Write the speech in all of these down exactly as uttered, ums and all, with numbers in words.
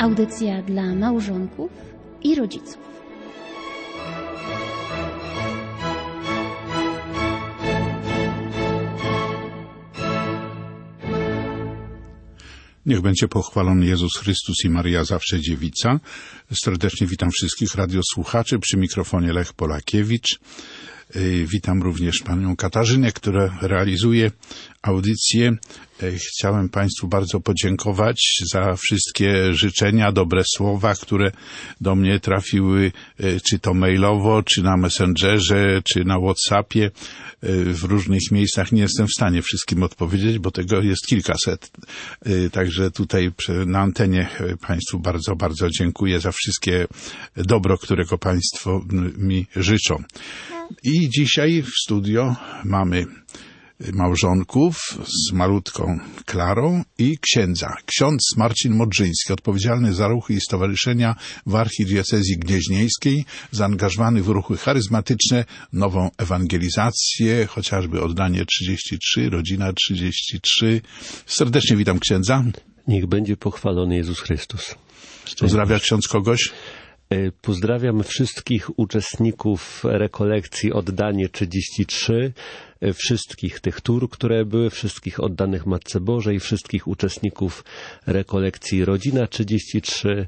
Audycja dla małżonków i rodziców. Niech będzie pochwalony Jezus Chrystus i Maryja zawsze dziewica. Serdecznie witam wszystkich radiosłuchaczy, przy mikrofonie Lech Polakiewicz. Witam również panią Katarzynę, która realizuje audycję. Chciałem państwu bardzo podziękować za wszystkie życzenia, dobre słowa, które do mnie trafiły, czy to mailowo, czy na Messengerze, czy na WhatsAppie. W różnych miejscach nie jestem w stanie wszystkim odpowiedzieć, bo tego jest kilkaset. Także tutaj na antenie państwu bardzo, bardzo dziękuję za wszystkie dobro, którego państwo mi życzą. I dzisiaj w studio mamy małżonków z malutką Klarą i księdza. Ksiądz Marcin Modrzyński, odpowiedzialny za ruchy i stowarzyszenia w archidiecezji gnieźnieńskiej, zaangażowany w ruchy charyzmatyczne, nową ewangelizację, chociażby oddanie trzydzieści trzy, rodzina trzydzieści trzy. Serdecznie witam księdza. Niech będzie pochwalony Jezus Chrystus. Pozdrawia ksiądz kogoś? Pozdrawiam wszystkich uczestników rekolekcji Oddanie trzydzieści trzy, wszystkich tych tur, które były, wszystkich oddanych Matce Bożej, wszystkich uczestników rekolekcji Rodzina trzydzieści trzy,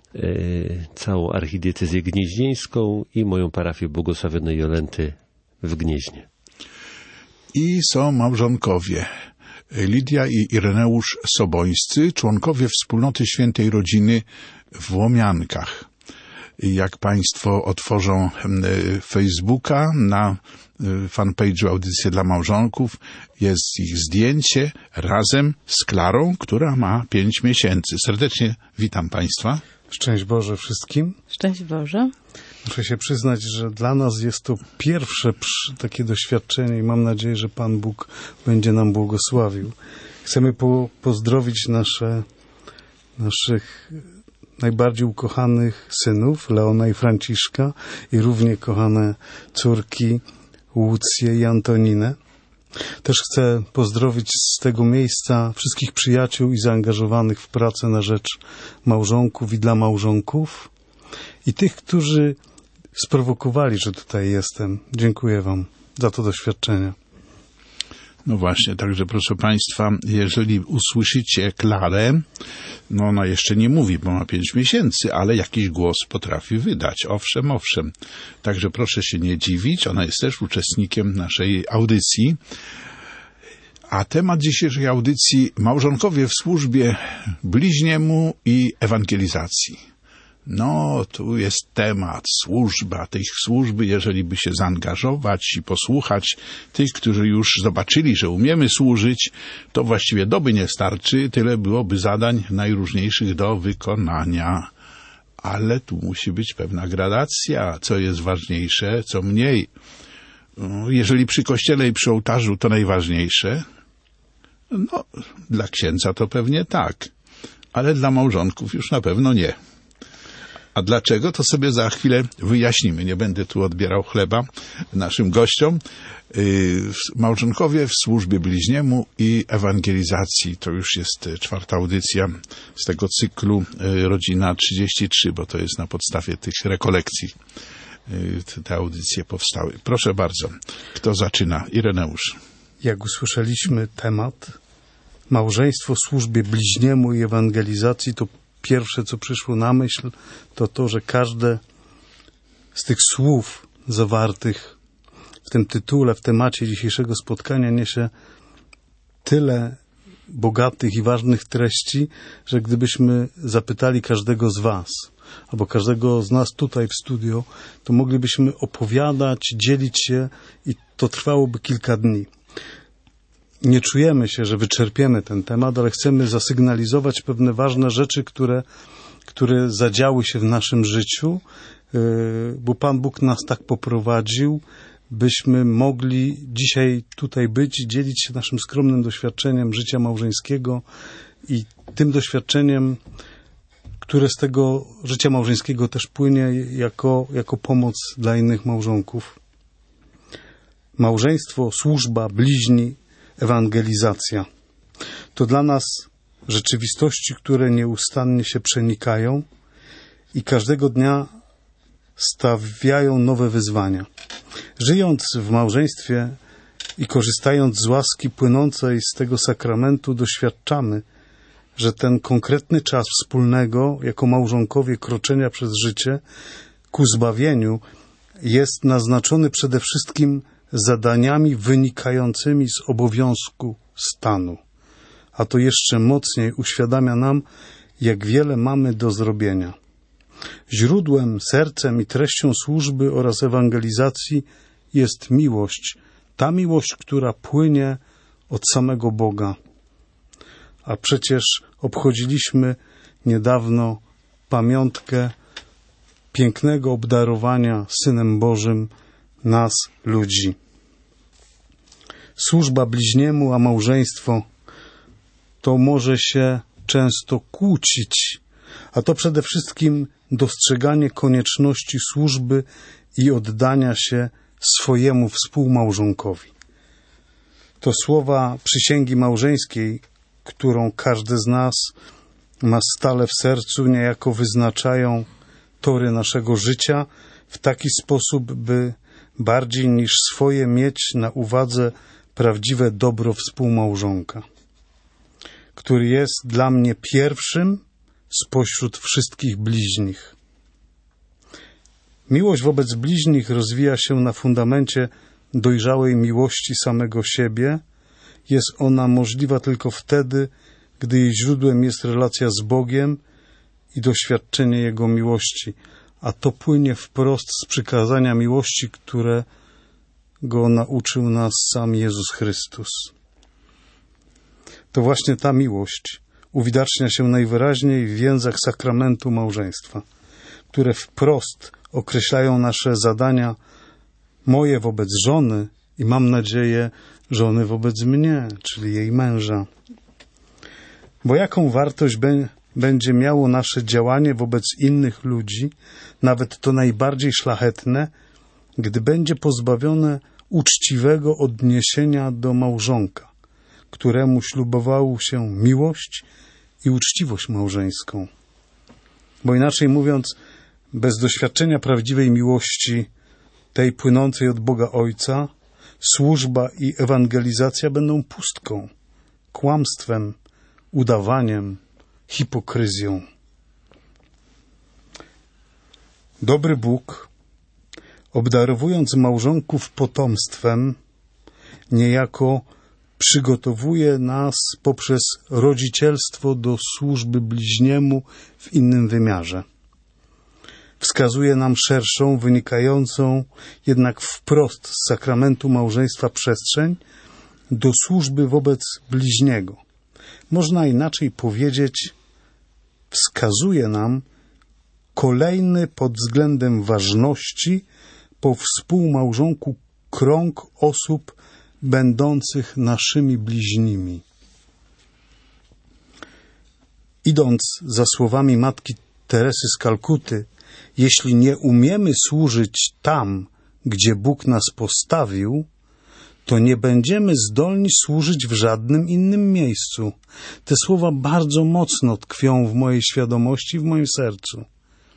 całą archidiecezję gnieźnieńską i moją parafię błogosławionej Jolenty w Gnieźnie. I są małżonkowie. Lidia i Ireneusz Sobońscy, członkowie Wspólnoty Świętej Rodziny w Łomiankach. Jak państwo otworzą Facebooka, na fanpage'u Audycje dla Małżonków jest ich zdjęcie razem z Klarą, która ma pięć miesięcy. Serdecznie witam państwa. Szczęść Boże wszystkim. Szczęść Boże. Muszę się przyznać, że dla nas jest to pierwsze takie doświadczenie i mam nadzieję, że Pan Bóg będzie nam błogosławił. Chcemy po, pozdrowić nasze, naszych najbardziej ukochanych synów, Leona i Franciszka, i równie kochane córki Łucję i Antoninę. Też chcę pozdrowić z tego miejsca wszystkich przyjaciół i zaangażowanych w pracę na rzecz małżonków i dla małżonków i tych, którzy sprowokowali, że tutaj jestem. Dziękuję wam za to doświadczenie. No właśnie, także proszę państwa, jeżeli usłyszycie Klarę, no ona jeszcze nie mówi, bo ma pięć miesięcy, ale jakiś głos potrafi wydać. Owszem, owszem. Także proszę się nie dziwić, ona jest też uczestnikiem naszej audycji. A temat dzisiejszej audycji: małżonkowie w służbie bliźniemu i ewangelizacji. No, tu jest temat, służba, tej służby, jeżeli by się zaangażować i posłuchać tych, którzy już zobaczyli, że umiemy służyć, to właściwie doby nie starczy, tyle byłoby zadań najróżniejszych do wykonania. Ale tu musi być pewna gradacja, co jest ważniejsze, co mniej. Jeżeli przy kościele i przy ołtarzu to najważniejsze, no, dla księdza to pewnie tak, ale dla małżonków już na pewno nie. A dlaczego? To sobie za chwilę wyjaśnimy. Nie będę tu odbierał chleba naszym gościom. Małżonkowie w służbie bliźniemu i ewangelizacji. To już jest czwarta audycja z tego cyklu Rodzina trzydzieści trzy, bo to jest na podstawie tych rekolekcji te audycje powstały. Proszę bardzo. Kto zaczyna? Ireneusz. Jak usłyszeliśmy temat małżeństwo w służbie bliźniemu i ewangelizacji, to pierwsze, co przyszło na myśl, to to, że każde z tych słów zawartych w tym tytule, w temacie dzisiejszego spotkania niesie tyle bogatych i ważnych treści, że gdybyśmy zapytali każdego z was, albo każdego z nas tutaj w studio, to moglibyśmy opowiadać, dzielić się i to trwałoby kilka dni. Nie czujemy się, że wyczerpiemy ten temat, ale chcemy zasygnalizować pewne ważne rzeczy, które, które zadziały się w naszym życiu, bo Pan Bóg nas tak poprowadził, byśmy mogli dzisiaj tutaj być i dzielić się naszym skromnym doświadczeniem życia małżeńskiego i tym doświadczeniem, które z tego życia małżeńskiego też płynie jako, jako pomoc dla innych małżonków. Małżeństwo, służba, bliźni, ewangelizacja. To dla nas rzeczywistości, które nieustannie się przenikają i każdego dnia stawiają nowe wyzwania. Żyjąc w małżeństwie i korzystając z łaski płynącej z tego sakramentu, doświadczamy, że ten konkretny czas wspólnego, jako małżonkowie kroczenia przez życie ku zbawieniu, jest naznaczony przede wszystkim zadaniami wynikającymi z obowiązku stanu. A to jeszcze mocniej uświadamia nam, jak wiele mamy do zrobienia. Źródłem, sercem i treścią służby oraz ewangelizacji jest miłość. Ta miłość, która płynie od samego Boga. A przecież obchodziliśmy niedawno pamiątkę pięknego obdarowania Synem Bożym nas, ludzi. Służba bliźniemu, a małżeństwo to może się często kłócić, a to przede wszystkim dostrzeganie konieczności służby i oddania się swojemu współmałżonkowi. To słowa przysięgi małżeńskiej, którą każdy z nas ma stale w sercu, niejako wyznaczają tory naszego życia w taki sposób, by bardziej niż swoje mieć na uwadze prawdziwe dobro współmałżonka, który jest dla mnie pierwszym spośród wszystkich bliźnich. Miłość wobec bliźnich rozwija się na fundamencie dojrzałej miłości samego siebie. Jest ona możliwa tylko wtedy, gdy jej źródłem jest relacja z Bogiem i doświadczenie Jego miłości, a to płynie wprost z przykazania miłości, które go nauczył nas sam Jezus Chrystus. To właśnie ta miłość uwidacznia się najwyraźniej w więzach sakramentu małżeństwa, które wprost określają nasze zadania, moje wobec żony i mam nadzieję żony wobec mnie, czyli jej męża. Bo jaką wartość be- będzie miało nasze działanie wobec innych ludzi, nawet to najbardziej szlachetne, gdy będzie pozbawione uczciwego odniesienia do małżonka, któremu ślubowało się miłość i uczciwość małżeńską. Bo inaczej mówiąc, bez doświadczenia prawdziwej miłości, tej płynącej od Boga Ojca, służba i ewangelizacja będą pustką, kłamstwem, udawaniem, hipokryzją. Dobry Bóg, obdarowując małżonków potomstwem, niejako przygotowuje nas poprzez rodzicielstwo do służby bliźniemu w innym wymiarze. Wskazuje nam szerszą, wynikającą jednak wprost z sakramentu małżeństwa przestrzeń do służby wobec bliźniego. Można inaczej powiedzieć, wskazuje nam kolejny pod względem ważności po współmałżonku krąg osób będących naszymi bliźnimi. Idąc za słowami matki Teresy z Kalkuty, jeśli nie umiemy służyć tam, gdzie Bóg nas postawił, to nie będziemy zdolni służyć w żadnym innym miejscu. Te słowa bardzo mocno tkwią w mojej świadomości, w moim sercu.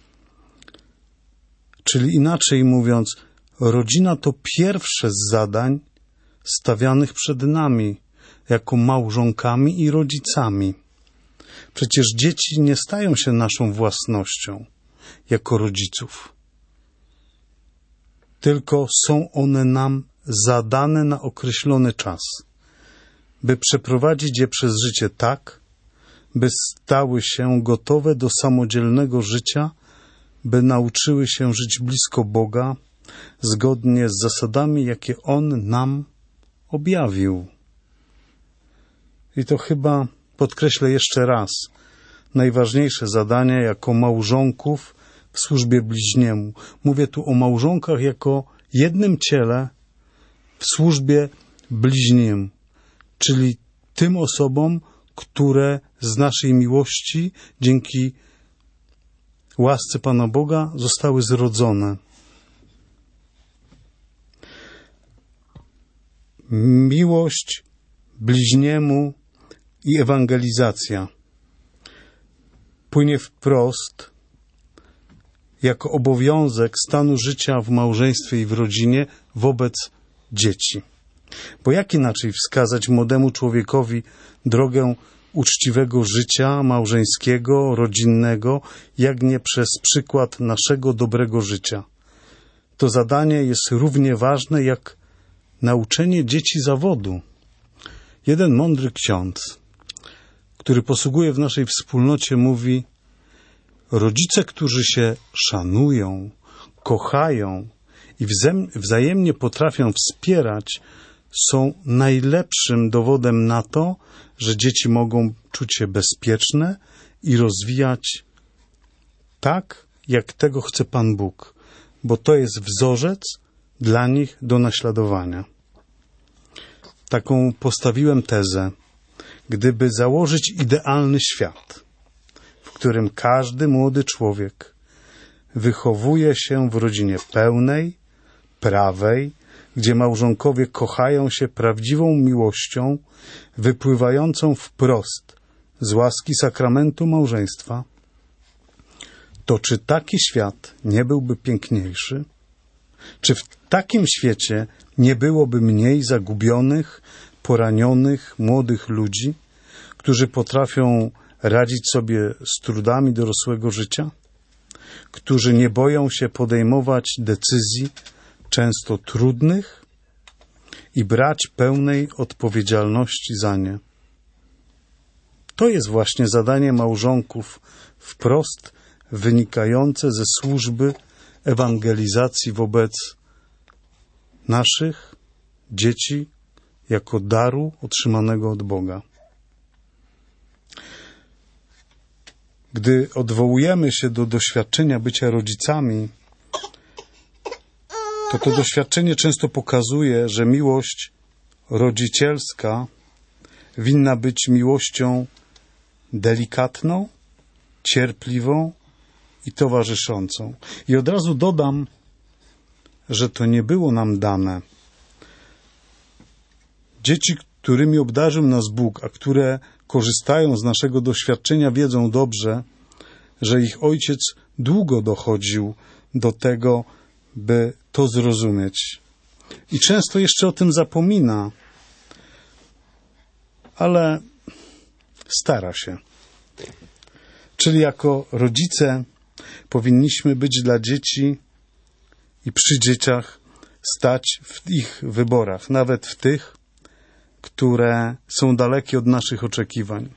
Czyli inaczej mówiąc, rodzina to pierwsze z zadań stawianych przed nami jako małżonkami i rodzicami. Przecież dzieci nie stają się naszą własnością jako rodziców, tylko są one nam zadane na określony czas, by przeprowadzić je przez życie tak, by stały się gotowe do samodzielnego życia, by nauczyły się żyć blisko Boga, zgodnie z zasadami, jakie On nam objawił. I to chyba, podkreślę jeszcze raz, najważniejsze zadanie jako małżonków w służbie bliźniemu. Mówię tu o małżonkach jako jednym ciele w służbie bliźniemu, czyli tym osobom, które z naszej miłości, dzięki łasce Pana Boga, zostały zrodzone. Miłość bliźniemu i ewangelizacja. płynie wprost jako obowiązek stanu życia w małżeństwie i w rodzinie wobec dzieci. Bo jak inaczej wskazać młodemu człowiekowi drogę uczciwego życia małżeńskiego, rodzinnego, jak nie przez przykład naszego dobrego życia? To zadanie jest równie ważne jak nauczenie dzieci zawodu. Jeden mądry ksiądz, który posługuje w naszej wspólnocie, mówi: rodzice, którzy się szanują, kochają i wzajemnie potrafią wspierać, są najlepszym dowodem na to, że dzieci mogą czuć się bezpieczne i rozwijać tak, jak tego chce Pan Bóg, bo to jest wzorzec dla nich do naśladowania. Taką postawiłem tezę: gdyby założyć idealny świat, w którym każdy młody człowiek wychowuje się w rodzinie pełnej, prawej, gdzie małżonkowie kochają się prawdziwą miłością, wypływającą wprost z łaski sakramentu małżeństwa, to czy taki świat nie byłby piękniejszy? Czy w takim świecie nie byłoby mniej zagubionych, poranionych, młodych ludzi, którzy potrafią radzić sobie z trudami dorosłego życia? Którzy nie boją się podejmować decyzji, często trudnych, i brać pełnej odpowiedzialności za nie. To jest właśnie zadanie małżonków, wprost wynikające ze służby ewangelizacji wobec naszych dzieci jako daru otrzymanego od Boga. Gdy odwołujemy się do doświadczenia bycia rodzicami, to to doświadczenie często pokazuje, że miłość rodzicielska winna być miłością delikatną, cierpliwą i towarzyszącą. I od razu dodam, że to nie było nam dane. Dzieci, którymi obdarzył nas Bóg, a które korzystają z naszego doświadczenia, wiedzą dobrze, że ich ojciec długo dochodził do tego, by to zrozumieć. I często jeszcze o tym zapomina, ale stara się. Czyli jako rodzice powinniśmy być dla dzieci i przy dzieciach stać w ich wyborach, nawet w tych, które są dalekie od naszych oczekiwań.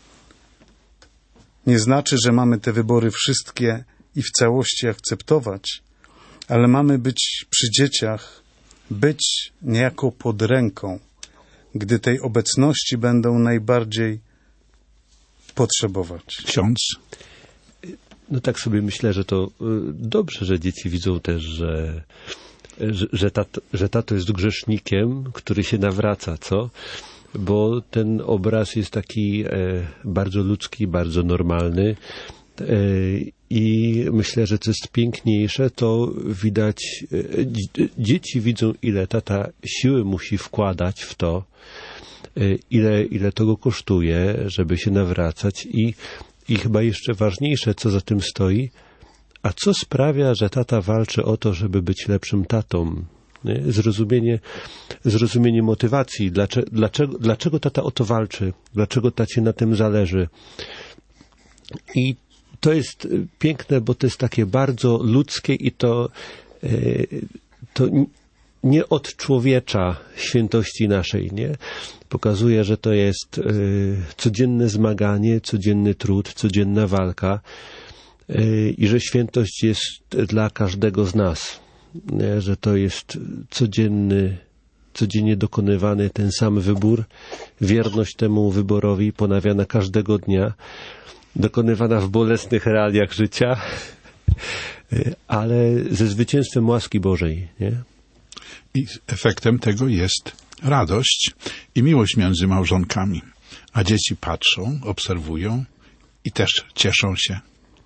Nie znaczy, że mamy te wybory wszystkie i w całości akceptować, ale mamy być przy dzieciach, być niejako pod ręką, gdy tej obecności będą najbardziej potrzebować. Ksiądz? No tak sobie myślę, że to dobrze, że dzieci widzą też, że, że, że, tato, że tato jest grzesznikiem, który się nawraca, co? Bo ten obraz jest taki e, bardzo ludzki, bardzo normalny. E, I myślę, że co jest piękniejsze, to widać, e, dzieci widzą, ile tata siły musi wkładać w to, e, ile, ile to go kosztuje, żeby się nawracać i, i chyba jeszcze ważniejsze, co za tym stoi, a co sprawia, że tata walczy o to, żeby być lepszym tatą. Nie? Zrozumienie, zrozumienie motywacji, dlaczego, dlaczego, dlaczego tata o to walczy, dlaczego tacie na tym zależy. I to jest piękne, bo to jest takie bardzo ludzkie i to, to nie odczłowiecza świętości naszej, nie? Pokazuje, że to jest codzienne zmaganie, codzienny trud, codzienna walka i że świętość jest dla każdego z nas. Nie? Że to jest codzienny, codziennie dokonywany ten sam wybór, wierność temu wyborowi ponawiana każdego dnia, dokonywana w bolesnych realiach życia, ale ze zwycięstwem łaski Bożej. Nie? I efektem tego jest radość i miłość między małżonkami. A dzieci patrzą, obserwują i też cieszą się.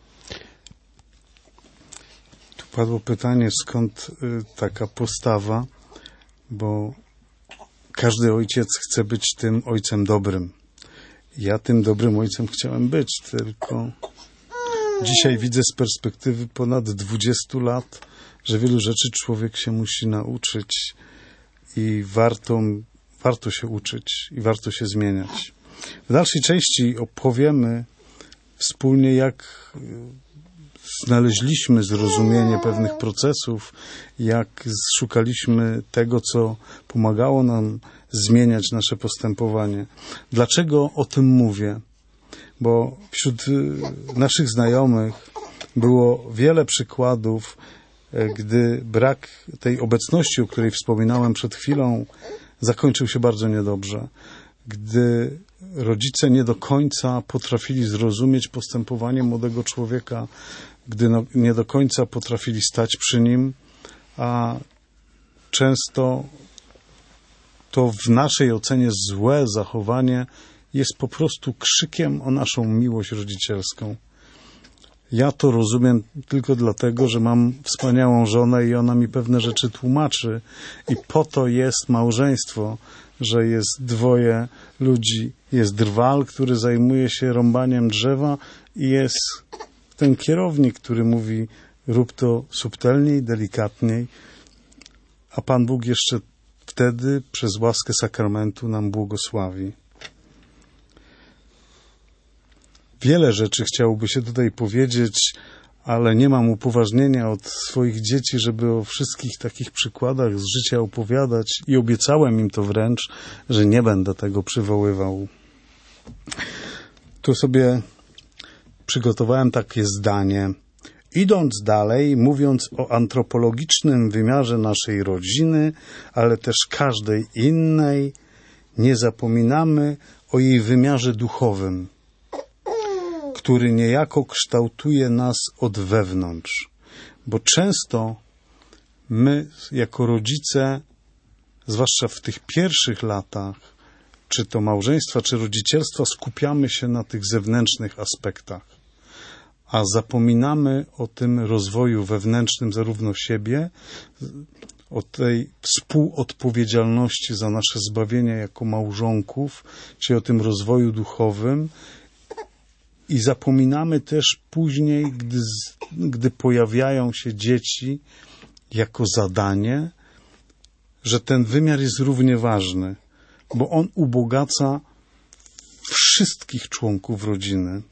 Tu padło pytanie, skąd y, taka postawa, bo każdy ojciec chce być tym ojcem dobrym. Ja tym dobrym ojcem chciałem być, tylko Dzisiaj widzę z perspektywy ponad dwudziestu lat, że wielu rzeczy człowiek się musi nauczyć i warto, warto się uczyć i warto się zmieniać. W dalszej części opowiemy wspólnie, jak znaleźliśmy zrozumienie pewnych procesów, jak szukaliśmy tego, co pomagało nam zmieniać nasze postępowanie. Dlaczego o tym mówię? Bo wśród naszych znajomych było wiele przykładów, gdy brak tej obecności, o której wspominałem przed chwilą, zakończył się bardzo niedobrze. Gdy rodzice nie do końca potrafili zrozumieć postępowanie młodego człowieka, gdy no, nie do końca potrafili stać przy nim, a często to w naszej ocenie złe zachowanie jest po prostu krzykiem o naszą miłość rodzicielską. Ja to rozumiem tylko dlatego, że mam wspaniałą żonę i ona mi pewne rzeczy tłumaczy i po to jest małżeństwo, że jest dwoje ludzi. Jest drwal, który zajmuje się rąbaniem drzewa i jest ten kierownik, który mówi: rób to subtelniej, delikatniej, a Pan Bóg jeszcze wtedy przez łaskę sakramentu nam błogosławi. Wiele rzeczy chciałoby się tutaj powiedzieć, ale nie mam upoważnienia od swoich dzieci, żeby o wszystkich takich przykładach z życia opowiadać i obiecałem im to wręcz, że nie będę tego przywoływał. Tu sobie przygotowałem takie zdanie. Idąc dalej, mówiąc o antropologicznym wymiarze naszej rodziny, ale też każdej innej, nie zapominamy o jej wymiarze duchowym, który niejako kształtuje nas od wewnątrz. Bo często my, jako rodzice, zwłaszcza w tych pierwszych latach, czy to małżeństwa, czy rodzicielstwa, skupiamy się na tych zewnętrznych aspektach, a zapominamy o tym rozwoju wewnętrznym zarówno siebie, o tej współodpowiedzialności za nasze zbawienie jako małżonków, czy o tym rozwoju duchowym. I zapominamy też później, gdy, gdy pojawiają się dzieci jako zadanie, że ten wymiar jest równie ważny, bo on ubogaca wszystkich członków rodziny.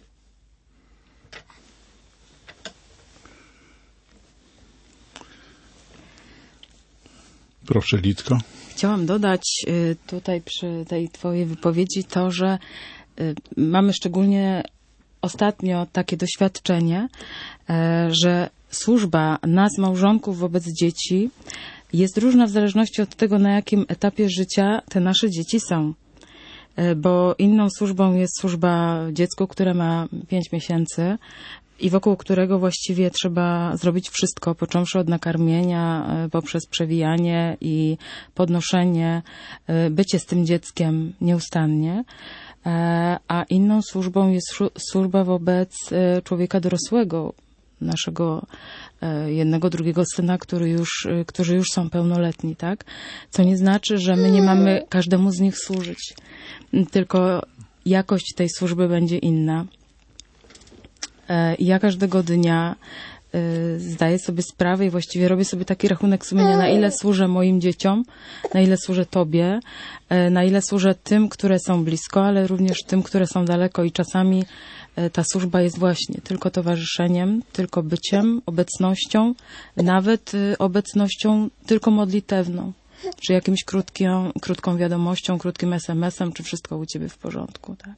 Proszę, Litko. Chciałam dodać tutaj przy tej twojej wypowiedzi to, że mamy szczególnie ostatnio takie doświadczenie, że służba nas, małżonków, wobec dzieci jest różna w zależności od tego, na jakim etapie życia te nasze dzieci są. Bo inną służbą jest służba dziecku, które ma pięć miesięcy i wokół którego właściwie trzeba zrobić wszystko, począwszy od nakarmienia, poprzez przewijanie i podnoszenie, bycie z tym dzieckiem nieustannie. A inną służbą jest służba wobec człowieka dorosłego, naszego jednego, drugiego syna, który już, którzy już są pełnoletni, tak? Co nie znaczy, że my nie mamy każdemu z nich służyć, tylko jakość tej służby będzie inna. I ja każdego dnia zdaję sobie sprawę i właściwie robię sobie taki rachunek sumienia, na ile służę moim dzieciom, na ile służę Tobie, na ile służę tym, które są blisko, ale również tym, które są daleko i czasami ta służba jest właśnie tylko towarzyszeniem, tylko byciem, obecnością, nawet obecnością tylko modlitewną, czy jakimś krótką, krótką wiadomością, krótkim es em esem, czy wszystko u Ciebie w porządku, tak?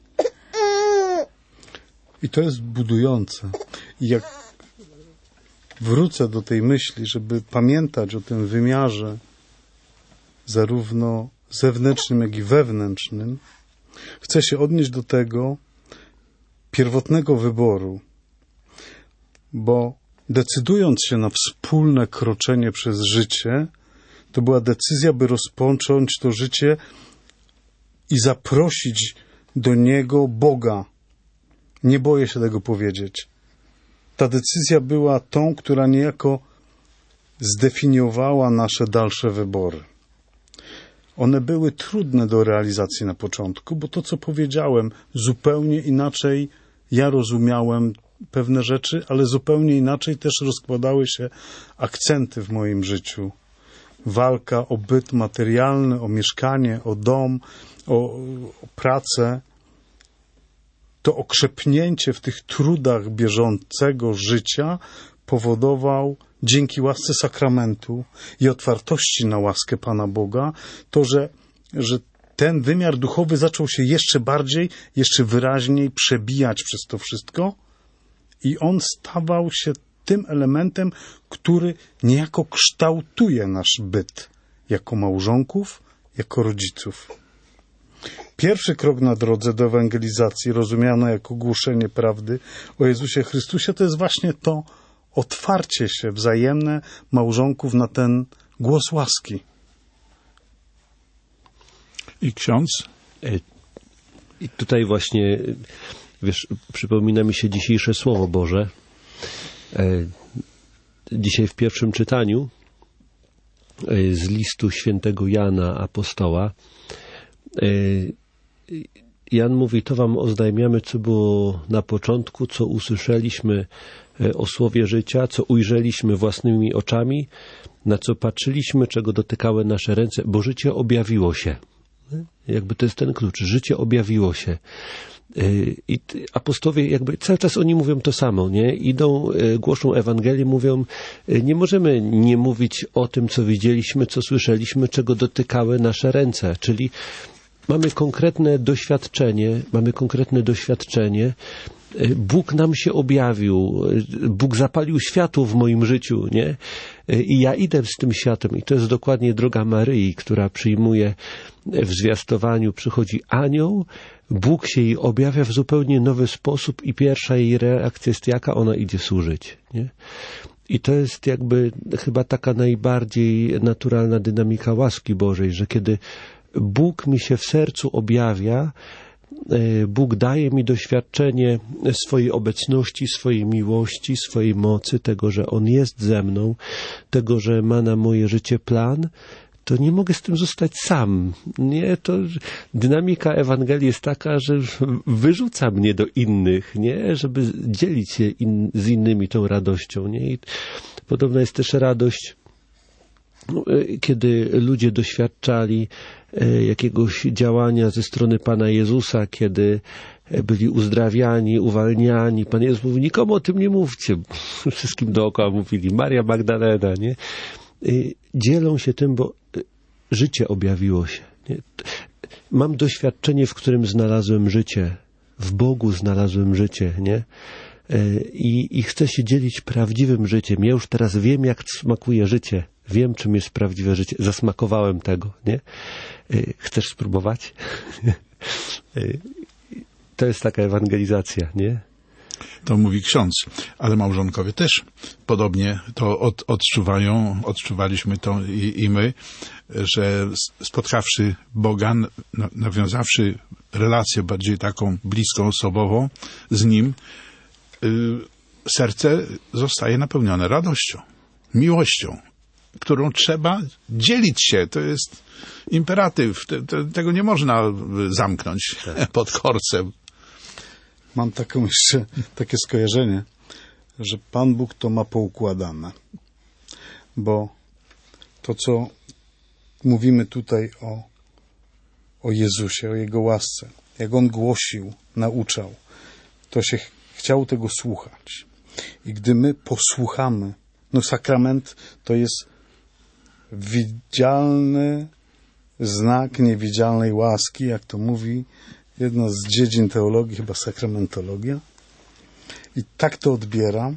I to jest budujące. I jak wrócę do tej myśli, żeby pamiętać o tym wymiarze zarówno zewnętrznym, jak i wewnętrznym, chcę się odnieść do tego pierwotnego wyboru, bo decydując się na wspólne kroczenie przez życie, to była decyzja, by rozpocząć to życie i zaprosić do niego Boga. Nie boję się tego powiedzieć. Ta decyzja była tą, która niejako zdefiniowała nasze dalsze wybory. One były trudne do realizacji na początku, bo to, co powiedziałem, zupełnie inaczej ja rozumiałem pewne rzeczy, ale zupełnie inaczej też rozkładały się akcenty w moim życiu. Walka o byt materialny, o mieszkanie, o dom, o, o pracę. To okrzepnięcie w tych trudach bieżącego życia powodował, dzięki łasce sakramentu i otwartości na łaskę Pana Boga, to, że, że ten wymiar duchowy zaczął się jeszcze bardziej, jeszcze wyraźniej przebijać przez to wszystko i on stawał się tym elementem, który niejako kształtuje nasz byt jako małżonków, jako rodziców. Pierwszy krok na drodze do ewangelizacji, rozumiana jako głoszenie prawdy o Jezusie Chrystusie, to jest właśnie to otwarcie się wzajemne małżonków na ten głos łaski. I ksiądz? I tutaj właśnie, wiesz, przypomina mi się dzisiejsze Słowo Boże. Dzisiaj w pierwszym czytaniu z listu świętego Jana Apostoła Jan mówi, to wam oznajmiamy, co było na początku, co usłyszeliśmy o słowie życia, co ujrzeliśmy własnymi oczami, na co patrzyliśmy, czego dotykały nasze ręce, bo życie objawiło się. Jakby to jest ten klucz. Życie objawiło się. I apostołowie jakby cały czas oni mówią to samo, nie? Idą, głoszą Ewangelię, mówią, nie możemy nie mówić o tym, co widzieliśmy, co słyszeliśmy, czego dotykały nasze ręce. Czyli mamy konkretne doświadczenie, mamy konkretne doświadczenie. Bóg nam się objawił, Bóg zapalił światło w moim życiu, nie? I ja idę z tym światłem i to jest dokładnie droga Maryi, która przyjmuje w zwiastowaniu, przychodzi anioł, Bóg się jej objawia w zupełnie nowy sposób i pierwsza jej reakcja jest jaka? Ona idzie służyć, nie? I to jest jakby chyba taka najbardziej naturalna dynamika łaski Bożej, że kiedy Bóg mi się w sercu objawia, Bóg daje mi doświadczenie swojej obecności, swojej miłości, swojej mocy, tego, że On jest ze mną, tego, że ma na moje życie plan, to nie mogę z tym zostać sam. Nie, to dynamika Ewangelii jest taka, że wyrzuca mnie do innych, nie, żeby dzielić się in, z innymi tą radością, nie. I podobna jest też radość, kiedy ludzie doświadczali jakiegoś działania ze strony Pana Jezusa, kiedy byli uzdrawiani, uwalniani. Pan Jezus mówi, nikomu o tym nie mówcie. Wszystkim dookoła mówili, Maria Magdalena, nie? Dzielą się tym, bo życie objawiło się. Nie? Mam doświadczenie, w którym znalazłem życie. W Bogu znalazłem życie, nie? I, I chcę się dzielić prawdziwym życiem. Ja już teraz wiem, jak smakuje życie. Wiem, czym jest prawdziwe życie. Zasmakowałem tego, nie? Chcesz spróbować? To jest taka ewangelizacja, nie? To mówi ksiądz, ale małżonkowie też podobnie to od, odczuwają, odczuwaliśmy to i, i my, że spotkawszy Boga, nawiązawszy relację bardziej taką bliską, osobową z Nim, serce zostaje napełnione radością, miłością, którą trzeba dzielić się. To jest imperatyw. Te, te, tego nie można zamknąć pod korcem. Mam taką jeszcze, takie skojarzenie, że Pan Bóg to ma poukładane. Bo to, co mówimy tutaj o, o Jezusie, o Jego łasce, jak On głosił, nauczał, to się chciał tego słuchać. I gdy my posłuchamy, no sakrament to jest widzialny znak niewidzialnej łaski, jak to mówi jedna z dziedzin teologii, chyba sakramentologia. I tak to odbieram,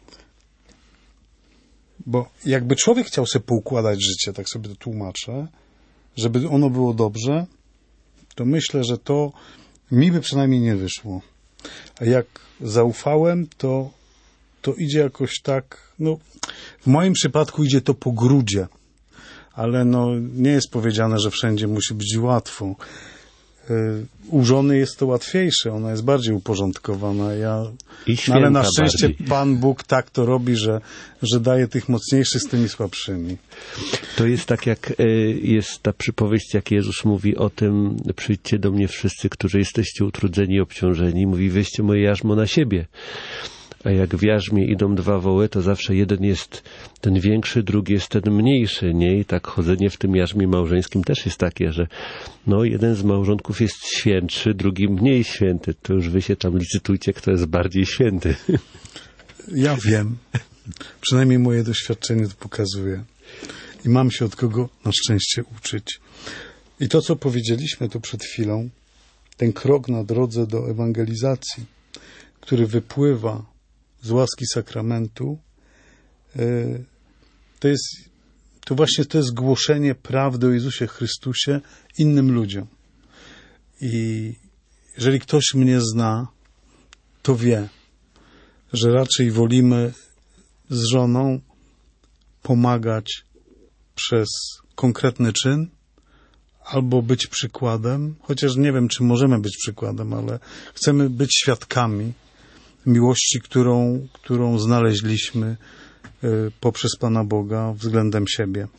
bo jakby człowiek chciał sobie poukładać życie, tak sobie to tłumaczę, żeby ono było dobrze, to myślę, że to mi by przynajmniej nie wyszło. A jak zaufałem, to, to idzie jakoś tak, no w moim przypadku idzie to po grudzie, ale no nie jest powiedziane, że wszędzie musi być łatwo. U żony jest to łatwiejsze, ona jest bardziej uporządkowana. Ja, no ale na szczęście bardziej. Pan Bóg tak to robi, że, że daje tych mocniejszych z tymi słabszymi. To jest tak, jak jest ta przypowieść, jak Jezus mówi o tym, przyjdźcie do mnie wszyscy, którzy jesteście utrudzeni i obciążeni. Mówi, weźcie moje jarzmo na siebie. A jak w jarzmie idą dwa woły, to zawsze jeden jest ten większy, drugi jest ten mniejszy, nie? I tak chodzenie w tym jarzmie małżeńskim też jest takie, że no jeden z małżonków jest świętszy, drugi mniej święty. To już wy się tam licytujcie, kto jest bardziej święty. Ja wiem. Przynajmniej moje doświadczenie to pokazuje. I mam się od kogo na szczęście uczyć. I to, co powiedzieliśmy tu przed chwilą, ten krok na drodze do ewangelizacji, który wypływa z łaski sakramentu, to jest, to właśnie to jest głoszenie prawdy o Jezusie Chrystusie innym ludziom. I jeżeli ktoś mnie zna, to wie, że raczej wolimy z żoną pomagać przez konkretny czyn, albo być przykładem, chociaż nie wiem, czy możemy być przykładem, ale chcemy być świadkami miłości, którą, którą znaleźliśmy y, poprzez Pana Boga względem siebie.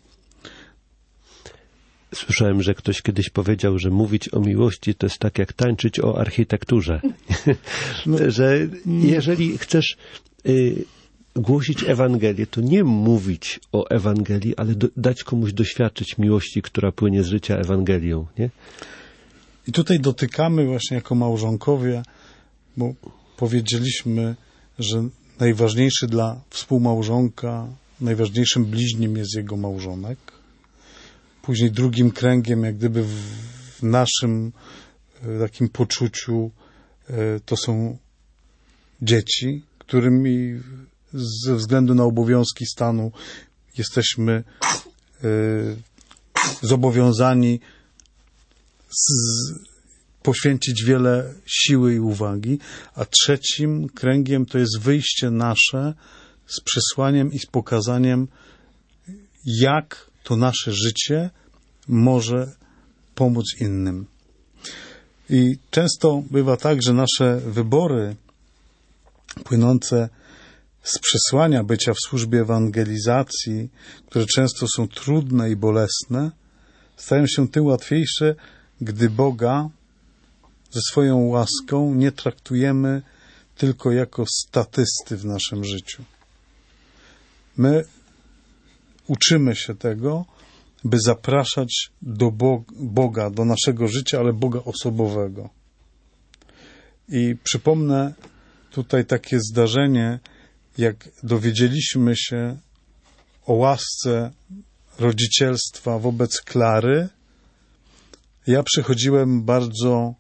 Słyszałem, że ktoś kiedyś powiedział, że mówić o miłości to jest tak jak tańczyć o architekturze. No, że jeżeli chcesz y, głosić Ewangelię, to nie mówić o Ewangelii, ale do, dać komuś doświadczyć miłości, która płynie z życia Ewangelią, nie? I tutaj dotykamy właśnie jako małżonkowie, bo powiedzieliśmy, że najważniejszy dla współmałżonka, najważniejszym bliźnim jest jego małżonek. Później drugim kręgiem, jak gdyby w, w naszym e, takim poczuciu e, to są dzieci, którymi ze względu na obowiązki stanu jesteśmy y, zobowiązani z, poświęcić wiele siły i uwagi, a trzecim kręgiem to jest wyjście nasze z przesłaniem i z pokazaniem, jak to nasze życie może pomóc innym. I często bywa tak, że nasze wybory płynące z przesłania bycia w służbie ewangelizacji, które często są trudne i bolesne, stają się tym łatwiejsze, gdy Boga ze swoją łaską nie traktujemy tylko jako statysty w naszym życiu. My uczymy się tego, by zapraszać do Boga, do naszego życia, ale Boga osobowego. I przypomnę tutaj takie zdarzenie, jak dowiedzieliśmy się o łasce rodzicielstwa wobec Klary, ja przechodziłem bardzo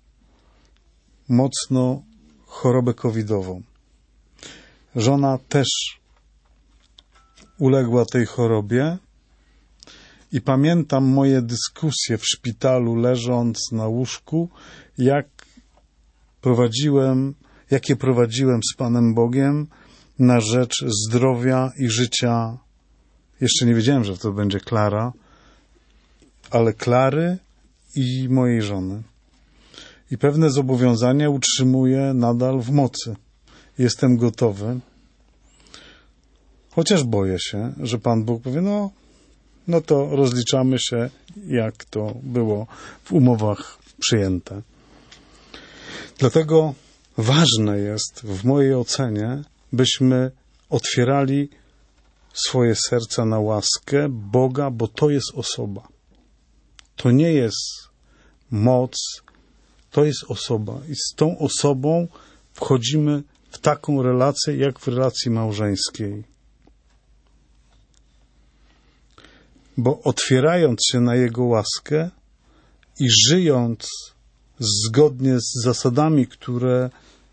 mocno chorobę covidową. Żona też uległa tej chorobie i pamiętam moje dyskusje w szpitalu, leżąc na łóżku, jak prowadziłem, jakie prowadziłem z Panem Bogiem na rzecz zdrowia i życia. Jeszcze nie wiedziałem, że to będzie Klara, ale Klary i mojej żony. I pewne zobowiązania utrzymuję nadal w mocy. Jestem gotowy. Chociaż boję się, że Pan Bóg powie, no, no to rozliczamy się, jak to było w umowach przyjęte. Dlatego ważne jest w mojej ocenie, byśmy otwierali swoje serca na łaskę Boga, bo to jest osoba. To nie jest moc, to jest osoba. I z tą osobą wchodzimy w taką relację, jak w relacji małżeńskiej. Bo otwierając się na Jego łaskę i żyjąc zgodnie z zasadami, które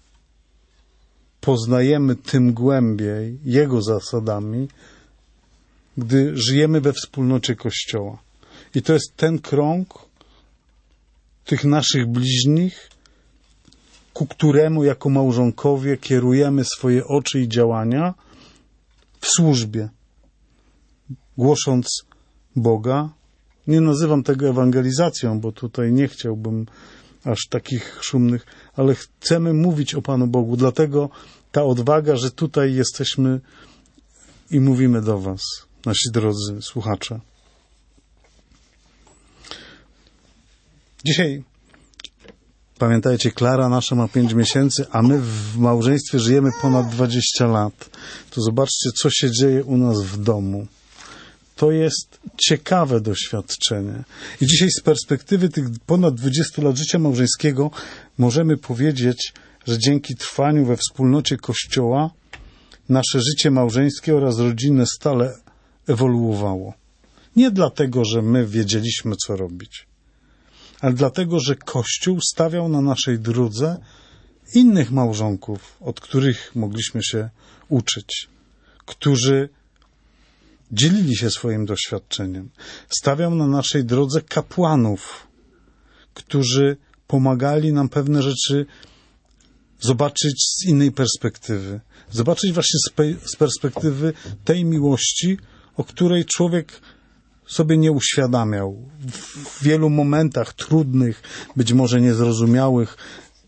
poznajemy tym głębiej, Jego zasadami, gdy żyjemy we wspólnocie Kościoła. I to jest ten krąg tych naszych bliźnich, ku któremu jako małżonkowie kierujemy swoje oczy i działania w służbie, głosząc Boga. Nie nazywam tego ewangelizacją, bo tutaj nie chciałbym aż takich szumnych, ale chcemy mówić o Panu Bogu, dlatego ta odwaga, że tutaj jesteśmy i mówimy do was, nasi drodzy słuchacze. Dzisiaj Pamiętajcie, Klara nasza ma pięć miesięcy, a my w małżeństwie żyjemy ponad dwadzieścia lat. To zobaczcie, co się dzieje u nas w domu. To jest ciekawe doświadczenie. I dzisiaj z perspektywy tych ponad dwudziestu lat życia małżeńskiego możemy powiedzieć, że dzięki trwaniu we wspólnocie Kościoła nasze życie małżeńskie oraz rodzinne stale ewoluowało. Nie dlatego, że my wiedzieliśmy, co robić, ale dlatego, że Kościół stawiał na naszej drodze innych małżonków, od których mogliśmy się uczyć, którzy dzielili się swoim doświadczeniem. Stawiał na naszej drodze kapłanów, którzy pomagali nam pewne rzeczy zobaczyć z innej perspektywy. Zobaczyć właśnie z, pe- z perspektywy tej miłości, o której człowiek sobie nie uświadamiał. W wielu momentach trudnych, być może niezrozumiałych.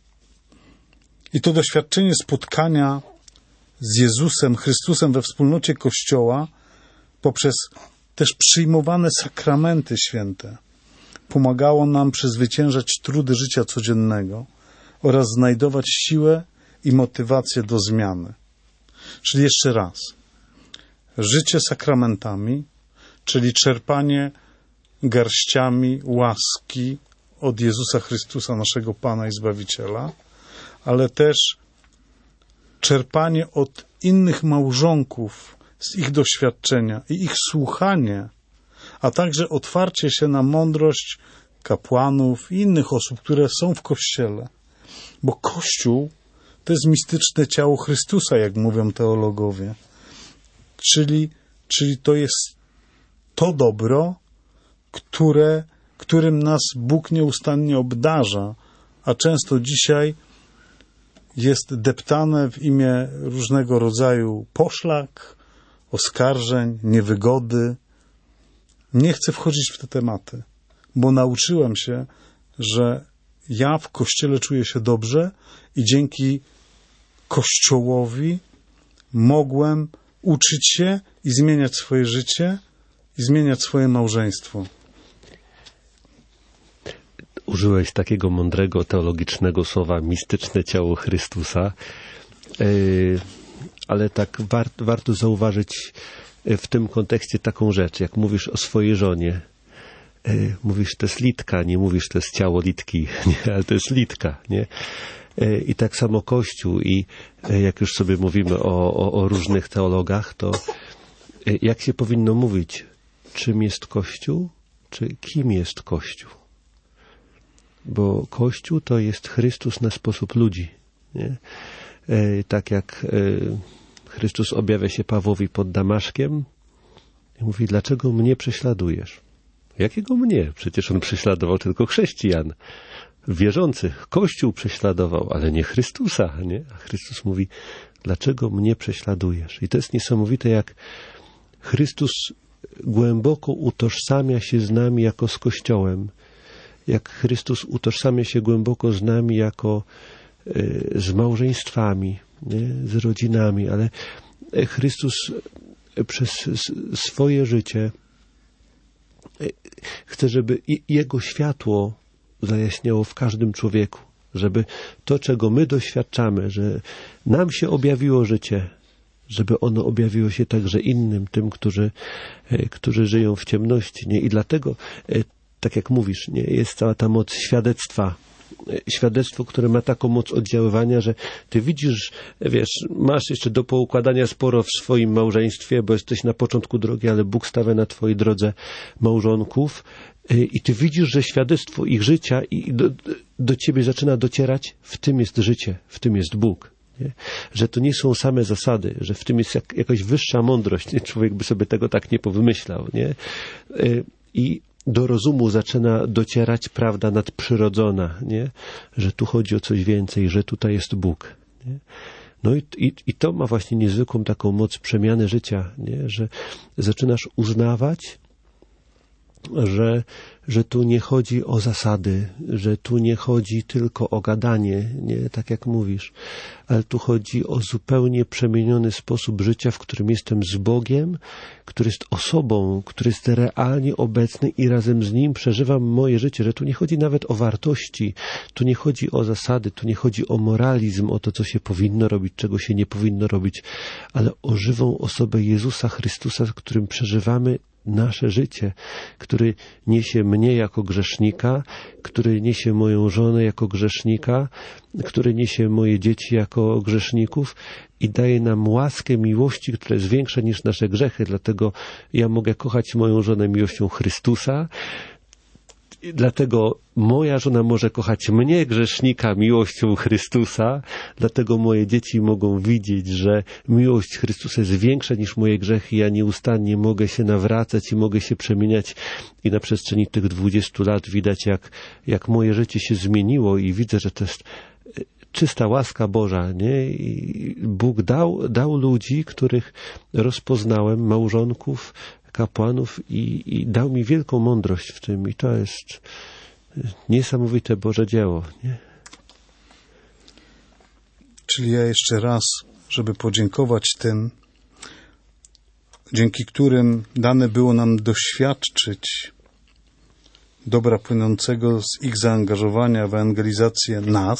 I to doświadczenie spotkania z Jezusem Chrystusem we wspólnocie Kościoła poprzez też przyjmowane sakramenty święte pomagało nam przezwyciężać trudy życia codziennego oraz znajdować siłę i motywację do zmiany. Czyli jeszcze raz, życie sakramentami, czyli czerpanie garściami łaski od Jezusa Chrystusa, naszego Pana i Zbawiciela, ale też czerpanie od innych małżonków z ich doświadczenia i ich słuchanie, a także otwarcie się na mądrość kapłanów i innych osób, które są w Kościele. Bo Kościół to jest mistyczne ciało Chrystusa, jak mówią teologowie. Czyli, czyli to jest to dobro, które, którym nas Bóg nieustannie obdarza, a często dzisiaj jest deptane w imię różnego rodzaju poszlak, oskarżeń, niewygody. Nie chcę wchodzić w te tematy, bo nauczyłem się, że ja w Kościele czuję się dobrze i dzięki Kościołowi mogłem uczyć się i zmieniać swoje życie i zmieniać swoje małżeństwo. Użyłeś takiego mądrego, teologicznego słowa mistyczne ciało Chrystusa, yy, ale tak war, warto zauważyć w tym kontekście taką rzecz, jak mówisz o swojej żonie. Yy, mówisz, to jest litka, nie mówisz, to jest ciało litki, nie, ale to jest litka, nie? Yy, I tak samo Kościół i yy, jak już sobie mówimy o, o, o różnych teologach, to yy, jak się powinno mówić, czym jest Kościół, czy kim jest Kościół? Bo Kościół to jest Chrystus na sposób ludzi. Nie? E, tak jak e, Chrystus objawia się Pawłowi pod Damaszkiem i mówi, dlaczego mnie prześladujesz? Jakiego mnie? Przecież on prześladował tylko chrześcijan. Wierzących. Kościół prześladował, ale nie Chrystusa. Nie? A Chrystus mówi, dlaczego mnie prześladujesz? I to jest niesamowite, jak Chrystus głęboko utożsamia się z nami jako z Kościołem. Jak Chrystus utożsamia się głęboko z nami jako y, z małżeństwami, nie? Z rodzinami, ale Chrystus przez swoje życie chce, żeby Jego światło zajaśniało w każdym człowieku, żeby to, czego my doświadczamy, że nam się objawiło życie, żeby ono objawiło się także innym, tym, którzy, którzy żyją w ciemności. Nie? I dlatego tak jak mówisz, nie, jest cała ta moc świadectwa. Świadectwo, które ma taką moc oddziaływania, że ty widzisz, wiesz, masz jeszcze do poukładania sporo w swoim małżeństwie, bo jesteś na początku drogi, ale Bóg stawia na twojej drodze małżonków i ty widzisz, że świadectwo ich życia i do, do ciebie zaczyna docierać, w tym jest życie, w tym jest Bóg. Nie? Że to nie są same zasady, że w tym jest jak, jakaś wyższa mądrość. Nie? Człowiek by sobie tego tak nie powymyślał. Nie? I do rozumu zaczyna docierać prawda nadprzyrodzona, nie? Że tu chodzi o coś więcej, że tutaj jest Bóg. Nie? No i, i, i to ma właśnie niezwykłą taką moc przemiany życia, nie? Że zaczynasz uznawać że, że tu nie chodzi o zasady, że tu nie chodzi tylko o gadanie, nie tak jak mówisz, ale tu chodzi o zupełnie przemieniony sposób życia, w którym jestem z Bogiem, który jest osobą, który jest realnie obecny i razem z Nim przeżywam moje życie, że tu nie chodzi nawet o wartości, tu nie chodzi o zasady, tu nie chodzi o moralizm, o to, co się powinno robić, czego się nie powinno robić, ale o żywą osobę Jezusa Chrystusa, z którym przeżywamy nasze życie, który niesie mnie jako grzesznika, który niesie moją żonę jako grzesznika, który niesie moje dzieci jako grzeszników i daje nam łaskę miłości, która jest większa niż nasze grzechy. Dlatego ja mogę kochać moją żonę miłością Chrystusa, dlatego moja żona może kochać mnie, grzesznika, miłością Chrystusa, dlatego moje dzieci mogą widzieć, że miłość Chrystusa jest większa niż moje grzechy. Ja nieustannie mogę się nawracać i mogę się przemieniać i na przestrzeni tych dwudziestu lat widać, jak, jak moje życie się zmieniło i widzę, że to jest czysta łaska Boża, nie? I Bóg dał, dał ludzi, których rozpoznałem, małżonków, kapłanów i, i dał mi wielką mądrość w tym i to jest niesamowite Boże dzieło. Nie? Czyli ja jeszcze raz, żeby podziękować tym, dzięki którym dane było nam doświadczyć dobra płynącego z ich zaangażowania w ewangelizację nas,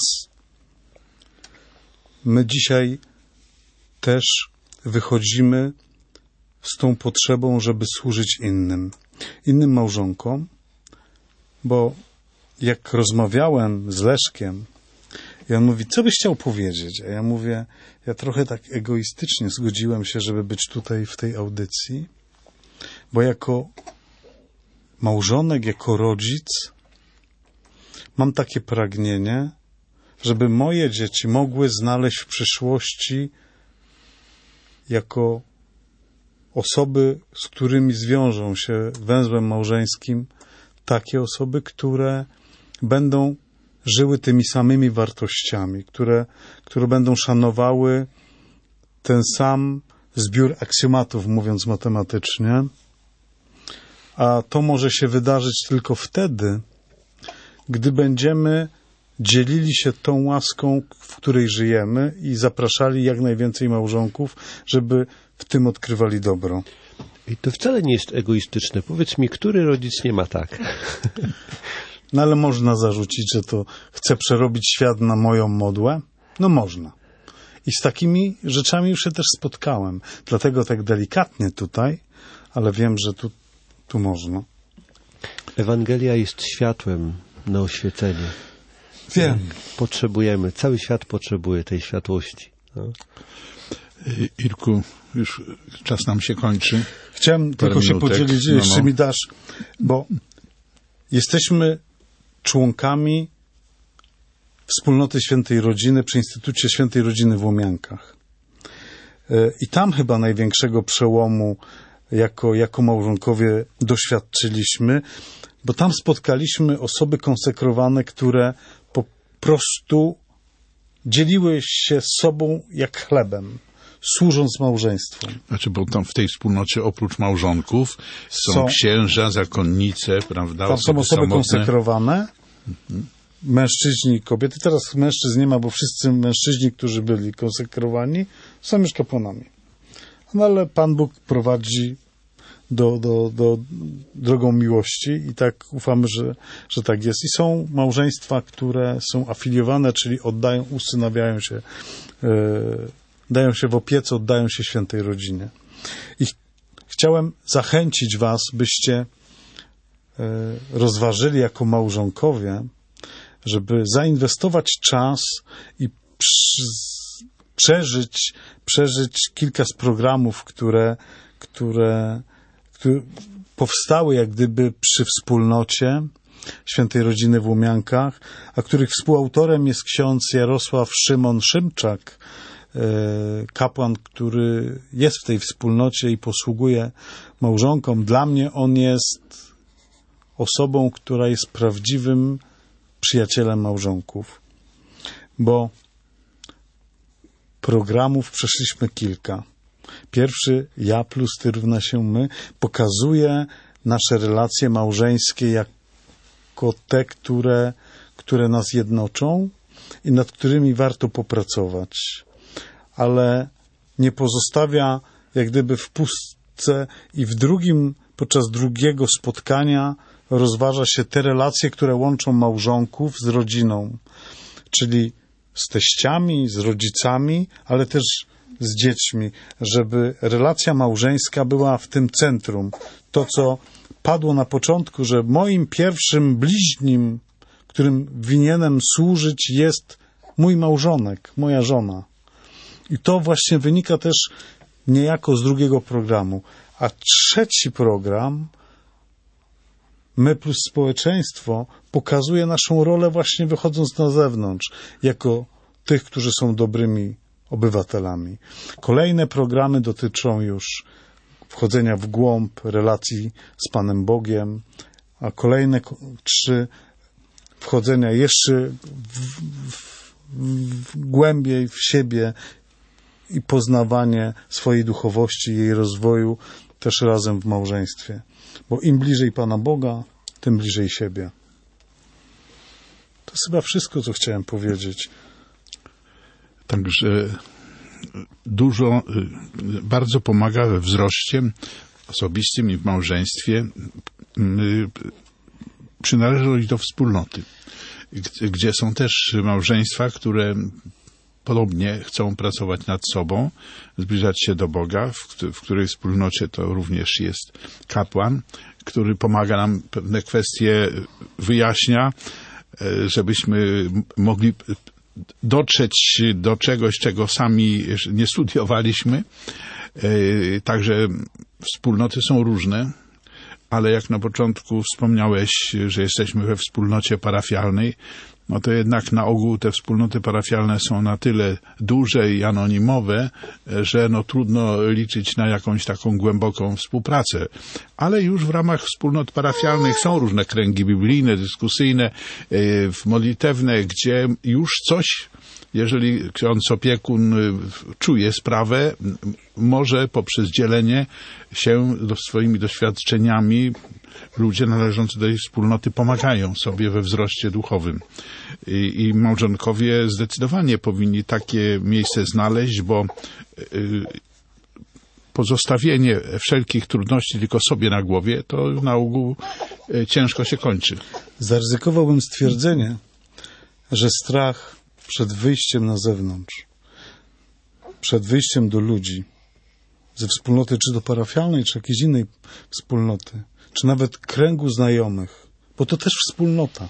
my dzisiaj też wychodzimy z tą potrzebą, żeby służyć innym, innym małżonkom, bo jak rozmawiałem z Leszkiem i on mówi, co byś chciał powiedzieć? A ja mówię, ja trochę tak egoistycznie zgodziłem się, żeby być tutaj w tej audycji, bo jako małżonek, jako rodzic mam takie pragnienie, żeby moje dzieci mogły znaleźć w przyszłości jako osoby, z którymi zwiążą się węzłem małżeńskim, takie osoby, które będą żyły tymi samymi wartościami, które, które będą szanowały ten sam zbiór aksjomatów, mówiąc matematycznie. A to może się wydarzyć tylko wtedy, gdy będziemy dzielili się tą łaską, w której żyjemy i zapraszali jak najwięcej małżonków, żeby w tym odkrywali dobro. I to wcale nie jest egoistyczne. Powiedz mi, który rodzic nie ma tak? No ale można zarzucić, że to chce przerobić świat na moją modłę? No można. I z takimi rzeczami już się też spotkałem. Dlatego tak delikatnie tutaj, ale wiem, że tu, tu można. Ewangelia jest światłem na oświecenie. Wiem. Potrzebujemy, cały świat potrzebuje tej światłości. No. Irku, już czas nam się kończy. Chciałem Parę tylko się minutek. podzielić, No, no. jeszcze mi dasz, bo jesteśmy członkami Wspólnoty Świętej Rodziny przy Instytucie Świętej Rodziny w Łomiankach. I tam chyba największego przełomu jako, jako małżonkowie doświadczyliśmy, bo tam spotkaliśmy osoby konsekrowane, które po prostu dzieliły się sobą jak chlebem, służąc małżeństwu. Znaczy, bo tam w tej wspólnocie oprócz małżonków są, Są- księża, zakonnice, prawda? Tam są osoby samotne. konsekrowane, mężczyźni i kobiety. Teraz mężczyzn nie ma, bo wszyscy mężczyźni, którzy byli konsekrowani, są już kapłanami. No ale Pan Bóg prowadzi do, do, do drogą miłości i tak ufamy, że, że tak jest. I są małżeństwa, które są afiliowane, czyli oddają, usynawiają się, e, dają się w opiece, oddają się świętej rodzinie. I ch- chciałem zachęcić was, byście e, rozważyli jako małżonkowie, żeby zainwestować czas i przy- przeżyć, przeżyć kilka z programów, które, które, które powstały jak gdyby przy wspólnocie Świętej Rodziny w Łomiankach, a których współautorem jest ksiądz Jarosław Szymon Szymczak, e, kapłan, który jest w tej wspólnocie i posługuje małżonkom. Dla mnie on jest osobą, która jest prawdziwym przyjacielem małżonków, bo programów przeszliśmy kilka. Pierwszy, ja plus ty równa się my, pokazuje nasze relacje małżeńskie jako te, które, które nas jednoczą i nad którymi warto popracować, ale nie pozostawia jak gdyby w pustce i w drugim, podczas drugiego spotkania rozważa się te relacje, które łączą małżonków z rodziną, czyli z teściami, z rodzicami, ale też z dziećmi, żeby relacja małżeńska była w tym centrum. To, co padło na początku, że moim pierwszym bliźnim, którym winienem służyć, jest mój małżonek, moja żona. I to właśnie wynika też niejako z drugiego programu. A trzeci program, My plus społeczeństwo, pokazuje naszą rolę właśnie wychodząc na zewnątrz, jako tych, którzy są dobrymi obywatelami. Kolejne programy dotyczą już wchodzenia w głąb relacji z Panem Bogiem, a kolejne trzy wchodzenia jeszcze w, w, w głębiej w siebie i poznawanie swojej duchowości, jej rozwoju też razem w małżeństwie. Bo im bliżej Pana Boga, tym bliżej siebie. To jest chyba wszystko, co chciałem powiedzieć. Także dużo, bardzo pomaga we wzroście osobistym i w małżeństwie przynależność do wspólnoty, gdzie są też małżeństwa, które podobnie chcą pracować nad sobą, zbliżać się do Boga, w, w której wspólnocie to również jest kapłan, który pomaga nam pewne kwestie wyjaśnia, żebyśmy mogli dotrzeć do czegoś, czego sami nie studiowaliśmy. Także wspólnoty są różne, ale jak na początku wspomniałeś, że jesteśmy we wspólnocie parafialnej, no to jednak na ogół te wspólnoty parafialne są na tyle duże i anonimowe, że no trudno liczyć na jakąś taką głęboką współpracę. Ale już w ramach wspólnot parafialnych są różne kręgi biblijne, dyskusyjne, modlitewne, gdzie już coś, jeżeli ksiądz opiekun czuje sprawę, może poprzez dzielenie się do swoimi doświadczeniami ludzie należący do tej wspólnoty pomagają sobie we wzroście duchowym. I, i małżonkowie zdecydowanie powinni takie miejsce znaleźć, bo y, pozostawienie wszelkich trudności tylko sobie na głowie, to na ogół y, ciężko się kończy. Zaryzykowałbym stwierdzenie, że strach przed wyjściem na zewnątrz, przed wyjściem do ludzi, ze wspólnoty, czy do parafialnej, czy jakiejś innej wspólnoty, czy nawet kręgu znajomych, bo to też wspólnota.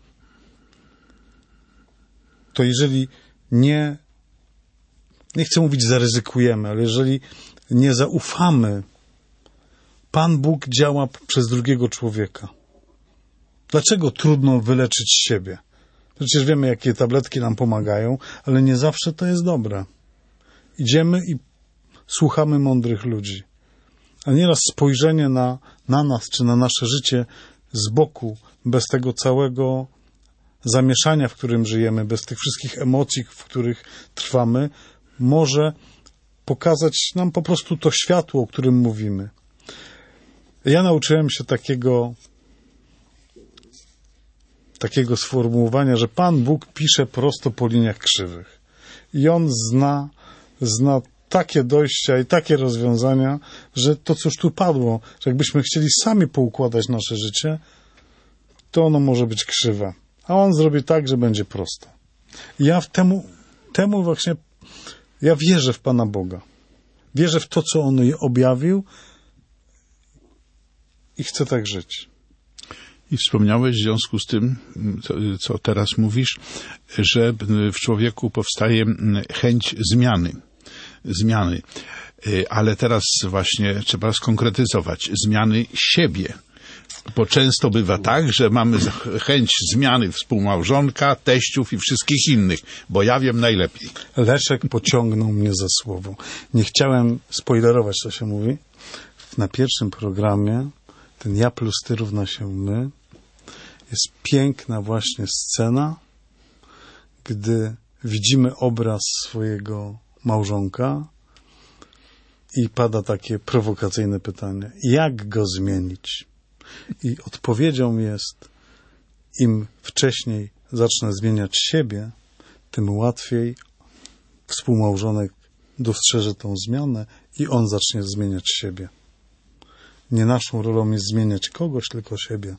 To jeżeli nie, nie chcę mówić zaryzykujemy, ale jeżeli nie zaufamy, Pan Bóg działa przez drugiego człowieka. Dlaczego trudno wyleczyć siebie? Przecież wiemy, jakie tabletki nam pomagają, ale nie zawsze to jest dobre. Idziemy i słuchamy mądrych ludzi. A nieraz spojrzenie na, na nas, czy na nasze życie z boku, bez tego całego zamieszania, w którym żyjemy, bez tych wszystkich emocji, w których trwamy, może pokazać nam po prostu to światło, o którym mówimy. Ja nauczyłem się takiego takiego sformułowania, że Pan Bóg pisze prosto po liniach krzywych. I On zna, zna takie dojścia i takie rozwiązania, że to, co już tu padło, że jakbyśmy chcieli sami poukładać nasze życie, to ono może być krzywe. A On zrobi tak, że będzie prosto. I ja w temu, temu właśnie, ja wierzę w Pana Boga. Wierzę w to, co On objawił i chcę tak żyć. I wspomniałeś w związku z tym, co teraz mówisz, że w człowieku powstaje chęć zmiany. Zmiany. Ale teraz właśnie trzeba skonkretyzować. Zmiany siebie. Bo często bywa tak, że mamy chęć zmiany współmałżonka, teściów i wszystkich innych, bo ja wiem najlepiej. Leszek pociągnął mnie za słowo. Nie chciałem spoilerować, co się mówi. Na pierwszym programie ten ja plus ty równa się my. Jest piękna właśnie scena, gdy widzimy obraz swojego małżonka i pada takie prowokacyjne pytanie. Jak go zmienić? I odpowiedzią jest, im wcześniej zacznę zmieniać siebie, tym łatwiej współmałżonek dostrzeże tą zmianę i on zacznie zmieniać siebie. Nie naszą rolą jest zmieniać kogoś, tylko siebie.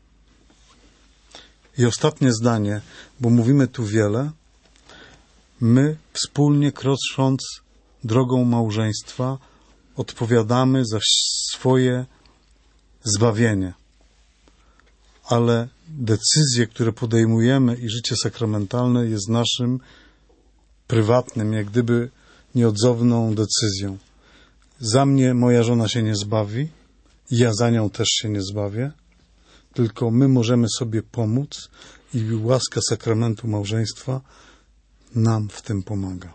I ostatnie zdanie, bo mówimy tu wiele. My wspólnie krocząc drogą małżeństwa odpowiadamy za swoje zbawienie. Ale decyzje, które podejmujemy i życie sakramentalne jest naszym prywatnym, jak gdyby nieodzowną decyzją. Za mnie moja żona się nie zbawi, ja za nią też się nie zbawię, tylko my możemy sobie pomóc i łaska sakramentu małżeństwa nam w tym pomaga.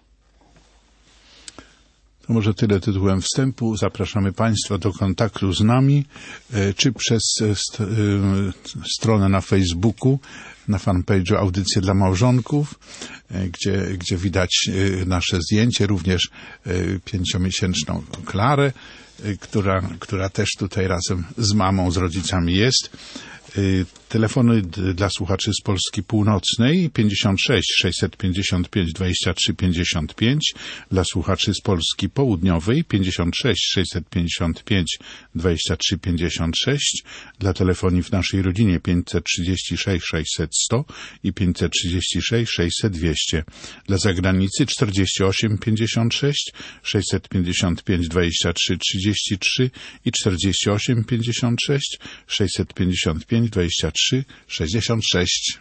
To może tyle tytułem wstępu. Zapraszamy Państwa do kontaktu z nami, czy przez st- stronę na Facebooku, na fanpage'u Audycje dla Małżonków, gdzie, gdzie widać nasze zdjęcie, również pięciomiesięczną Klarę, która, która też tutaj razem z mamą, z rodzicami jest. Telefony dla słuchaczy z Polski Północnej pięćdziesiąt sześć sześćset pięćdziesiąt pięć dwadzieścia trzy pięćdziesiąt pięć, dla słuchaczy z Polski Południowej pięćdziesiąt sześć sześćset pięćdziesiąt pięć dwadzieścia trzy pięćdziesiąt sześć, dla telefonii w naszej rodzinie pięćset trzydzieści sześć sześćset sto i pięćset trzydzieści sześć sześćset dwieście, dla zagranicy czterdzieści osiem pięćdziesiąt sześć sześćset pięćdziesiąt pięć dwadzieścia trzy trzydzieści trzy i czterdzieści osiem pięćdziesiąt sześć sześćset pięćdziesiąt pięć dwadzieścia trzy sześćdziesiąt sześć.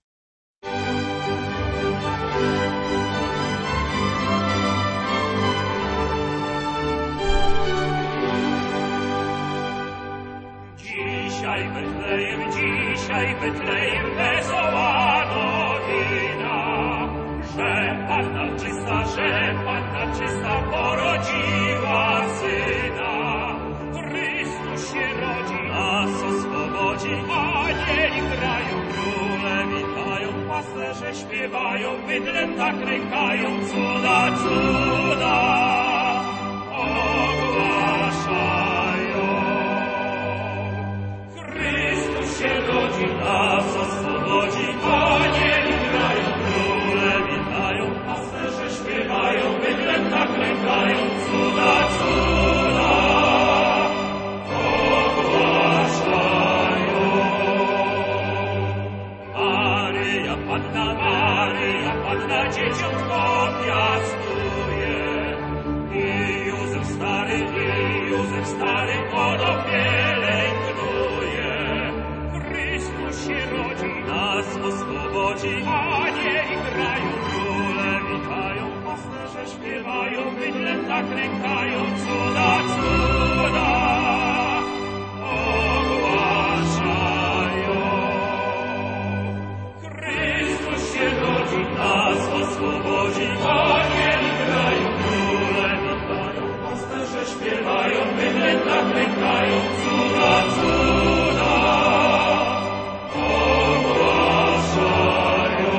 Dzisiaj Betlejem, dzisiaj Betlejem, wesoła nowina, że Panna czysta, że Panna czysta porodziła syna. Chrystus się rodzi, nas oswobodzi, anieli grają, króle witają, pasterze śpiewają, bydlęta tak rękają, cuda, cuda ogłaszają. Chrystus się rodzi, nas oswobodzi, anieli grają, króle witają, pasterze śpiewają, bydlęta tak rękają, cuda, cuda ogłaszają. Maryja Panna, Maryja Panna dzieciątko piastuje i Józef stary, i Józef stary podopieleń knuje. Chrystus się rodzi, nas oswobodzi, anieli grają, króle witają, pasterze śpiewają, bydlęta tak rękają, cuda, cuda ogłaszają. Chrystus się rodzi, nas oswobodzi, anieli grają, króle witają, pasterze śpiewają, bydlęta tak rękają, cuda, cuda ogłaszają.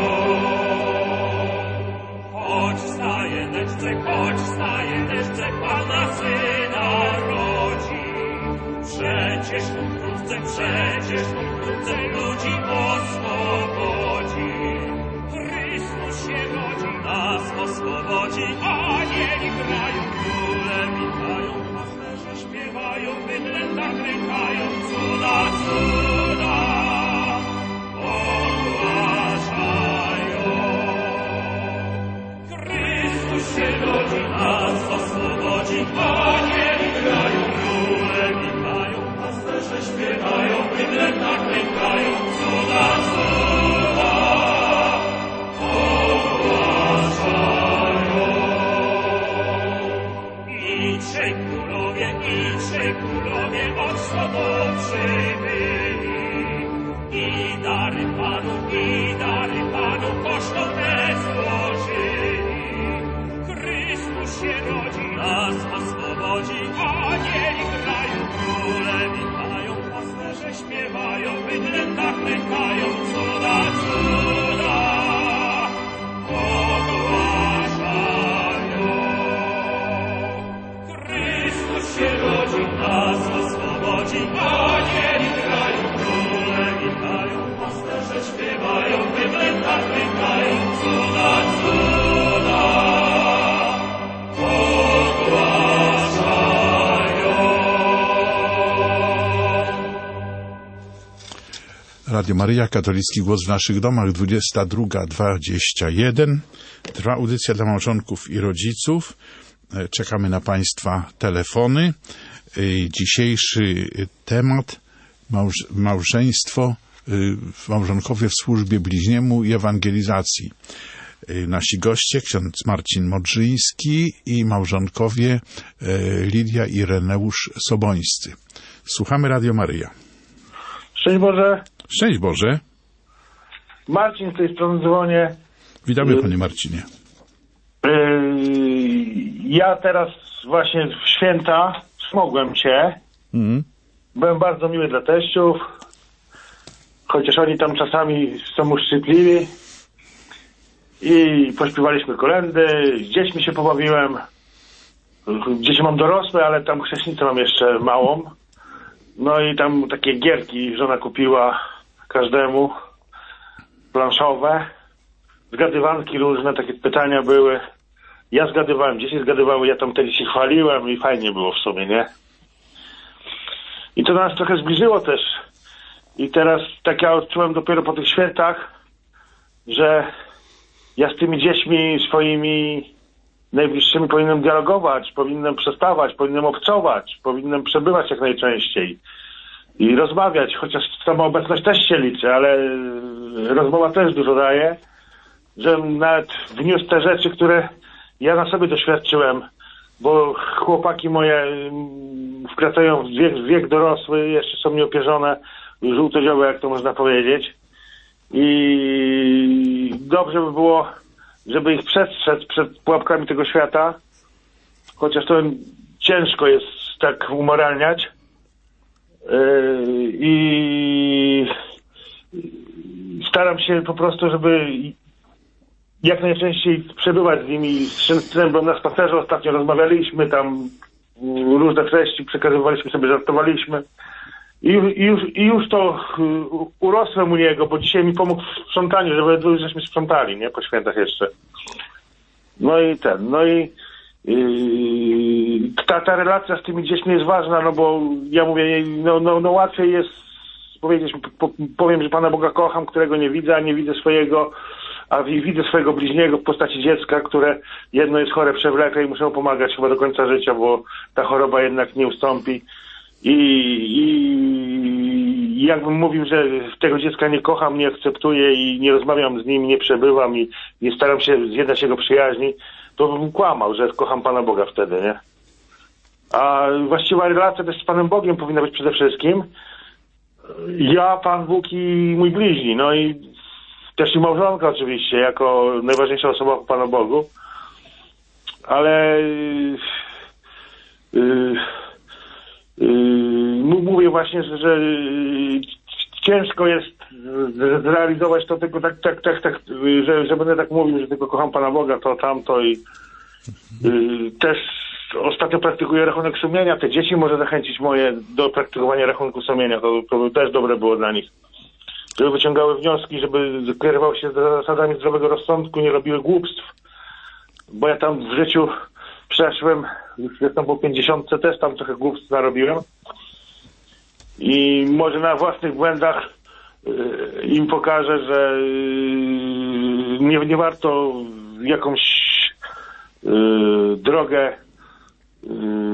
Choć staje deszczek, choć staje deszczek, Pana syna rodzi. Przecież on wkrótce, przecież on wkrótce ludzi oswobodzi. Chrystus się rodzi, nas oswobodzi, anieli grają, króle witają, pasterze śpiewają, bydlęta tak rękają, cuda, cuda ogłaszają. Chrystus się rodzi, nas oswobodzi, anieli grają, króle witają, pasterze śpiewają, bydlęta tak rękają, cuda, cuda ogłaszają. I trzej królowie, i trzej królowie od Sodomu przybyli, i dary Panu, i dary Panu kosztowne złożyli. Chrystus się rodzi, nas oswobodzi, anieli grają, króle witają, pasterze śpiewają, bydlęta tak rękają, cuda, cuda ogłaszają. Chrystus się rodzi, nas oswobodzi, anieli grają, zapytają cuda, cuda, ogłaszają. Radio Maryja, katolicki głos w naszych domach, dwudziesta druga dwadzieścia jeden. Trwa audycja dla małżonków i rodziców. Czekamy na Państwa telefony. Dzisiejszy temat małż małżeństwo, małżonkowie w służbie bliźniemu i ewangelizacji. Nasi goście, ksiądz Marcin Modrzyński i małżonkowie Lidia i Ireneusz Sobońscy. Słuchamy Radio Maryja. Szczęść Boże. Szczęść Boże. Marcin z tej strony dzwonię. Witamy, panie Marcinie. Ja teraz właśnie w święta smogłem cię. Mm. Byłem bardzo miły dla teściów, chociaż oni tam czasami są uszczypliwi. I pośpiewaliśmy kolędy, z dziećmi się pobawiłem. Dzieci mam dorosłe, ale tam chrześcijanicę mam jeszcze małą. No i tam takie gierki żona kupiła każdemu, planszowe. Zgadywanki różne, takie pytania były. Ja zgadywałem, dzieci zgadywały, ja tam wtedy się chwaliłem i fajnie było w sumie, nie? I to nas trochę zbliżyło też. I teraz tak ja odczułem dopiero po tych świętach, że ja z tymi dziećmi swoimi najbliższymi powinienem dialogować, powinienem przestawać, powinienem obcować, powinienem przebywać jak najczęściej i rozmawiać, chociaż sama obecność też się liczy, ale rozmowa też dużo daje, że nawet wniósł te rzeczy, które ja na sobie doświadczyłem, bo chłopaki moje wkraczają w wiek, w wiek dorosły, jeszcze są nieopierzone, żółtodziołe, jak to można powiedzieć. I dobrze by było, żeby ich przestrzec przed pułapkami tego świata, chociaż to ciężko jest tak umoralniać. I staram się po prostu, żeby jak najczęściej przebywać z nimi. Z synem byłem na spacerze, ostatnio rozmawialiśmy, tam różne treści przekazywaliśmy sobie, żartowaliśmy. I już, i już, i już to urosłem u niego, bo dzisiaj mi pomógł w sprzątaniu, żeby już żeśmy sprzątali, nie? Po świętach jeszcze. No i ten, no i yy, ta, ta relacja z tymi dziećmi jest ważna, no bo ja mówię, no, no, no łatwiej jest powiedzieć, po, powiem, że Pana Boga kocham, którego nie widzę, a nie widzę swojego, a widzę swojego bliźniego w postaci dziecka, które jedno jest chore przewlekle i muszę mu pomagać chyba do końca życia, bo ta choroba jednak nie ustąpi. I, I jakbym mówił, że tego dziecka nie kocham, nie akceptuję i nie rozmawiam z nim, nie przebywam i nie staram się zjednać jego przyjaźni, to bym kłamał, że kocham Pana Boga wtedy, nie? A właściwa relacja też z Panem Bogiem powinna być przede wszystkim ja, Pan Bóg i mój bliźni, no i też i małżonka oczywiście, jako najważniejsza osoba po Panu Bogu, ale yy, Yy, mówię właśnie, że, że ciężko jest zrealizować to tylko tak, tak, tak, tak że, że będę tak mówił, że tylko kocham Pana Boga, to tamto i yy, też ostatnio praktykuję rachunek sumienia. Te dzieci może zachęcić moje do praktykowania rachunku sumienia, to, to też dobre było dla nich. Żeby wyciągały wnioski, żeby kierowały się zasadami zdrowego rozsądku, nie robiły głupstw, bo ja tam w życiu przeszłem, już jestem po pięćdziesiątce, też tam trochę głupstw narobiłem i może na własnych błędach y, im pokażę, że y, nie, nie warto w jakąś y, drogę y,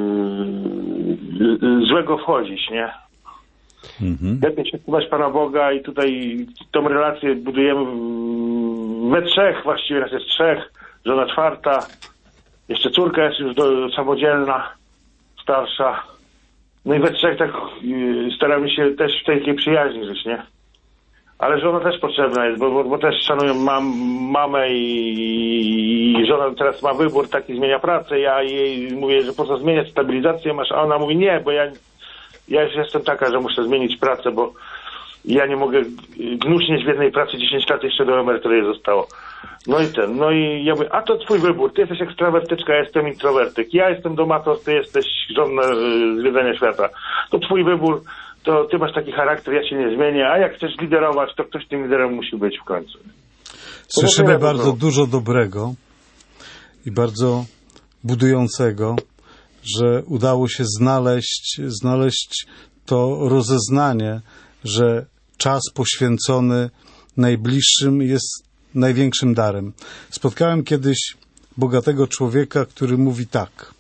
y, złego wchodzić, nie? Mhm. Lepiej się słuchać Pana Boga i tutaj tą relację budujemy we trzech, właściwie nas jest trzech, żona czwarta. Jeszcze córka jest już do, samodzielna, starsza. No i we trzech tak yy, staramy się też w tej przyjaźni żyć, nie? Ale żona też potrzebna jest, bo, bo, bo też szanują mam, mamę i, i żona teraz ma wybór taki, zmienia pracę. Ja jej mówię, że po co zmieniać, stabilizację masz, a ona mówi nie, bo ja, ja już jestem taka, że muszę zmienić pracę, bo ja nie mogę gnuśnieć w jednej pracy dziesięć lat, jeszcze do emerytury jej zostało. No i ten, no i ja mówię, a to twój wybór, ty jesteś ekstrawertyczka, ja jestem introwertyk, ja jestem domatos, ty jesteś żona zwiedzania świata. To twój wybór, to ty masz taki charakter, ja się nie zmienię, a jak chcesz liderować, to ktoś tym liderem musi być w końcu. Słyszymy bardzo dużo dobrego i bardzo budującego, że udało się znaleźć, znaleźć to rozeznanie, że czas poświęcony najbliższym jest największym darem. Spotkałem kiedyś bogatego człowieka, który mówi tak: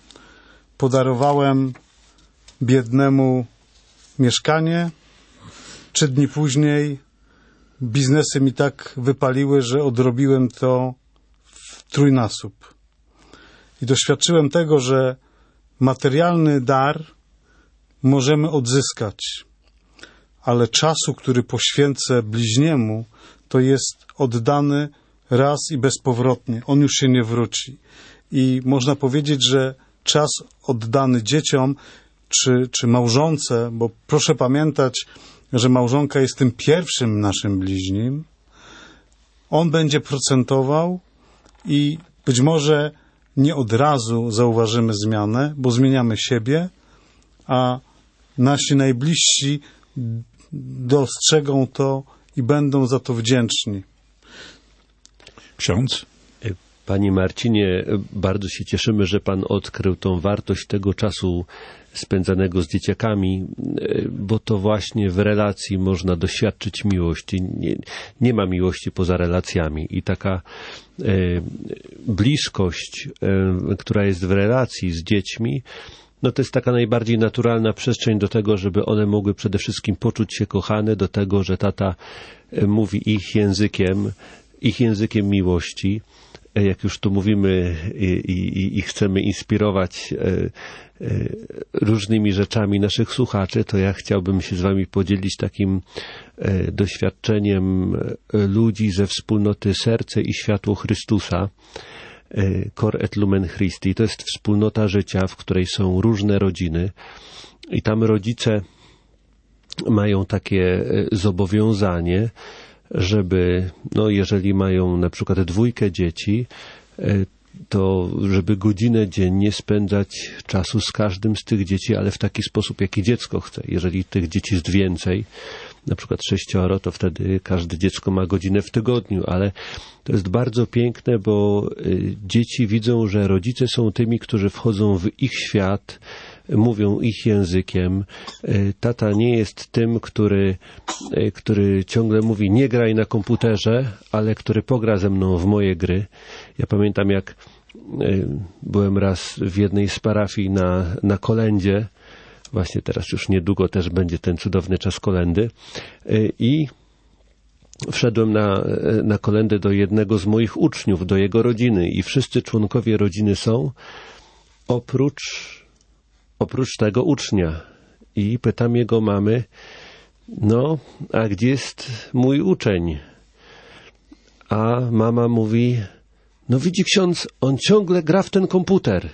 podarowałem biednemu mieszkanie, trzy dni później biznesy mi tak wypaliły, że odrobiłem to w trójnasób. I doświadczyłem tego, że materialny dar możemy odzyskać, ale czasu, który poświęcę bliźniemu, to jest oddany raz i bezpowrotnie. On już się nie wróci. I można powiedzieć, że czas oddany dzieciom czy, czy małżonce, bo proszę pamiętać, że małżonka jest tym pierwszym naszym bliźnim, on będzie procentował i być może nie od razu zauważymy zmianę, bo zmieniamy siebie, a nasi najbliżsi dostrzegą to i będą za to wdzięczni. Ksiądz? Panie Marcinie, bardzo się cieszymy, że Pan odkrył tą wartość tego czasu spędzanego z dzieciakami, bo to właśnie w relacji można doświadczyć miłości. Nie, nie ma miłości poza relacjami i taka e, bliskość, e, która jest w relacji z dziećmi, no to jest taka najbardziej naturalna przestrzeń do tego, żeby one mogły przede wszystkim poczuć się kochane, do tego, że tata mówi ich językiem, ich językiem miłości. Jak już tu mówimy i, i, i chcemy inspirować e, e, różnymi rzeczami naszych słuchaczy, to ja chciałbym się z wami podzielić takim e, doświadczeniem ludzi ze wspólnoty Serce i Światło Chrystusa, e, Cor et Lumen Christi. To jest wspólnota życia, w której są różne rodziny i tam rodzice mają takie zobowiązanie, żeby, no jeżeli mają na przykład dwójkę dzieci, to żeby godzinę dziennie spędzać czasu z każdym z tych dzieci, ale w taki sposób, jaki dziecko chce. Jeżeli tych dzieci jest więcej, na przykład sześcioro, to wtedy każde dziecko ma godzinę w tygodniu, ale to jest bardzo piękne, bo dzieci widzą, że rodzice są tymi, którzy wchodzą w ich świat, mówią ich językiem. Tata nie jest tym, który, który ciągle mówi nie graj na komputerze, ale który pogra ze mną w moje gry. Ja pamiętam, jak byłem raz w jednej z parafii na, na kolędzie, właśnie teraz już niedługo też będzie ten cudowny czas kolendy i wszedłem na, na kolędę do jednego z moich uczniów, do jego rodziny i wszyscy członkowie rodziny są oprócz oprócz tego ucznia. I pytam jego mamy, no, a gdzie jest mój uczeń? A mama mówi, no widzi ksiądz, on ciągle gra w ten komputer.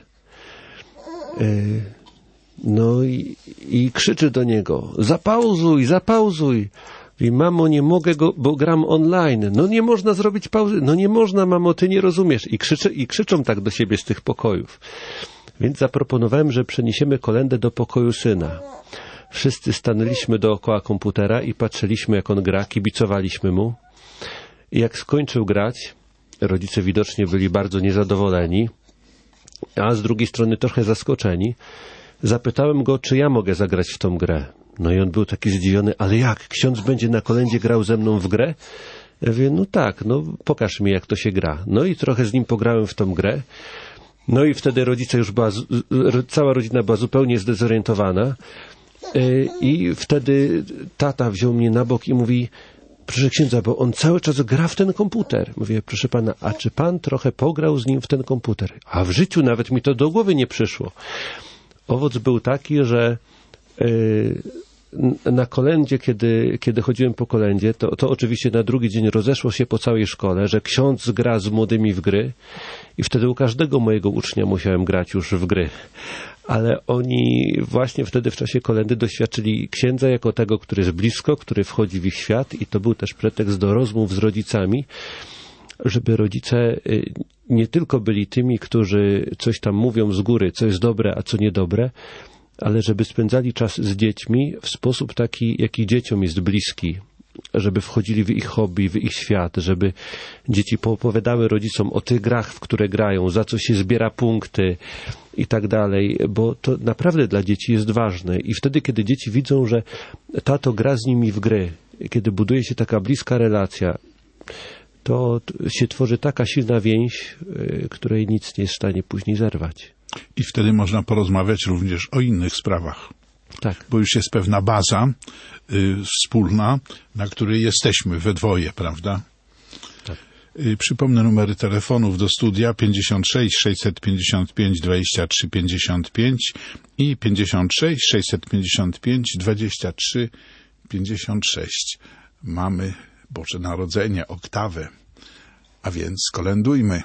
Yy, no i, i krzyczy do niego, zapauzuj, zapauzuj. I mamo, nie mogę go, bo gram online. No nie można zrobić pauzy. No nie można, mamo, ty nie rozumiesz. I, krzyczy, i krzyczą tak do siebie z tych pokojów. Więc zaproponowałem, że przeniesiemy kolędę do pokoju syna. Wszyscy stanęliśmy dookoła komputera i patrzyliśmy, jak on gra, kibicowaliśmy mu. I jak skończył grać, rodzice widocznie byli bardzo niezadowoleni, a z drugiej strony trochę zaskoczeni. Zapytałem go, czy ja mogę zagrać w tą grę. No i on był taki zdziwiony, ale jak? Ksiądz będzie na kolędzie grał ze mną w grę? Ja mówię, no tak, no pokaż mi, jak to się gra. No i trochę z nim pograłem w tą grę. No i wtedy rodzice już była, cała rodzina była zupełnie zdezorientowana i wtedy tata wziął mnie na bok i mówi, proszę księdza, bo on cały czas gra w ten komputer. Mówię, proszę pana, a czy pan trochę pograł z nim w ten komputer? A w życiu nawet mi to do głowy nie przyszło. Owoc był taki, że na kolędzie, kiedy, kiedy chodziłem po kolędzie, to, to oczywiście na drugi dzień rozeszło się po całej szkole, że ksiądz gra z młodymi w gry i wtedy u każdego mojego ucznia musiałem grać już w gry. Ale oni właśnie wtedy w czasie kolędy doświadczyli księdza jako tego, który jest blisko, który wchodzi w ich świat i to był też pretekst do rozmów z rodzicami, żeby rodzice nie tylko byli tymi, którzy coś tam mówią z góry, co jest dobre, a co niedobre, ale żeby spędzali czas z dziećmi w sposób taki, jaki dzieciom jest bliski. żeby wchodzili w ich hobby, w ich świat, żeby dzieci poopowiadały rodzicom o tych grach, w które grają, za co się zbiera punkty i tak dalej, bo to naprawdę dla dzieci jest ważne. I wtedy, kiedy dzieci widzą, że tato gra z nimi w gry, kiedy buduje się taka bliska relacja, to się tworzy taka silna więź, której nic nie jest w stanie później zerwać. I wtedy można porozmawiać również o innych sprawach. Tak. Bo już jest pewna baza y, wspólna, na której jesteśmy we dwoje, prawda? Tak. Y, przypomnę numery telefonów do studia pięćdziesiąt sześć sześćset pięćdziesiąt pięć dwadzieścia trzy pięćdziesiąt pięć i pięćdziesiąt sześć sześćset pięćdziesiąt pięć dwadzieścia trzy pięćdziesiąt sześć. Mamy Boże Narodzenie, oktawę, a więc kolędujmy.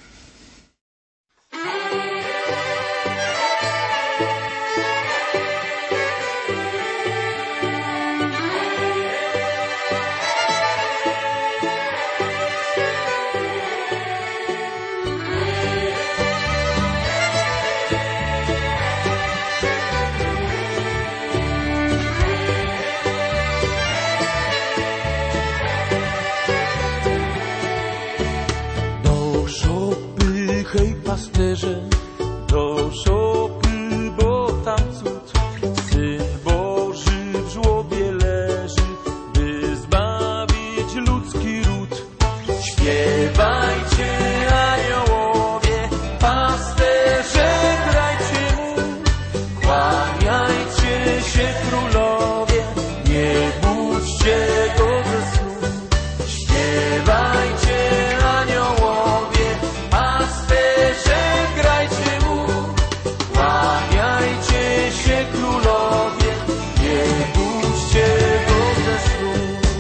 Hej pasterze, do szopy, bo tam cud, Syn Boży w żłobie leży, by zbawić ludzki ród. Śpiewajcie aniołowie, pasterze grajcie mu, kłaniajcie się królowie, nie budźcie go ze snu. Śpiewajcie aniołowie, pasterze grajcie mu, kłaniajcie się królowie, nie budźcie go ze snu.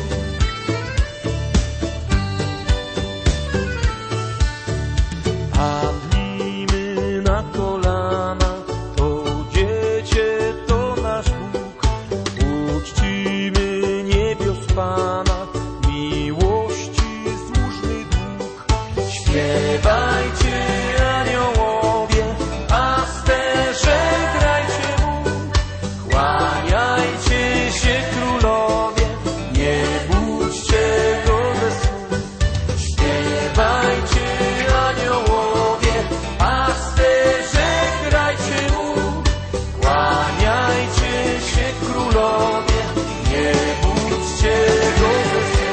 Padnijmy na kolana, to dziecię, to nasz Bóg, uczcimy niebios Pana, miłości złóżmy dług. Śpiewajcie aniołowie, pasterze grajcie mu, kłaniajcie się królowie, nie budźcie go ze snu. Śpiewajcie aniołowie, pasterze grajcie mu, kłaniajcie się królowie, nie budźcie go ze snu.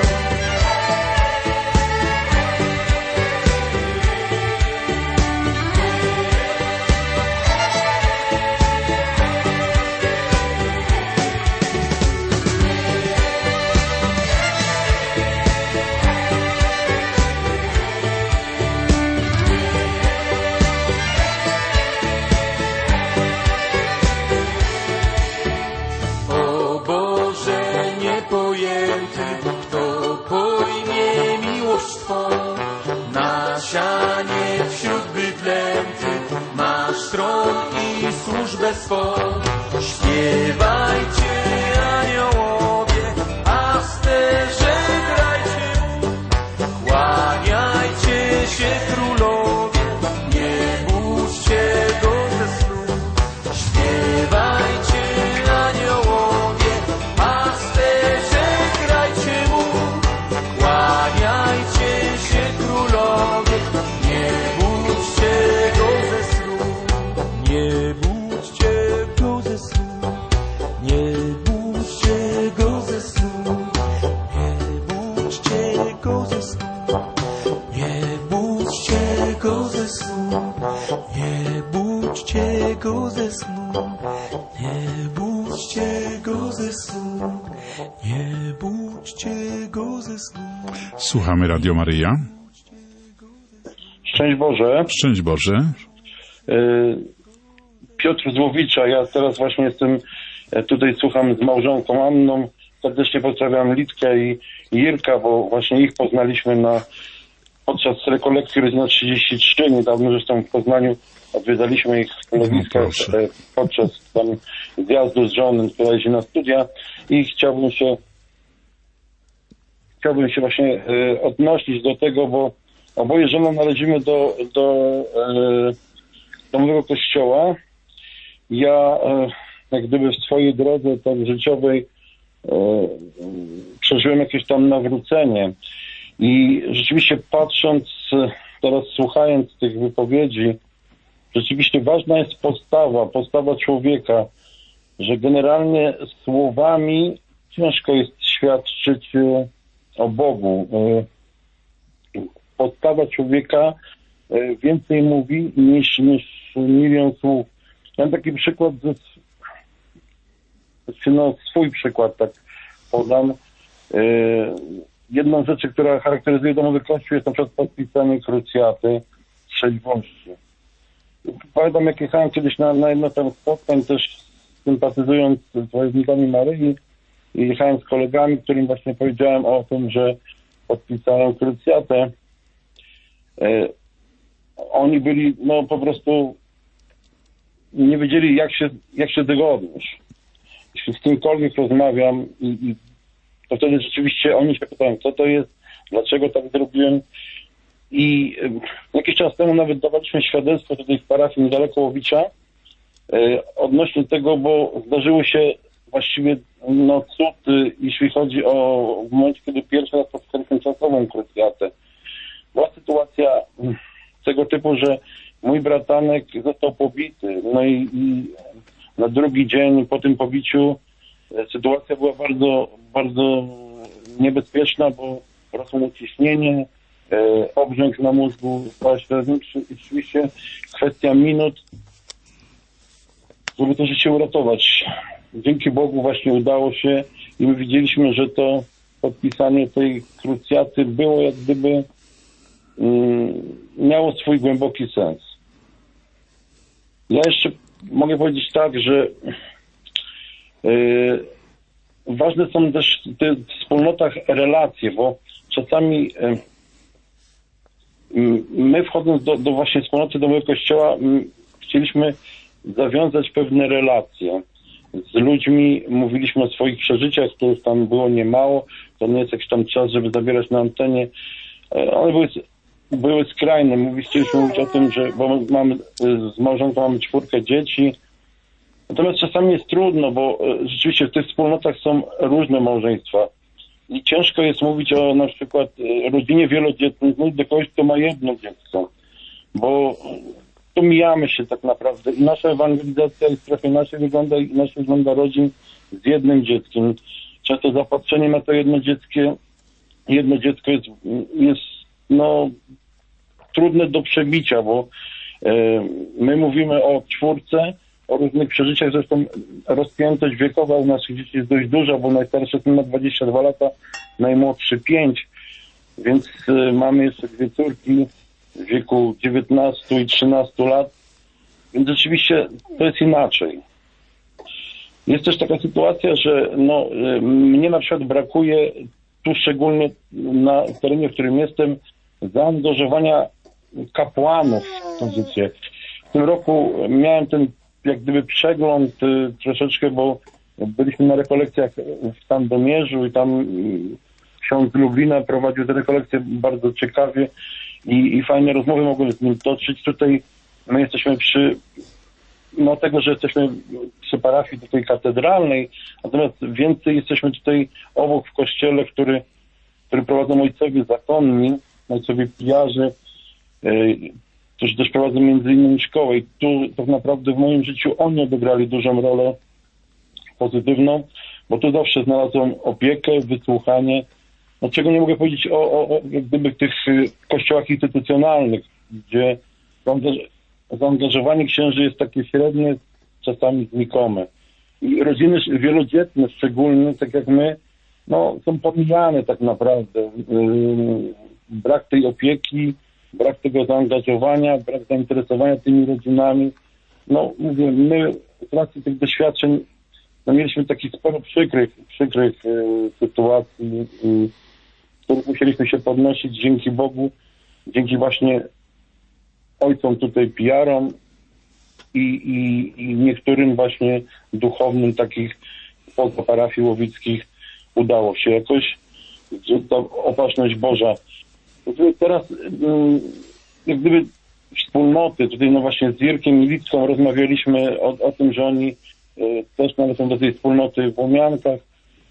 O Boże niepojęty, kto pojmie miłość Twą, nasianie wśród bydlętych, masz tron i służbę swą. Śpiewajcie aniołowie, pasterze grajcie mu, kłaniajcie się królowie, nie budźcie go ze snu. Śpiewajcie aniołowie, pasterze grajcie mu, kłaniajcie się królowie, nie budźcie go ze snu. Nie budźcie go ze snu, nie budźcie go ze snu, nie budźcie go ze snu, nie budźcie go ze snu, nie budźcie go ze snu, nie budźcie go ze snu, nie budźcie go ze snu. Słuchamy Radio Maryja. Szczęść Boże. Szczęść Boże. Y, Piotr z Łowicza. Ja teraz właśnie jestem, e, tutaj słucham z małżonką Anną. Serdecznie pozdrawiam Litkę i Jirka, bo właśnie ich poznaliśmy na podczas rekolekcji Rodzina trzydzieści trzy. Niedawno zresztą w Poznaniu odwiedzaliśmy ich stanowiska No proszę. e, podczas tam zjazdu z żoną, która jeździ na studia i chciałbym się chciałbym się właśnie e, odnosić do tego, bo oboje z żoną należymy do, do e, domowego kościoła. Ja e, jak gdyby w swojej drodze tak życiowej e, przeżyłem jakieś tam nawrócenie. I rzeczywiście patrząc, teraz słuchając tych wypowiedzi, rzeczywiście ważna jest postawa, postawa człowieka, że generalnie słowami ciężko jest świadczyć o Bogu. Postawa człowieka więcej mówi niż, niż milion słów. Ja mam taki przykład, ze, no, swój przykład tak podam. Jedną rzeczy, która charakteryzuje domowy kościół, jest na przykład podpisanie krucjaty trzeźwości. Pamiętam, jak jechałem kiedyś na, na jedno tam spotkań, też sympatyzując z wojownikami Maryi, i jechałem z kolegami, którym właśnie powiedziałem o tym, że podpisałem krucjatę. E, oni byli, no po prostu nie wiedzieli, jak się, jak się tego odnieść. Jeśli z kimkolwiek rozmawiam, i, i to wtedy rzeczywiście oni się pytają, co to jest, dlaczego tak zrobiłem. I e, jakiś czas temu nawet dawaliśmy świadectwo tutaj w parafii niedaleko Łowicza e, odnośnie tego, bo zdarzyły się właściwie no, cud, jeśli chodzi o w momencie, kiedy pierwszy raz podpisaliśmy czasową krucjatę. Była sytuacja tego typu, że mój bratanek został pobity. No i, i na drugi dzień po tym pobiciu sytuacja była bardzo, bardzo niebezpieczna, bo rosło mu ciśnienie, e, obrzęk na mózgu, i rzeczywiście kwestia minut, żeby to życie uratować. Dzięki Bogu właśnie udało się i my widzieliśmy, że to podpisanie tej krucjaty było jak gdyby mm, miało swój głęboki sens. Ja jeszcze mogę powiedzieć tak, że yy, ważne są też w tych wspólnotach relacje, bo czasami yy, my wchodząc do, do właśnie wspólnoty domowego kościoła yy, chcieliśmy zawiązać pewne relacje z ludźmi, mówiliśmy o swoich przeżyciach, których tam było niemało, to nie jest jakiś tam czas, żeby zabierać na antenie. One były, były skrajne. Mówiliśmy, chcieliśmy mówić o tym, że bo mamy z małżonką mamy czwórkę dzieci. Natomiast czasami jest trudno, bo rzeczywiście w tych wspólnotach są różne małżeństwa. I ciężko jest mówić o na przykład rodzinie wielodzietnej, no do kogoś, kto ma jedno dziecko. Bo tu mijamy się tak naprawdę i nasza ewangelizacja i trochę inaczej wygląda, i inaczej wygląda rodzin z jednym dzieckiem. Często zapatrzenie na to jedno dziecko, jedno dziecko jest, jest no, trudne do przebicia, bo e, my mówimy o czwórce, o różnych przeżyciach, zresztą rozpiętość wiekowa u naszych dzieci jest dość duża, bo najstarszy syn ma dwadzieścia dwa lata, najmłodszy pięć, więc e, mamy jeszcze dwie córki w wieku dziewiętnastu i trzynastu lat, więc rzeczywiście to jest inaczej. Jest też taka sytuacja, że no, mnie na przykład brakuje tu szczególnie na terenie, w którym jestem, zaangażowania kapłanów w tę pozycję. W tym roku miałem ten jak gdyby przegląd y, troszeczkę, bo byliśmy na rekolekcjach w Sandomierzu i tam y, ksiądz Lublina prowadził te rekolekcje bardzo ciekawie i, i fajne rozmowy mogły z nim toczyć. Tutaj my jesteśmy przy, no tego, że jesteśmy przy parafii tutaj katedralnej, natomiast więcej jesteśmy tutaj obok w kościele, który, który prowadzą ojcowie zakonni, ojcowie pijarzy, yy, którzy też prowadzą między innymi szkołę. I tu tak naprawdę w moim życiu oni odegrali dużą rolę pozytywną, bo tu zawsze znalazłem opiekę, wysłuchanie. No, czego nie mogę powiedzieć o, o, o jak gdyby tych kościołach instytucjonalnych, gdzie zaangażowanie księży jest takie średnie, czasami znikome. I rodziny wielodzietne szczególnie, tak jak my, no, są pomijane tak naprawdę. Yy, brak tej opieki, brak tego zaangażowania, brak zainteresowania tymi rodzinami. No mówię, my z racji tych doświadczeń no, mieliśmy takich sporo przykrych, przykrych yy, sytuacji, yy, w których musieliśmy się podnosić dzięki Bogu, dzięki właśnie ojcom tutaj pijarom i, i, i niektórym właśnie duchownym takich poza parafii łowickich udało się jakoś, że to opatrzność Boża. Teraz jak gdyby wspólnoty, tutaj no właśnie z Jirkiem i Wicką rozmawialiśmy o, o tym, że oni też należą do tej wspólnoty w Łomiankach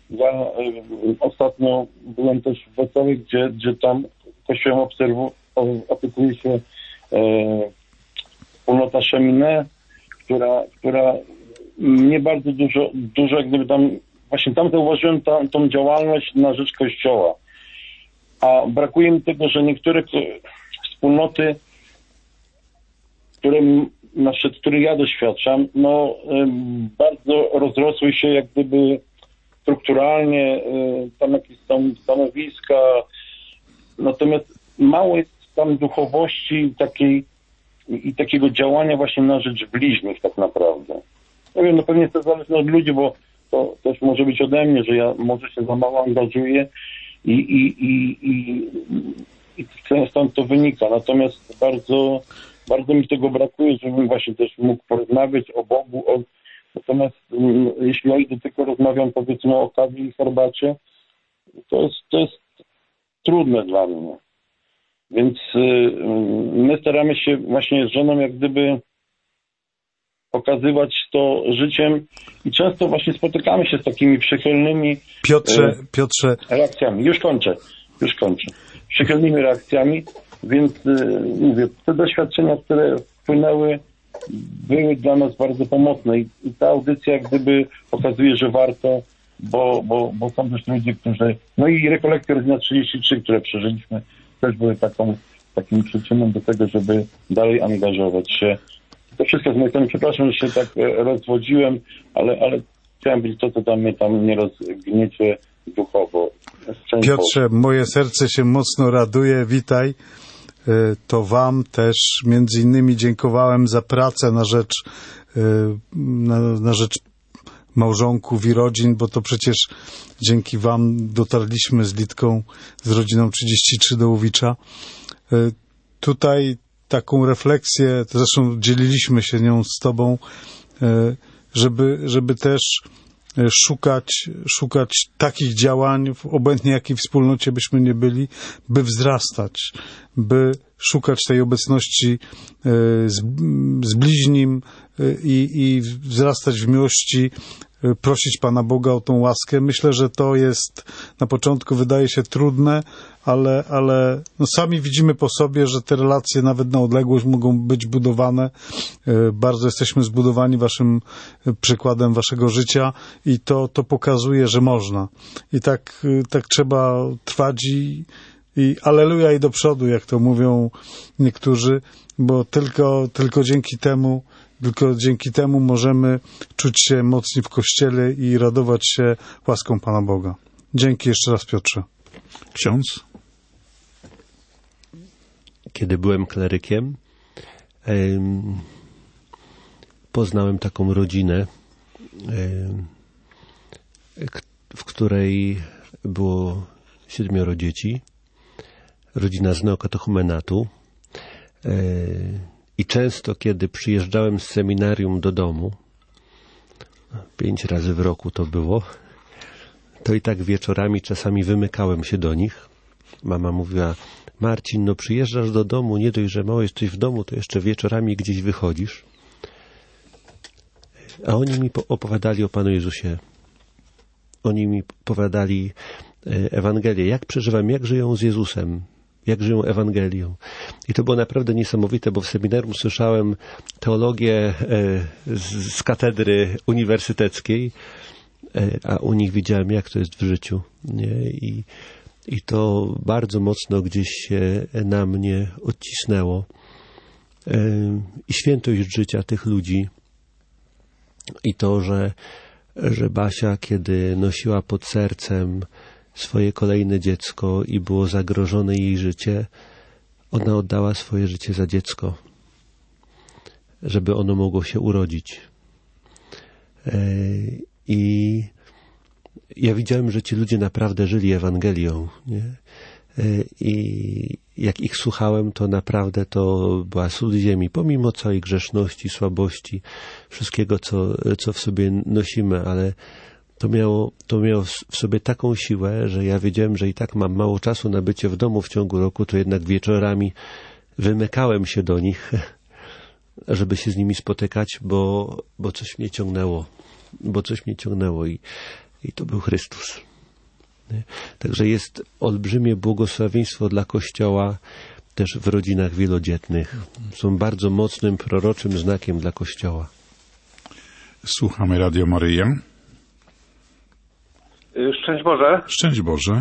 Ja y, ostatnio byłem też w Wesołej, gdzie, gdzie tam kościołem obserwu, opiekuje się y, wspólnota Cheminée, która, która nie bardzo dużo, dużo jak gdyby tam, właśnie tam zauważyłem tam, tą działalność na rzecz Kościoła. A brakuje mi tego, że niektóre wspólnoty, które, na przykład, których ja doświadczam, no bardzo rozrosły się jak gdyby strukturalnie, tam jakieś są stanowiska, natomiast mało jest tam duchowości takiej i takiego działania właśnie na rzecz bliźnich tak naprawdę. Nie wiem, no pewnie to zależy od ludzi, bo to też może być ode mnie, że ja może się za mało angażuję i, i, i, i, i stąd to wynika. Natomiast bardzo, bardzo mi tego brakuje, żebym właśnie też mógł porozmawiać o Bogu. O... Natomiast um, jeśli ja idę tylko rozmawiam powiedzmy o kawie i herbacie, to jest, to jest trudne dla mnie. Więc y, my staramy się właśnie z żoną jak gdyby pokazywać to życiem i często właśnie spotykamy się z takimi przychylnymi Piotrze, e, Piotrze. reakcjami. Już kończę, już kończę. Przychylnymi reakcjami, więc y, mówię, te doświadczenia, które wpłynęły, były dla nas bardzo pomocne i, i ta audycja jak gdyby pokazuje, że warto, bo, bo, bo są też ludzie, którzy, no i rekolekcje Rodzina trzydzieści trzy, które przeżyliśmy, też były taką, takim przyczyną do tego, żeby dalej angażować się. To wszystko z mojej strony. Przepraszam, że się tak rozwodziłem, ale, ale chciałem być to, co tam mnie tam nie rozgniecie duchowo. Piotrze, moje serce się mocno raduje. Witaj. To wam też między innymi dziękowałem za pracę na rzecz, na, na rzecz małżonków i rodzin, bo to przecież dzięki wam dotarliśmy z Litką, z rodziną trzydzieści trzy do Łowicza. Tutaj taką refleksję, zresztą dzieliliśmy się nią z tobą, żeby, żeby też szukać, szukać takich działań, obojętnie jakiej wspólnocie byśmy nie byli, by wzrastać, by szukać tej obecności z, z bliźnim i, i wzrastać w miłości, prosić Pana Boga o tą łaskę. Myślę, że to jest na początku wydaje się trudne, ale, ale no sami widzimy po sobie, że te relacje nawet na odległość mogą być budowane. Bardzo jesteśmy zbudowani waszym przykładem waszego życia i to, to pokazuje, że można. I tak, tak trzeba trwać i, i alleluja i do przodu, jak to mówią niektórzy, bo tylko, tylko dzięki temu Tylko dzięki temu możemy czuć się mocni w Kościele i radować się łaską Pana Boga. Dzięki jeszcze raz, Piotrze. Ksiądz? Kiedy byłem klerykiem, em, poznałem taką rodzinę, em, w której było siedmioro dzieci. Rodzina z neokatechumenatu. E, I często, kiedy przyjeżdżałem z seminarium do domu, pięć razy w roku to było, to i tak wieczorami czasami wymykałem się do nich. Mama mówiła: Marcin, no przyjeżdżasz do domu, nie dość, że mało jesteś w domu, to jeszcze wieczorami gdzieś wychodzisz. A oni mi opowiadali o Panu Jezusie. Oni mi opowiadali Ewangelię, jak przeżywam, jak żyją z Jezusem, jak żyją Ewangelią. I to było naprawdę niesamowite, bo w seminarium słyszałem teologię z, z katedry uniwersyteckiej, a u nich widziałem, jak to jest w życiu. Nie? I, I to bardzo mocno gdzieś się na mnie odcisnęło. I świętość życia tych ludzi. I to, że, że Basia, kiedy nosiła pod sercem swoje kolejne dziecko i było zagrożone jej życie, ona oddała swoje życie za dziecko, żeby ono mogło się urodzić. I ja widziałem, że ci ludzie naprawdę żyli Ewangelią, nie? I jak ich słuchałem, to naprawdę to była sól ziemi, pomimo całej grzeszności, słabości, wszystkiego, co, co w sobie nosimy, ale to miało, to miało w sobie taką siłę, że ja wiedziałem, że i tak mam mało czasu na bycie w domu w ciągu roku, to jednak wieczorami wymykałem się do nich, żeby się z nimi spotykać, bo, bo coś mnie ciągnęło, bo coś mnie ciągnęło i i to był Chrystus. Nie? Także jest olbrzymie błogosławieństwo dla Kościoła też w rodzinach wielodzietnych. Są bardzo mocnym, proroczym znakiem dla Kościoła. Słuchamy Radio Maryja. Szczęść Boże. Szczęść Boże.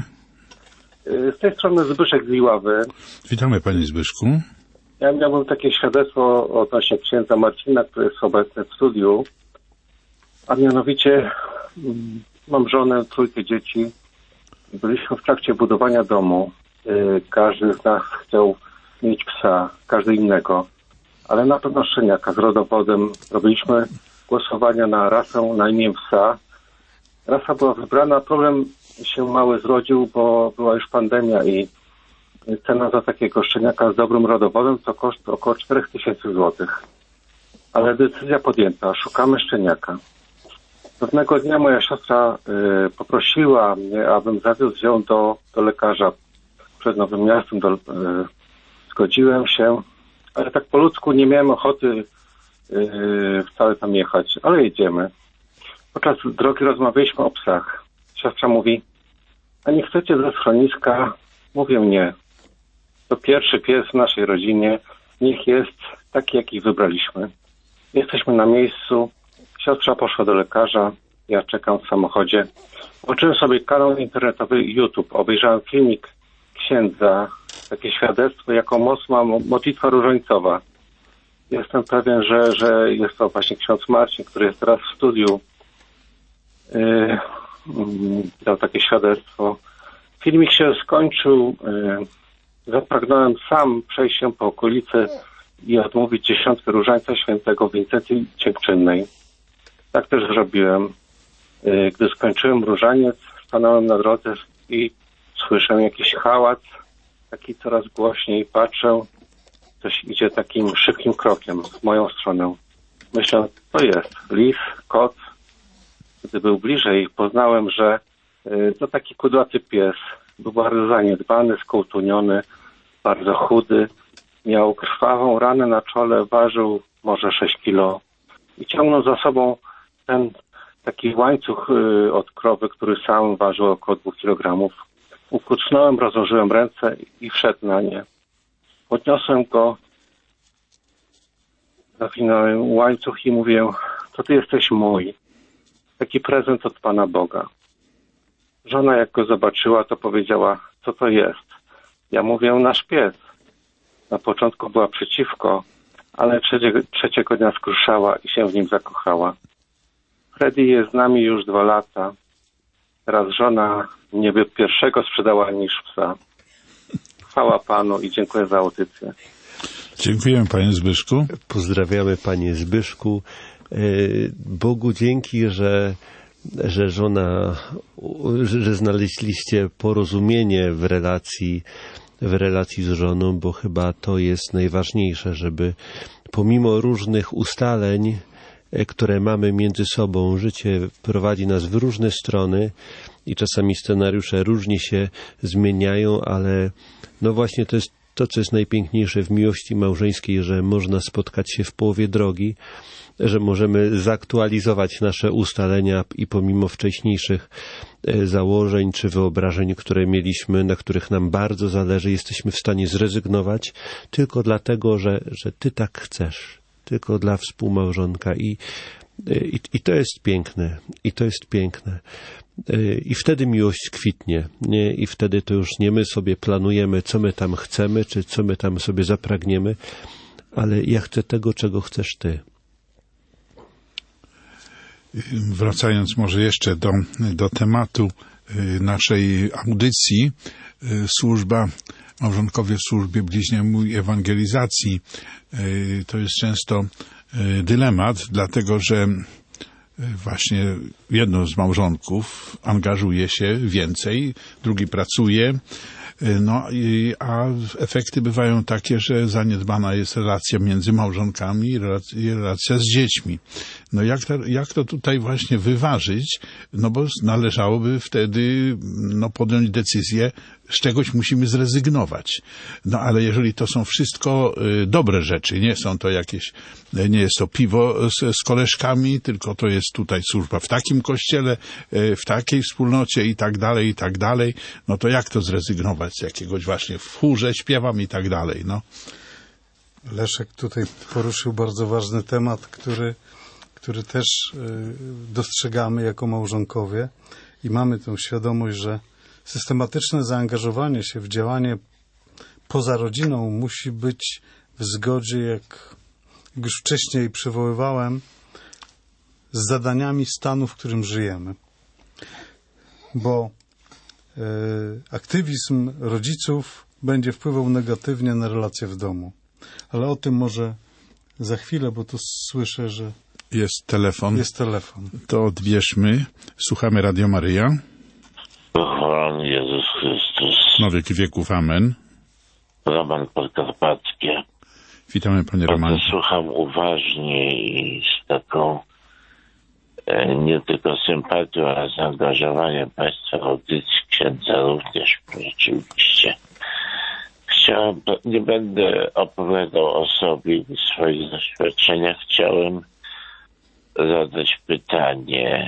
Z tej strony Zbyszek z Iławy. Witamy Panie Zbyszku. Ja miałbym takie świadectwo odnośnie księdza Marcina, który jest obecny w studiu. A mianowicie mam żonę, trójkę dzieci. Byliśmy w trakcie budowania domu. Każdy z nas chciał mieć psa, każdy innego. Ale na pewno szczeniaka z rodowodem. Robiliśmy głosowania na rasę, na imię psa. Rasa była wybrana, problem się mały zrodził, bo była już pandemia i cena za takiego szczeniaka z dobrym rodowodem to koszt około cztery tysiące złotych. Ale decyzja podjęta, szukamy szczeniaka. Pewnego dnia moja siostra y, poprosiła mnie, abym zawiózł ją do, do lekarza przed Nowym Miastem. Do, y, zgodziłem się, ale tak po ludzku nie miałem ochoty y, wcale tam jechać, ale jedziemy. Podczas drogi rozmawialiśmy o psach. Siostra mówi, a nie chcecie ze schroniska? Mówię nie. To pierwszy pies w naszej rodzinie. Niech jest taki, jaki wybraliśmy. Jesteśmy na miejscu. Siostra poszła do lekarza. Ja czekam w samochodzie. Włączyłem sobie kanał internetowy YouTube. Obejrzałem filmik księdza. Takie świadectwo, jaką moc ma modlitwa różańcowa. Jestem pewien, że, że jest to właśnie ksiądz Marcin, który jest teraz w studiu. Yy, dał takie świadectwo. Filmik się skończył. Yy, zapragnąłem sam przejść się po okolicy i odmówić dziesiątkę różańca świętego Wincenty Dziękczynnej. Tak też zrobiłem. Yy, gdy skończyłem różaniec, stanąłem na drodze i słyszę jakiś hałas, taki coraz głośniej. Patrzę, ktoś idzie takim szybkim krokiem w moją stronę. Myślę, to jest lis, kot. Gdy był bliżej, poznałem, że y, to taki kudłaty pies. Był bardzo zaniedbany, skołtuniony, bardzo chudy. Miał krwawą ranę na czole, ważył może sześć kilo. I ciągnął za sobą ten taki łańcuch y, od krowy, który sam ważył około dwóch kilogramów. Ukucnąłem, rozłożyłem ręce i wszedł na nie. Podniosłem go, zawinąłem łańcuch i mówię, to ty jesteś mój. Taki prezent od Pana Boga. Żona jak go zobaczyła, to powiedziała, co to jest? Ja mówię, nasz pies. Na początku była przeciwko, ale trzeciego, trzeciego dnia skruszała i się w nim zakochała. Freddy jest z nami już dwa lata. Teraz żona mnie by pierwszego sprzedała niż psa. Chwała Panu i dziękuję za audycję. Dziękujemy Panie Zbyszku. Pozdrawiamy Panie Zbyszku. Bogu dzięki, że, że żona, że znaleźliście porozumienie w relacji, w relacji z żoną, bo chyba to jest najważniejsze, żeby pomimo różnych ustaleń, które mamy między sobą, życie prowadzi nas w różne strony i czasami scenariusze różnie się zmieniają, ale no właśnie to jest to, co jest najpiękniejsze w miłości małżeńskiej, że można spotkać się w połowie drogi, że możemy zaktualizować nasze ustalenia i pomimo wcześniejszych założeń czy wyobrażeń, które mieliśmy, na których nam bardzo zależy, jesteśmy w stanie zrezygnować tylko dlatego, że, że Ty tak chcesz, tylko dla współmałżonka i, i, i to jest piękne, i to jest piękne. I wtedy miłość kwitnie, nie? I wtedy to już nie my sobie planujemy, co my tam chcemy, czy co my tam sobie zapragniemy, ale ja chcę tego, czego chcesz Ty. Wracając może jeszcze do, do tematu naszej audycji, służba, małżonkowie w służbie bliźniemu i ewangelizacji, to jest często dylemat, dlatego że właśnie jedno z małżonków angażuje się więcej, drugi pracuje, no a efekty bywają takie, że zaniedbana jest relacja między małżonkami i relacja z dziećmi. No jak to, jak to tutaj właśnie wyważyć? No bo należałoby wtedy no, podjąć decyzję z czegoś musimy zrezygnować. No ale jeżeli to są wszystko y, dobre rzeczy, nie są to jakieś, nie jest to piwo z, z koleżkami, tylko to jest tutaj służba w takim kościele, y, w takiej wspólnocie i tak dalej, i tak dalej, no to jak to zrezygnować z jakiegoś właśnie w chórze śpiewam i tak dalej, no. Leszek tutaj poruszył bardzo ważny temat, który, który też y, dostrzegamy jako małżonkowie i mamy tę świadomość, że systematyczne zaangażowanie się w działanie poza rodziną musi być w zgodzie, jak, jak już wcześniej przywoływałem, z zadaniami stanu, w którym żyjemy. Bo y, aktywizm rodziców będzie wpływał negatywnie na relacje w domu. Ale o tym może za chwilę, bo tu słyszę, że jest telefon. Jest telefon. To odbierzmy. Słuchamy Radio Maryja. Pochwalony Jezus Chrystus. Na wieki wieków. Amen. Roman Podkarpackie. Witamy, panie Romanie. Słucham uważnie i z taką e, nie tylko sympatią, ale zaangażowaniem państwa audycji, księdza również rzeczywiście. Chciałem, nie będę opowiadał o sobie i swoich doświadczeniach. Chciałem zadać pytanie.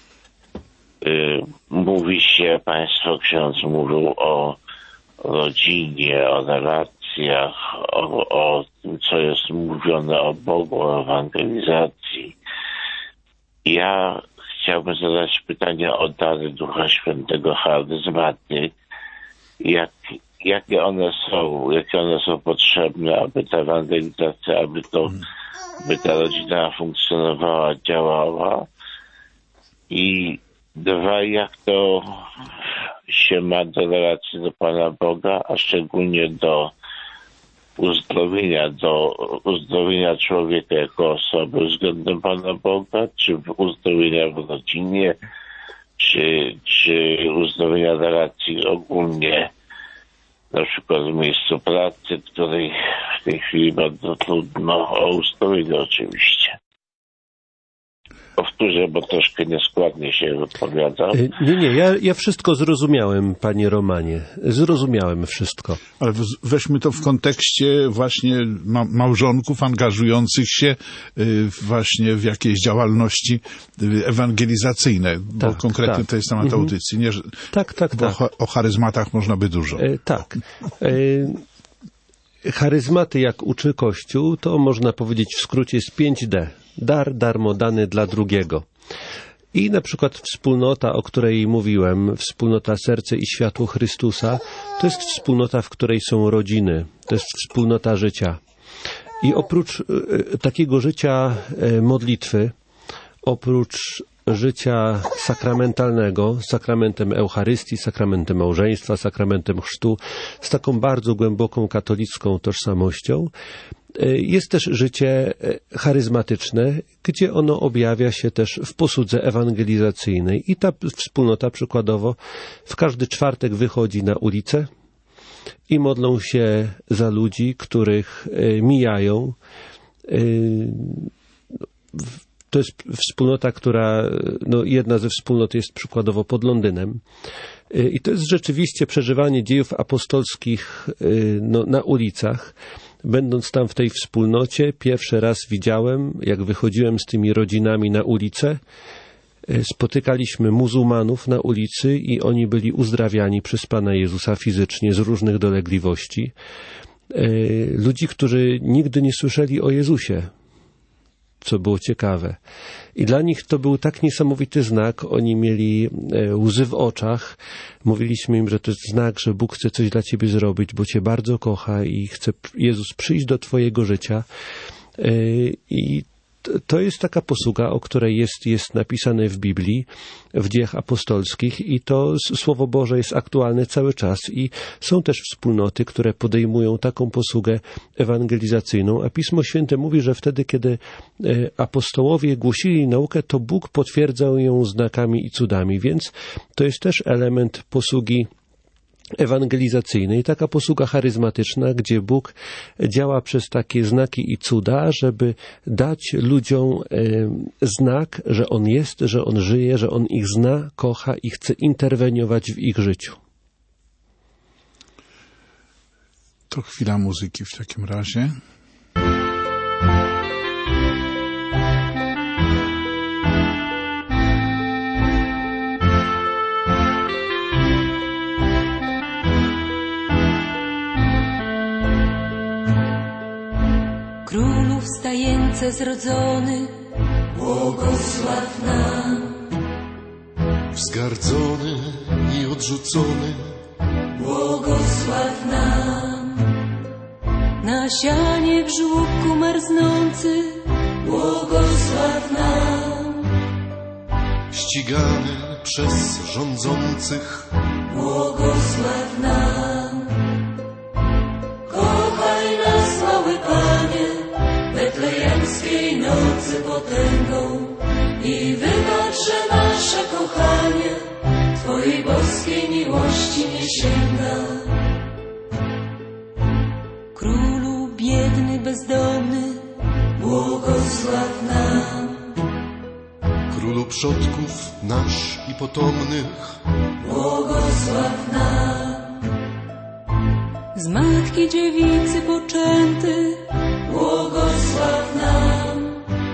Mówi się, państwo ksiądz mówił o rodzinie, o relacjach, o, o tym, co jest mówione o Bogu, o ewangelizacji. Ja chciałbym zadać pytanie o dary Ducha Świętego, charyzmaty. Jak, jakie one są, jakie one są potrzebne, aby ta ewangelizacja, aby to, aby ta rodzina funkcjonowała, działała. I dwa, jak to się ma do relacji do Pana Boga, a szczególnie do uzdrowienia, do uzdrowienia człowieka jako osoby względem Pana Boga, czy uzdrowienia w rodzinie, czy, czy uzdrowienia relacji ogólnie, na przykład w miejscu pracy, której w tej chwili bardzo trudno o uzdrowienie oczywiście. Powtórzę, bo troszkę nieskładnie się wypowiadam. Nie, nie, ja, ja wszystko zrozumiałem, panie Romanie. Zrozumiałem wszystko. Ale weźmy to w kontekście właśnie ma- małżonków angażujących się y, właśnie w jakieś działalności y, ewangelizacyjne, bo tak, konkretnie tak. to jest temat mhm. audycji. Nie, że, tak, tak, bo tak. o, o charyzmatach można by dużo. E, tak. E, charyzmaty, jak uczy Kościół, to można powiedzieć w skrócie jest pięć D. Dar darmo dany dla drugiego. I na przykład wspólnota, o której mówiłem, wspólnota Serce i Światło Chrystusa, to jest wspólnota, w której są rodziny. To jest wspólnota życia. I oprócz y, takiego życia y, modlitwy, oprócz życia sakramentalnego, sakramentem Eucharystii, sakramentem małżeństwa, sakramentem chrztu, z taką bardzo głęboką katolicką tożsamością, jest też życie charyzmatyczne, gdzie ono objawia się też w posłudze ewangelizacyjnej. I ta wspólnota przykładowo w każdy czwartek wychodzi na ulicę i modlą się za ludzi, których mijają. To jest wspólnota, która, no jedna ze wspólnot jest przykładowo pod Londynem. I to jest rzeczywiście przeżywanie dziejów apostolskich no, na ulicach. Będąc tam w tej wspólnocie, pierwszy raz widziałem, jak wychodziłem z tymi rodzinami na ulicę, spotykaliśmy muzułmanów na ulicy i oni byli uzdrawiani przez Pana Jezusa fizycznie z różnych dolegliwości. Ludzi, którzy nigdy nie słyszeli o Jezusie, co było ciekawe. I dla nich to był tak niesamowity znak. Oni mieli łzy w oczach. Mówiliśmy im, że to jest znak, że Bóg chce coś dla ciebie zrobić, bo cię bardzo kocha i chce Jezus przyjść do twojego życia. I to jest taka posługa, o której jest, jest napisane w Biblii, w Dziejach Apostolskich i to Słowo Boże jest aktualne cały czas i są też wspólnoty, które podejmują taką posługę ewangelizacyjną, a Pismo Święte mówi, że wtedy, kiedy apostołowie głosili naukę, to Bóg potwierdzał ją znakami i cudami, więc to jest też element posługi ewangelizacyjnej, taka posługa charyzmatyczna, gdzie Bóg działa przez takie znaki i cuda, żeby dać ludziom e, znak, że On jest, że On żyje, że On ich zna, kocha i chce interweniować w ich życiu. To chwila muzyki w takim razie. Królu wstajęce zrodzony, błogosław nam. Wzgardzony i odrzucony, błogosław nam. Nasianie w żłobku marznący, błogosław nam. Ścigany przez rządzących, błogosław nam. Kochaj nas, mały Panie, betlejemskiej nocy potęgą i wybacz, że nasze kochanie Twojej boskiej miłości nie sięga. Królu biedny, bezdomny, błogosław nam. Królu przodków nasz i potomnych, błogosław nam. Z matki dziewicy poczęty, błogosław nam.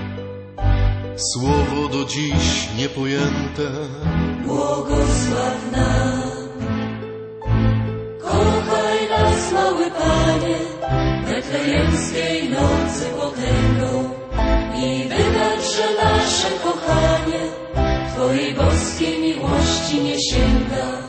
Słowo do dziś niepojęte, błogosław nam. Kochaj nas, mały Panie, betlejemskiej nocy potęgą i wybacz, że nasze kochanie Twojej boskiej miłości nie sięga.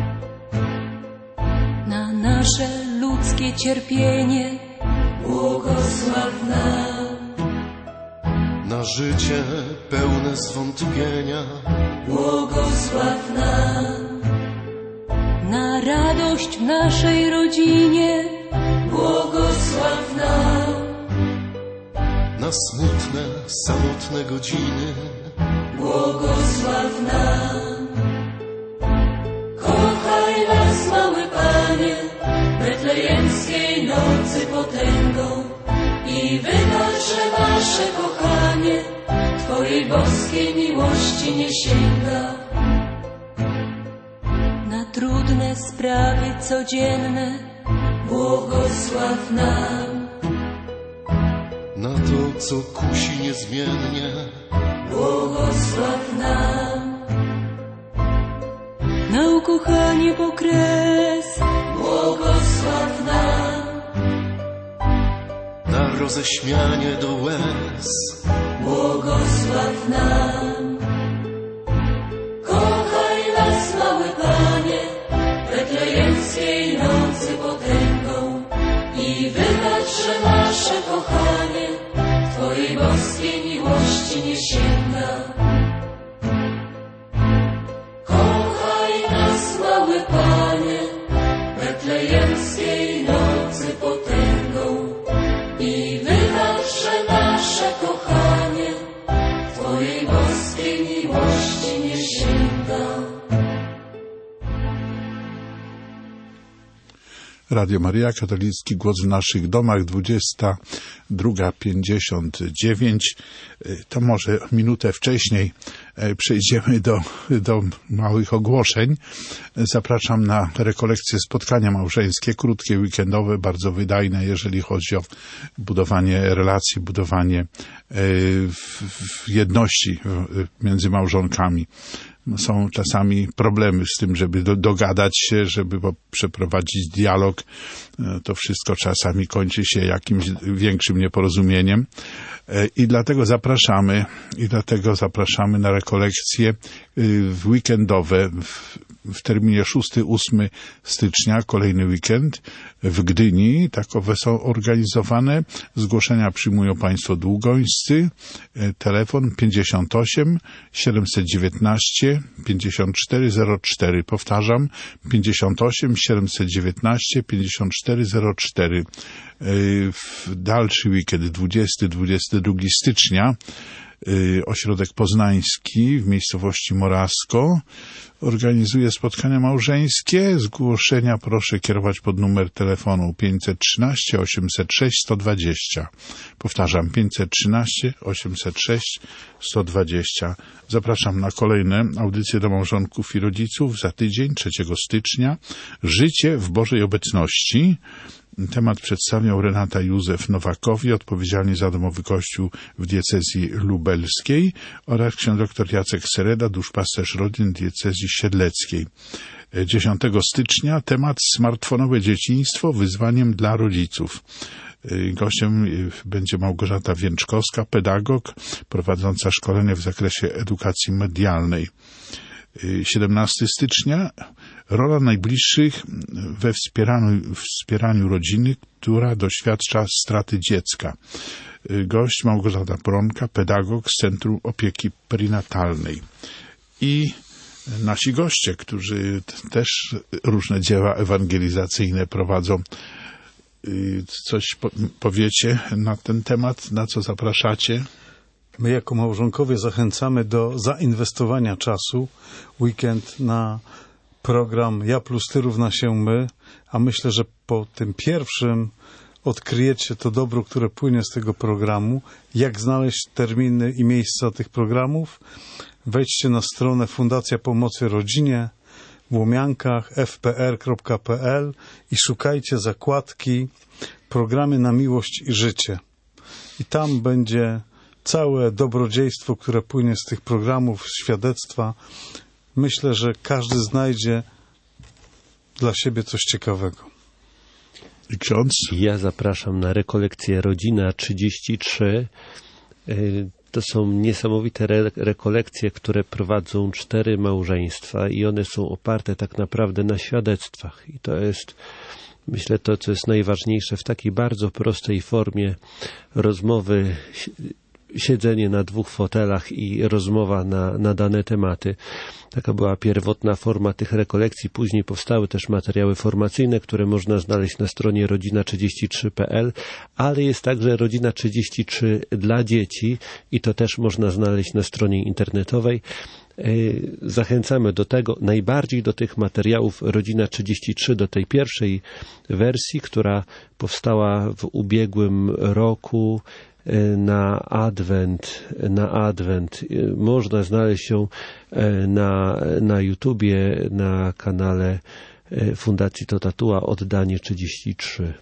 Na nasze ludzkie cierpienie błogosław nam. Na życie pełne zwątpienia błogosław nam. Na radość w naszej rodzinie błogosław nam. Na smutne, samotne godziny błogosław nam. Kochaj nas, mały Panie, betlejemskiej nocy potęgą i wybacz, że nasze kochanie Twojej boskiej miłości nie sięga. Na trudne sprawy codzienne błogosław nam. Na to, co kusi niezmiennie błogosław nam. Na ukochanie po kres błogosław nam. Na roześmianie do łez błogosław nam. Kochaj nas, mały Panie, betlejemskiej nocy potęgą i wybacz, że nasze kochanie Twojej boskiej miłości nie sięga. Kochaj nas, mały Panie, betlejemskiej nocy potęgą i wybacz, że nasze kochanie Twojej boskiej miłości nie sięga. Radio Maryja, katolicki głos w naszych domach, dwudziesta druga pięćdziesiąt dziewięć. To może minutę wcześniej przejdziemy do, do małych ogłoszeń. Zapraszam na rekolekcje spotkania małżeńskie, krótkie, weekendowe, bardzo wydajne, jeżeli chodzi o budowanie relacji, budowanie jedności między małżonkami. Są czasami problemy z tym, żeby do, dogadać się, żeby przeprowadzić dialog. To wszystko czasami kończy się jakimś większym nieporozumieniem. I dlatego zapraszamy, i dlatego zapraszamy na rekolekcje weekendowe w, w terminie szóstego do ósmego stycznia, kolejny weekend w Gdyni. Takowe są organizowane. Zgłoszenia przyjmują Państwo długońscy. Telefon pięćdziesiąt osiem siedemset dziewiętnaście pięćdziesiąt cztery zero cztery. Powtarzam, pięćdziesiąt osiem siedemset dziewiętnaście pięćdziesiąt cztery zero cztery. W dalszy weekend, dwudziestego do dwudziestego drugiego stycznia, Ośrodek Poznański w miejscowości Morasko organizuje spotkania małżeńskie. Zgłoszenia proszę kierować pod numer telefonu pięćset trzynaście osiemset sześć sto dwadzieścia. Powtarzam, pięćset trzynaście osiemset sześć sto dwadzieścia. Zapraszam na kolejne audycje do małżonków i rodziców za tydzień, trzeciego stycznia. Życie w Bożej obecności. Temat przedstawiał Renata Józef Nowakowi, odpowiedzialni za Domowy Kościół w diecezji lubelskiej, oraz ksiądz dr Jacek Sereda, duszpasterz rodzin diecezji siedleckiej. dziesiątego stycznia temat smartfonowe dzieciństwo, wyzwaniem dla rodziców. Gościem będzie Małgorzata Więczkowska, pedagog prowadząca szkolenie w zakresie edukacji medialnej. siedemnastego stycznia rola najbliższych we wspieraniu, wspieraniu rodziny, która doświadcza straty dziecka. Gość Małgorzata Pronka, pedagog z Centrum Opieki Perinatalnej. I nasi goście, którzy też różne dzieła ewangelizacyjne prowadzą. Coś powiecie na ten temat, na co zapraszacie? My jako małżonkowie zachęcamy do zainwestowania czasu. Weekend na program Ja plus Ty równa się my, a myślę, że po tym pierwszym odkryjecie to dobro, które płynie z tego programu. Jak znaleźć terminy i miejsca tych programów? Wejdźcie na stronę Fundacja Pomocy Rodzinie w Łomiankach f p r kropka p l i szukajcie zakładki Programy na miłość i życie. I tam będzie całe dobrodziejstwo, które płynie z tych programów, świadectwa. Myślę, że każdy znajdzie dla siebie coś ciekawego. I ksiądz? Ja zapraszam na rekolekcję Rodzina trzydzieści trzy. To są niesamowite re- rekolekcje, które prowadzą cztery małżeństwa i one są oparte tak naprawdę na świadectwach. I to jest, myślę, to, co jest najważniejsze, w takiej bardzo prostej formie rozmowy, siedzenie na dwóch fotelach i rozmowa na, na dane tematy. Taka była pierwotna forma tych rekolekcji. Później powstały też materiały formacyjne, które można znaleźć na stronie rodzina trzydzieści trzy kropka p l, ale jest także Rodzina trzydzieści trzy dla dzieci i to też można znaleźć na stronie internetowej. Zachęcamy do tego, najbardziej do tych materiałów Rodzina trzydzieści trzy, do tej pierwszej wersji, która powstała w ubiegłym roku na Adwent, na Adwent. Można znaleźć ją na, na YouTubie, na kanale Fundacji Totatua Oddanie trzydzieści trzy.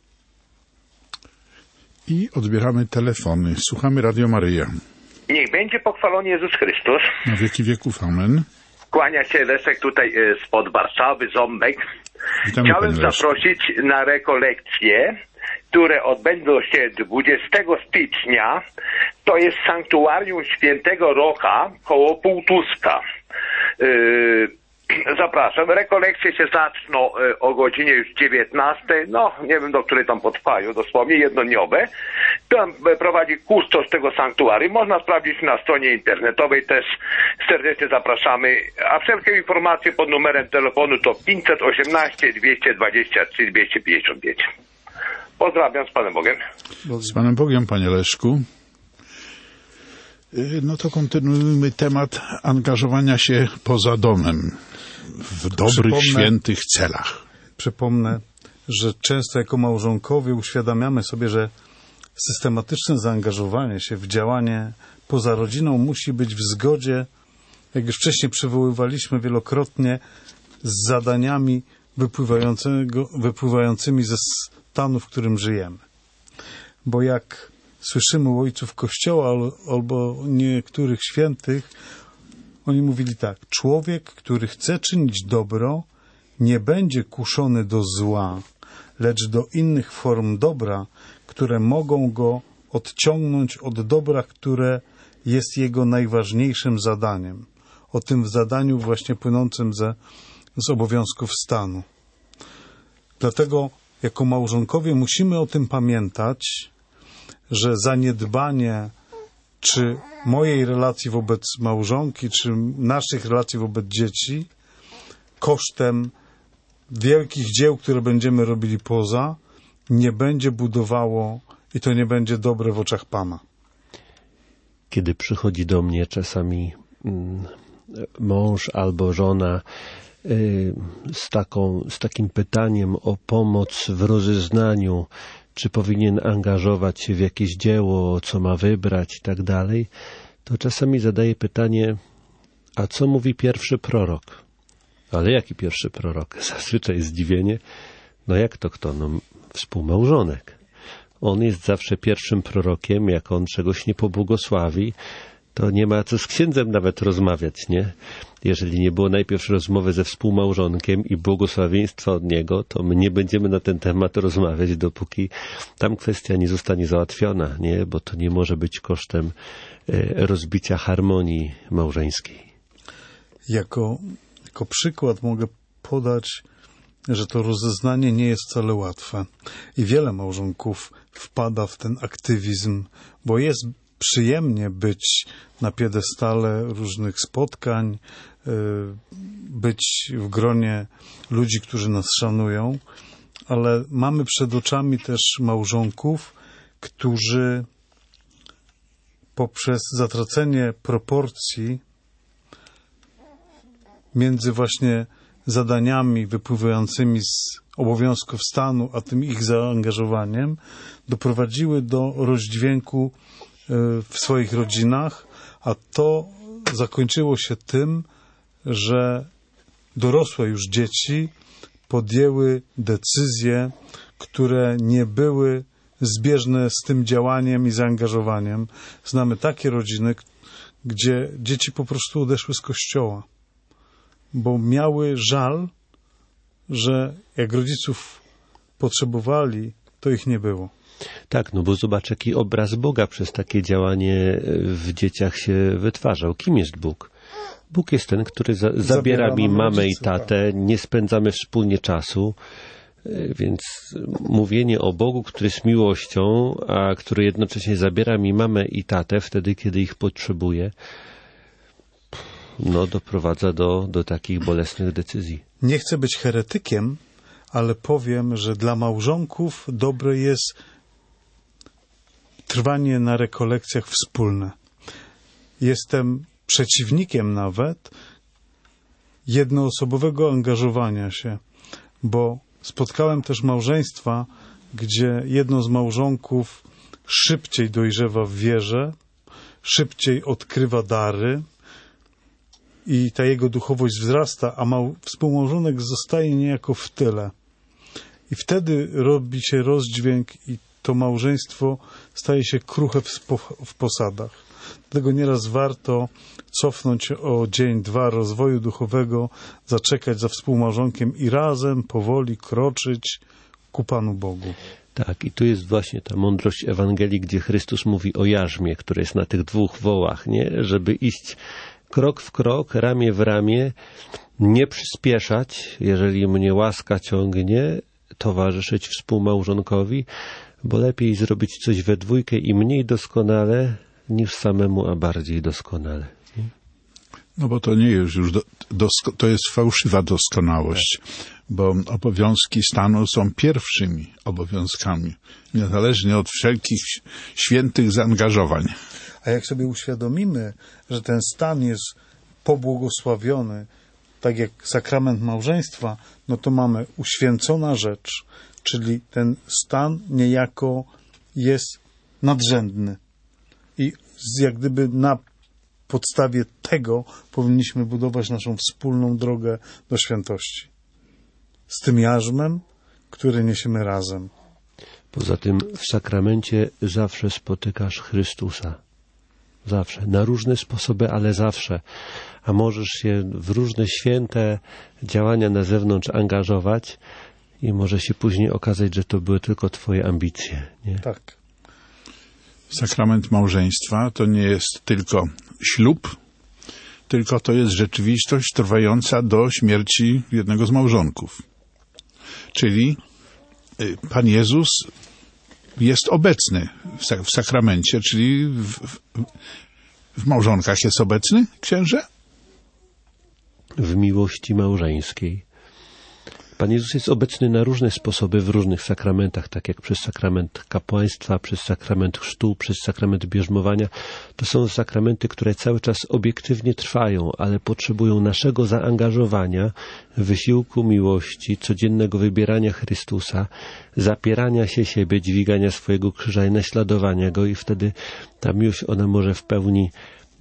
I odbieramy telefony. Słuchamy Radio Maryja. Niech będzie pochwalony Jezus Chrystus. Na wieki wieków. Amen. Kłania się Leszek tutaj spod Warszawy, Ząbek. Witamy, Chciałem zaprosić na rekolekcje, które odbędą się dwudziestego stycznia. To jest sanktuarium Świętego Rocha koło Półtuska. Yy, zapraszam. Rekolekcje się zaczną o godzinie już dziewiętnastej. No, nie wiem, do której tam potrwają, dosłownie jednodniowe. Tam prowadzi kustosz tego sanktuarium. Można sprawdzić na stronie internetowej. Też serdecznie zapraszamy. A wszelkie informacje pod numerem telefonu to pięćset osiemnaście dwieście dwadzieścia trzy dwieście pięćdziesiąt pięć. Pozdrawiam, z Panem Bogiem. Z Panem Bogiem, Panie Leszku. No to kontynuujmy temat angażowania się poza domem w dobrych, Przypomnę, świętych celach. Przypomnę, że często jako małżonkowie uświadamiamy sobie, że systematyczne zaangażowanie się w działanie poza rodziną musi być w zgodzie, jak już wcześniej przywoływaliśmy wielokrotnie, z zadaniami wypływającego, wypływającymi ze stanu, w którym żyjemy. Bo jak słyszymy u ojców Kościoła albo niektórych świętych, oni mówili tak: człowiek, który chce czynić dobro, nie będzie kuszony do zła, lecz do innych form dobra, które mogą go odciągnąć od dobra, które jest jego najważniejszym zadaniem. O tym zadaniu właśnie płynącym ze, z obowiązków stanu. Dlatego jako małżonkowie musimy o tym pamiętać, że zaniedbanie czy mojej relacji wobec małżonki, czy naszych relacji wobec dzieci kosztem wielkich dzieł, które będziemy robili poza, nie będzie budowało i to nie będzie dobre w oczach Pana. Kiedy przychodzi do mnie czasami mm, mąż albo żona y, z, taką, z takim pytaniem o pomoc w rozeznaniu, czy powinien angażować się w jakieś dzieło, co ma wybrać i tak dalej, to czasami zadaję pytanie, a co mówi pierwszy prorok? Ale jaki pierwszy prorok? Zazwyczaj zdziwienie. No jak to kto? No, Współmałżonek. On jest zawsze pierwszym prorokiem, jak on czegoś nie pobłogosławi, to nie ma co z księdzem nawet rozmawiać, nie? Jeżeli nie było najpierw rozmowy ze współmałżonkiem i błogosławieństwa od niego, to my nie będziemy na ten temat rozmawiać, dopóki tam kwestia nie zostanie załatwiona, nie? Bo to nie może być kosztem e, rozbicia harmonii małżeńskiej. Jako, jako przykład mogę podać, że to rozeznanie nie jest wcale łatwe. I wiele małżonków wpada w ten aktywizm, bo jest przyjemnie być na piedestale różnych spotkań, być w gronie ludzi, którzy nas szanują, ale mamy przed oczami też małżonków, którzy poprzez zatracenie proporcji między właśnie zadaniami wypływającymi z obowiązków stanu, a tym ich zaangażowaniem, doprowadziły do rozdźwięku w swoich rodzinach, a to zakończyło się tym, że dorosłe już dzieci podjęły decyzje, które nie były zbieżne z tym działaniem i zaangażowaniem. Znamy takie rodziny, gdzie dzieci po prostu odeszły z kościoła, bo miały żal, że jak rodziców potrzebowali, to ich nie było. Tak, no bo zobacz, jaki obraz Boga przez takie działanie w dzieciach się wytwarzał. Kim jest Bóg? Bóg jest ten, który za, zabiera, zabiera mi mamę rodziców, i tatę, tak. Nie spędzamy wspólnie czasu, więc mówienie o Bogu, który jest miłością, a który jednocześnie zabiera mi mamę i tatę wtedy, kiedy ich potrzebuję, no doprowadza do, do takich bolesnych decyzji. Nie chcę być heretykiem, ale powiem, że dla małżonków dobre jest trwanie na rekolekcjach wspólne. Jestem przeciwnikiem nawet jednoosobowego angażowania się, bo spotkałem też małżeństwa, gdzie jedno z małżonków szybciej dojrzewa w wierze, szybciej odkrywa dary i ta jego duchowość wzrasta, a mał, współmałżonek zostaje niejako w tyle. I wtedy robi się rozdźwięk i to małżeństwo staje się kruche w, w posadach. Dlatego nieraz warto cofnąć o dzień, dwa rozwoju duchowego, zaczekać za współmałżonkiem i razem powoli kroczyć ku Panu Bogu. Tak, i tu jest właśnie ta mądrość Ewangelii, gdzie Chrystus mówi o jarzmie, które jest na tych dwóch wołach, nie? Żeby iść krok w krok, ramię w ramię, nie przyspieszać, jeżeli mnie łaska ciągnie, towarzyszyć współmałżonkowi, bo lepiej zrobić coś we dwójkę i mniej doskonale, niż samemu, a bardziej doskonale. Nie? No bo to nie jest już, do, dosko, to jest fałszywa doskonałość, bo obowiązki stanu są pierwszymi obowiązkami, niezależnie od wszelkich świętych zaangażowań. A jak sobie uświadomimy, że ten stan jest pobłogosławiony, tak jak sakrament małżeństwa, no to mamy uświęcona rzecz, czyli ten stan niejako jest nadrzędny. I jak gdyby na podstawie tego powinniśmy budować naszą wspólną drogę do świętości. Z tym jarzmem, który niesiemy razem. Poza tym w sakramencie zawsze spotykasz Chrystusa. Zawsze. Na różne sposoby, ale zawsze. A możesz się w różne święte działania na zewnątrz angażować i może się później okazać, że to były tylko twoje ambicje. Nie? Tak. Sakrament małżeństwa to nie jest tylko ślub, tylko to jest rzeczywistość trwająca do śmierci jednego z małżonków. Czyli Pan Jezus jest obecny w sakramencie, czyli w, w, w małżonkach jest obecny księże? W miłości małżeńskiej. Pan Jezus jest obecny na różne sposoby w różnych sakramentach, tak jak przez sakrament kapłaństwa, przez sakrament chrztu, przez sakrament bierzmowania. To są sakramenty, które cały czas obiektywnie trwają, ale potrzebują naszego zaangażowania, wysiłku miłości, codziennego wybierania Chrystusa, zapierania się siebie, dźwigania swojego krzyża i naśladowania Go i wtedy ta miłość, ona może w pełni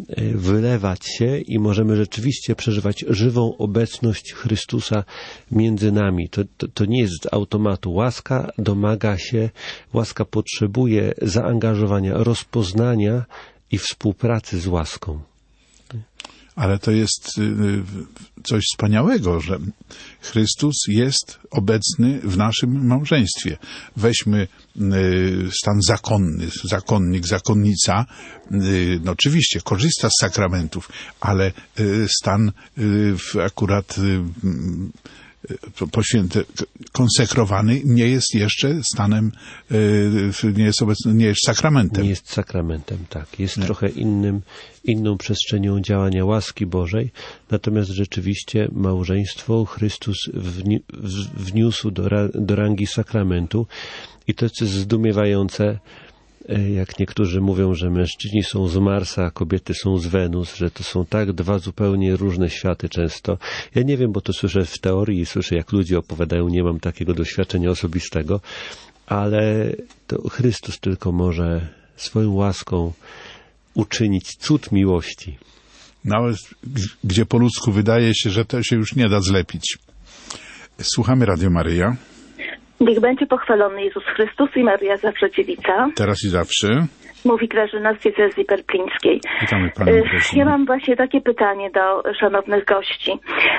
wylewać się i możemy rzeczywiście przeżywać żywą obecność Chrystusa między nami. To, to, to nie jest z automatu. Łaska domaga się, łaska potrzebuje zaangażowania, rozpoznania i współpracy z łaską. Ale to jest coś wspaniałego, że Chrystus jest obecny w naszym małżeństwie. Weźmy stan zakonny, zakonnik, zakonnica, no oczywiście korzysta z sakramentów, ale stan akurat poświęty, konsekrowany nie jest jeszcze stanem, nie jest obecny, nie jest sakramentem. Nie jest sakramentem, tak. Jest nie. trochę innym, inną przestrzenią działania łaski Bożej, natomiast rzeczywiście małżeństwo Chrystus wni, wniósł do, do rangi sakramentu i to jest zdumiewające, jak niektórzy mówią, że mężczyźni są z Marsa, a kobiety są z Wenus, że to są tak dwa zupełnie różne światy często. Ja nie wiem, bo to słyszę w teorii, słyszę jak ludzie opowiadają, nie mam takiego doświadczenia osobistego, ale to Chrystus tylko może swoją łaską uczynić cud miłości. Nawet gdzie po ludzku wydaje się, że to się już nie da zlepić. Słuchamy Radio Maryja. Niech będzie pochwalony Jezus Chrystus i Maria zawsze dziewica. Teraz i zawsze. Mówi Grażyna z diecezji perplińskiej. Witamy Panią Grażynę. Ja mam właśnie takie pytanie do szanownych gości.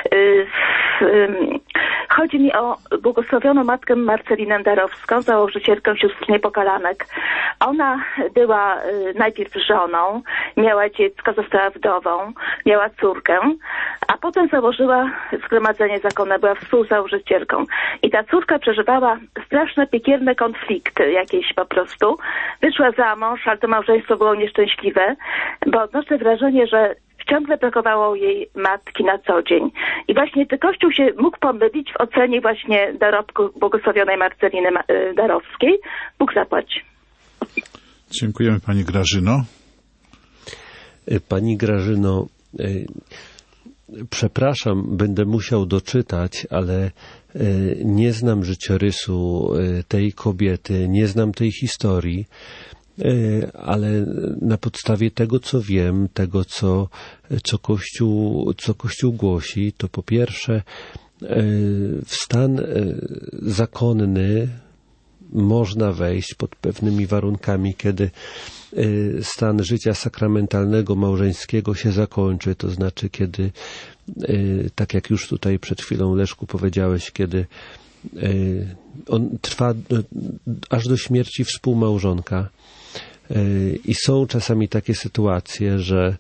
Chodzi mi o błogosławioną matkę Marcelinę Darowską, założycielkę sióstr Niepokalanek. Ona była najpierw żoną, miała dziecko, została wdową, miała córkę, a potem założyła zgromadzenie zakonne, była współzałożycielką. I ta córka przeżywała straszne, piekielne konflikty jakieś po prostu. Wyszła za mąż, ale to małżeństwo było nieszczęśliwe, bo odnoszę wrażenie, że ciągle brakowało jej matki na co dzień. I właśnie czy Kościół się mógł pomylić w ocenie właśnie dorobku błogosławionej Marceliny Darowskiej? Bóg zapłać. Dziękujemy Pani Grażyno. Pani Grażyno, przepraszam, będę musiał doczytać, ale nie znam życiorysu tej kobiety, nie znam tej historii, ale na podstawie tego, co wiem, tego, co, co, Kościół, co Kościół głosi, to po pierwsze w stan zakonny można wejść pod pewnymi warunkami, kiedy stan życia sakramentalnego, małżeńskiego się zakończy, to znaczy kiedy, tak jak już tutaj przed chwilą Leszku powiedziałeś, kiedy on trwa aż do śmierci współmałżonka. I są czasami takie sytuacje, że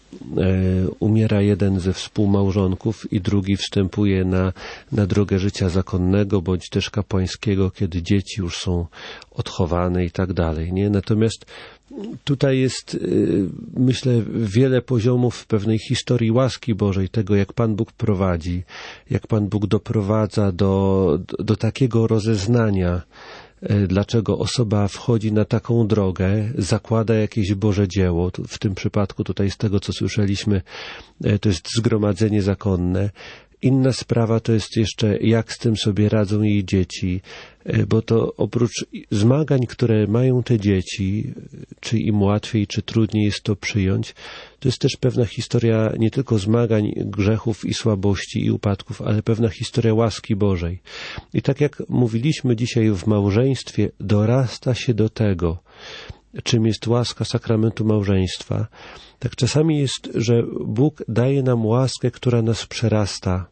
umiera jeden ze współmałżonków i drugi wstępuje na, na drogę życia zakonnego bądź też kapłańskiego, kiedy dzieci już są odchowane i tak dalej, nie? Natomiast tutaj jest, myślę, wiele poziomów pewnej historii łaski Bożej, tego jak Pan Bóg prowadzi, jak Pan Bóg doprowadza do, do, do takiego rozeznania, dlaczego osoba wchodzi na taką drogę, zakłada jakieś Boże dzieło. W tym przypadku tutaj z tego, co słyszeliśmy, to jest zgromadzenie zakonne. Inna sprawa to jest jeszcze, jak z tym sobie radzą jej dzieci, bo to oprócz zmagań, które mają te dzieci, czy im łatwiej, czy trudniej jest to przyjąć, to jest też pewna historia nie tylko zmagań, grzechów i słabości i upadków, ale pewna historia łaski Bożej. I tak jak mówiliśmy dzisiaj w małżeństwie, dorasta się do tego, czym jest łaska sakramentu małżeństwa. Tak czasami jest, że Bóg daje nam łaskę, która nas przerasta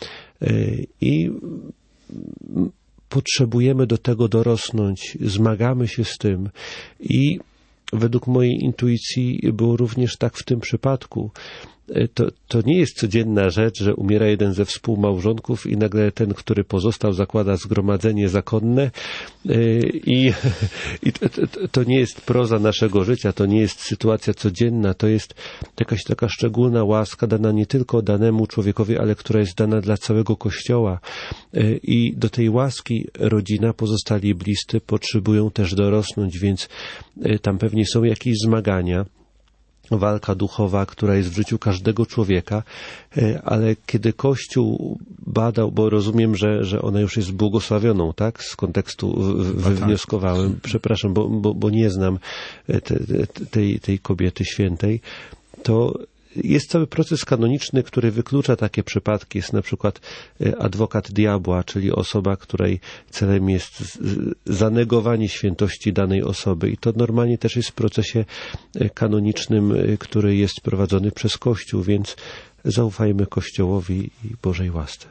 i potrzebujemy do tego dorosnąć, zmagamy się z tym i według mojej intuicji było również tak w tym przypadku. To, to nie jest codzienna rzecz, że umiera jeden ze współmałżonków i nagle ten, który pozostał, zakłada zgromadzenie zakonne i, i to, to, to nie jest proza naszego życia, to nie jest sytuacja codzienna, to jest jakaś taka szczególna łaska dana nie tylko danemu człowiekowi, ale która jest dana dla całego Kościoła. I do tej łaski rodzina, pozostali bliscy potrzebują też dorosnąć, więc tam pewnie są jakieś zmagania, walka duchowa, która jest w życiu każdego człowieka, ale kiedy Kościół badał, bo rozumiem, że, że ona już jest błogosławioną, tak? Z kontekstu wywnioskowałem. Przepraszam, bo, bo, bo nie znam te, te, tej, tej kobiety świętej. to jest cały proces kanoniczny, który wyklucza takie przypadki. Jest na przykład adwokat diabła, czyli osoba, której celem jest zanegowanie świętości danej osoby. I to normalnie też jest w procesie kanonicznym, który jest prowadzony przez Kościół, więc zaufajmy Kościołowi i Bożej łasce.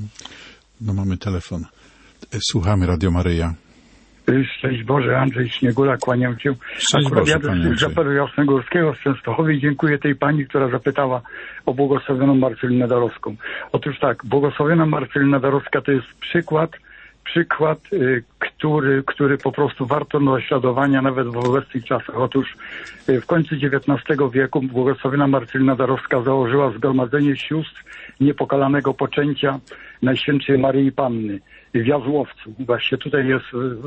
No mamy telefon. Słuchamy Radio Maryja. Szczęść Boże, Andrzej Śniegula, kłaniam się. Szczęść Akurat Boże, jadę z Zapelu Jasnogórskiego z Częstochowy i dziękuję tej pani, która zapytała o błogosławioną Marcelinę Darowską. Otóż tak, błogosławiona Marcelina Darowska to jest przykład, przykład, y, który, który po prostu warto naśladowania nawet w obecnych czasach. Otóż y, w końcu dziewiętnastego wieku błogosławiona Marcelina Darowska założyła Zgromadzenie Sióstr Niepokalanego Poczęcia Najświętszej Maryi Panny w Jazłowcu. Właśnie tutaj jest.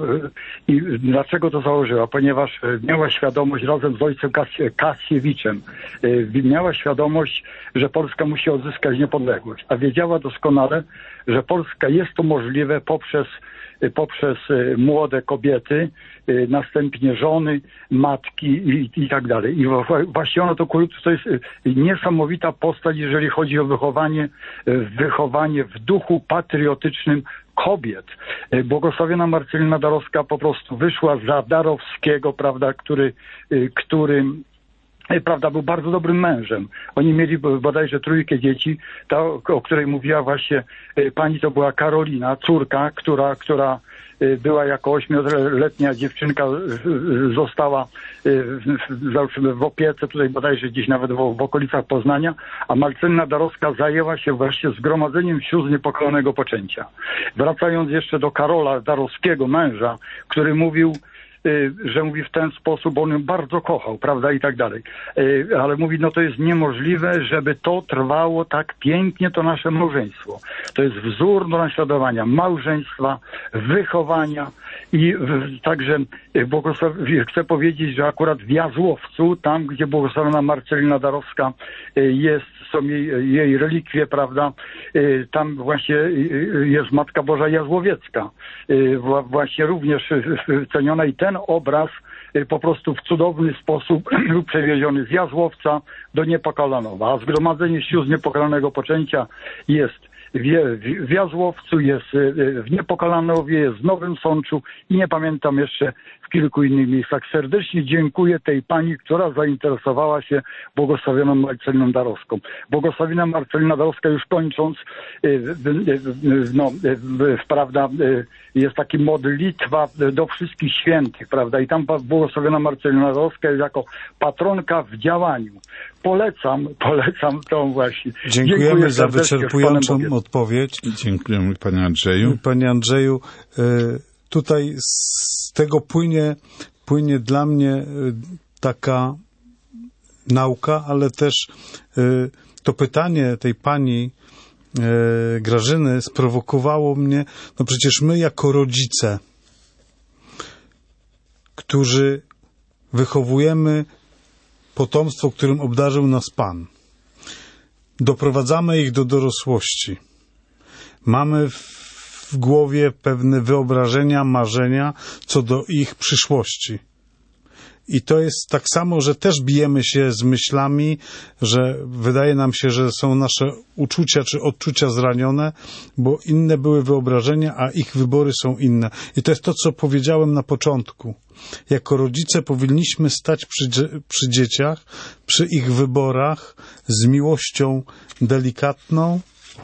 I dlaczego to założyła? Ponieważ miała świadomość razem z ojcem Kasiewiczem, miała świadomość, że Polska musi odzyskać niepodległość, a wiedziała doskonale, że Polska jest to możliwe poprzez poprzez młode kobiety, następnie żony, matki i, i tak dalej. I właśnie ono to, to jest niesamowita postać, jeżeli chodzi o wychowanie, wychowanie w duchu patriotycznym kobiet. Błogosławiona Marcelina Darowska po prostu wyszła za Darowskiego, prawda, który, który prawda, był bardzo dobrym mężem. Oni mieli bodajże trójkę dzieci. Ta, o której mówiła właśnie pani, to była Karolina, córka, która, która była jako ośmioletnia dziewczynka, została załóżmy w opiece, tutaj bodajże gdzieś nawet w, w okolicach Poznania, a Marcelina Darowska zajęła się właśnie zgromadzeniem sióstr niepokalanego poczęcia. Wracając jeszcze do Karola Darowskiego, męża, który mówił, że mówi w ten sposób, on ją bardzo kochał, prawda, i tak dalej. Ale mówi, no to jest niemożliwe, żeby to trwało tak pięknie, to nasze małżeństwo. To jest wzór do naśladowania małżeństwa, wychowania i w, także chcę powiedzieć, że akurat w Jazłowcu, tam gdzie błogosławiona Marcelina Darowska jest, są jej, jej relikwie, prawda, tam właśnie jest Matka Boża Jazłowiecka, właśnie również ceniona i ten obraz po prostu w cudowny sposób był przewieziony z Jazłowca do Niepokalanowa, a Zgromadzenie Sióstr Niepokalanego Poczęcia jest w Jazłowcu, jest w Niepokalanowie, jest w Nowym Sączu i nie pamiętam jeszcze w kilku innych miejscach. Serdecznie dziękuję tej pani, która zainteresowała się błogosławioną Marceliną Darowską. Błogosławiona Marcelina Darowska, już kończąc, no, prawda, jest taki modlitwa do wszystkich świętych, prawda, i tam błogosławiona Marcelina Darowska jest jako patronka w działaniu. Polecam, polecam tą właśnie. Dziękujemy Dziękuję za wyczerpującą odpowiedź. Dziękujemy, panie Andrzeju. Panie Andrzeju, tutaj z tego płynie, płynie dla mnie taka nauka, ale też to pytanie tej pani Grażyny sprowokowało mnie, no przecież my jako rodzice, którzy wychowujemy potomstwo, którym obdarzył nas Pan, doprowadzamy ich do dorosłości. Mamy w głowie pewne wyobrażenia, marzenia co do ich przyszłości. I to jest tak samo, że też bijemy się z myślami, że wydaje nam się, że są nasze uczucia czy odczucia zranione, bo inne były wyobrażenia, a ich wybory są inne. I to jest to, co powiedziałem na początku. Jako rodzice powinniśmy stać przy, przy dzieciach, przy ich wyborach z miłością delikatną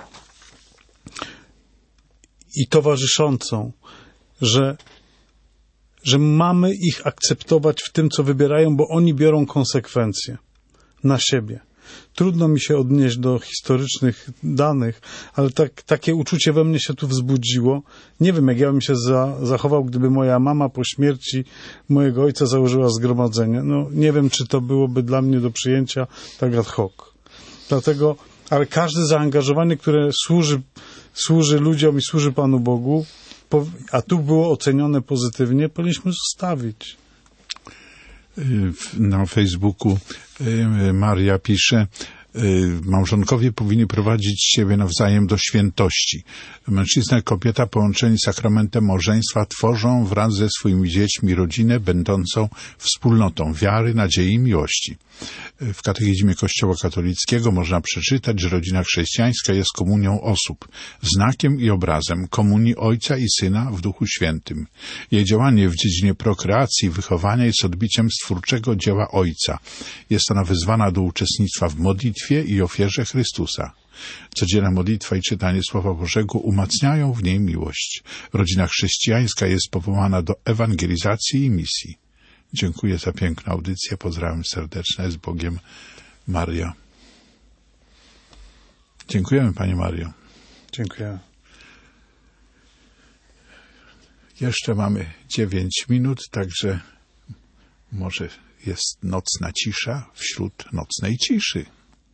i towarzyszącą, że że mamy ich akceptować w tym, co wybierają, bo oni biorą konsekwencje na siebie. Trudno mi się odnieść do historycznych danych, ale tak, takie uczucie we mnie się tu wzbudziło. Nie wiem, jak ja bym się za, zachował, gdyby moja mama po śmierci mojego ojca założyła zgromadzenie. No, nie wiem, czy to byłoby dla mnie do przyjęcia tak ad hoc. Dlatego, ale każde zaangażowanie, które służy, służy ludziom i służy Panu Bogu, a tu było ocenione pozytywnie, powinniśmy zostawić. Na Facebooku Maria pisze, Małżonkowie powinni prowadzić siebie nawzajem do świętości. Mężczyzna i kobieta połączeni sakramentem małżeństwa tworzą wraz ze swoimi dziećmi rodzinę będącą wspólnotą wiary, nadziei i miłości. W katechizmie Kościoła katolickiego można przeczytać, że rodzina chrześcijańska jest komunią osób, znakiem i obrazem komunii Ojca i Syna w Duchu Świętym. Jej działanie w dziedzinie prokreacji i wychowania jest odbiciem stwórczego dzieła Ojca. Jest ona wezwana do uczestnictwa w modlitwie i ofierze Chrystusa. Codzienna modlitwa i czytanie Słowa Bożego umacniają w niej miłość. Rodzina chrześcijańska jest powołana do ewangelizacji i misji. Dziękuję za piękną audycję. Pozdrawiam serdeczne. Z Bogiem, Maria. Dziękujemy, Pani Mario. Dziękuję. Jeszcze mamy dziewięć minut, także może jest nocna cisza wśród nocnej ciszy.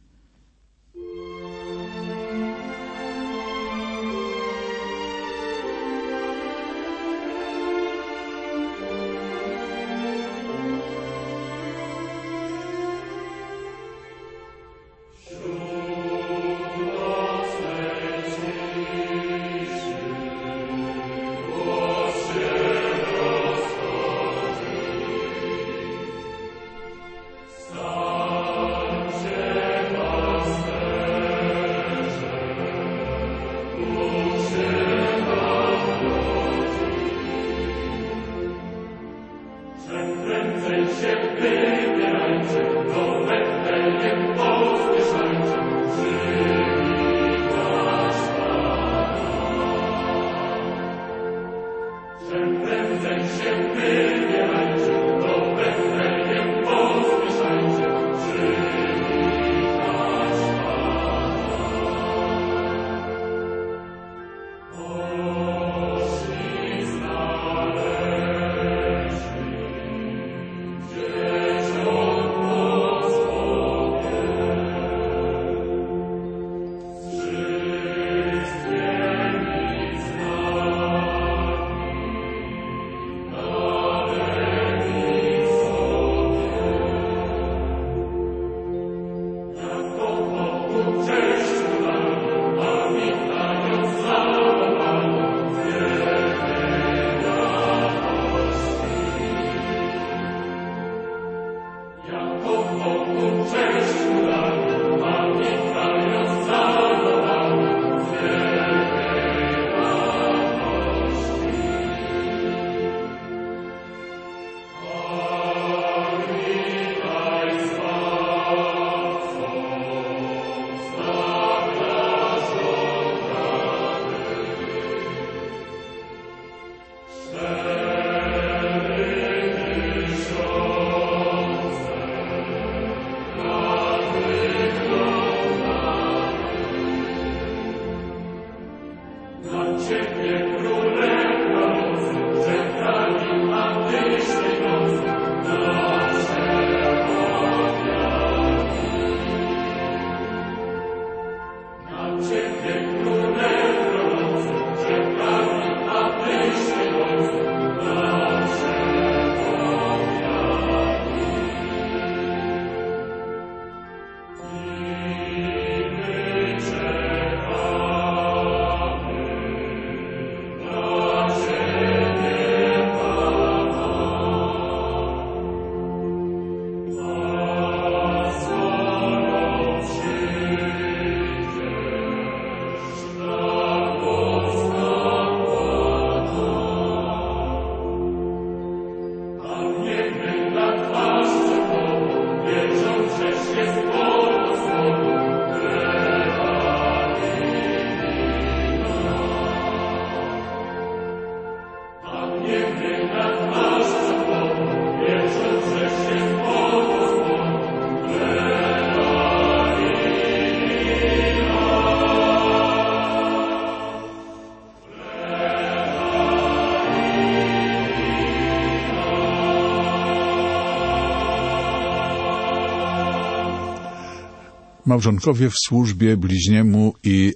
Małżonkowie w służbie bliźniemu i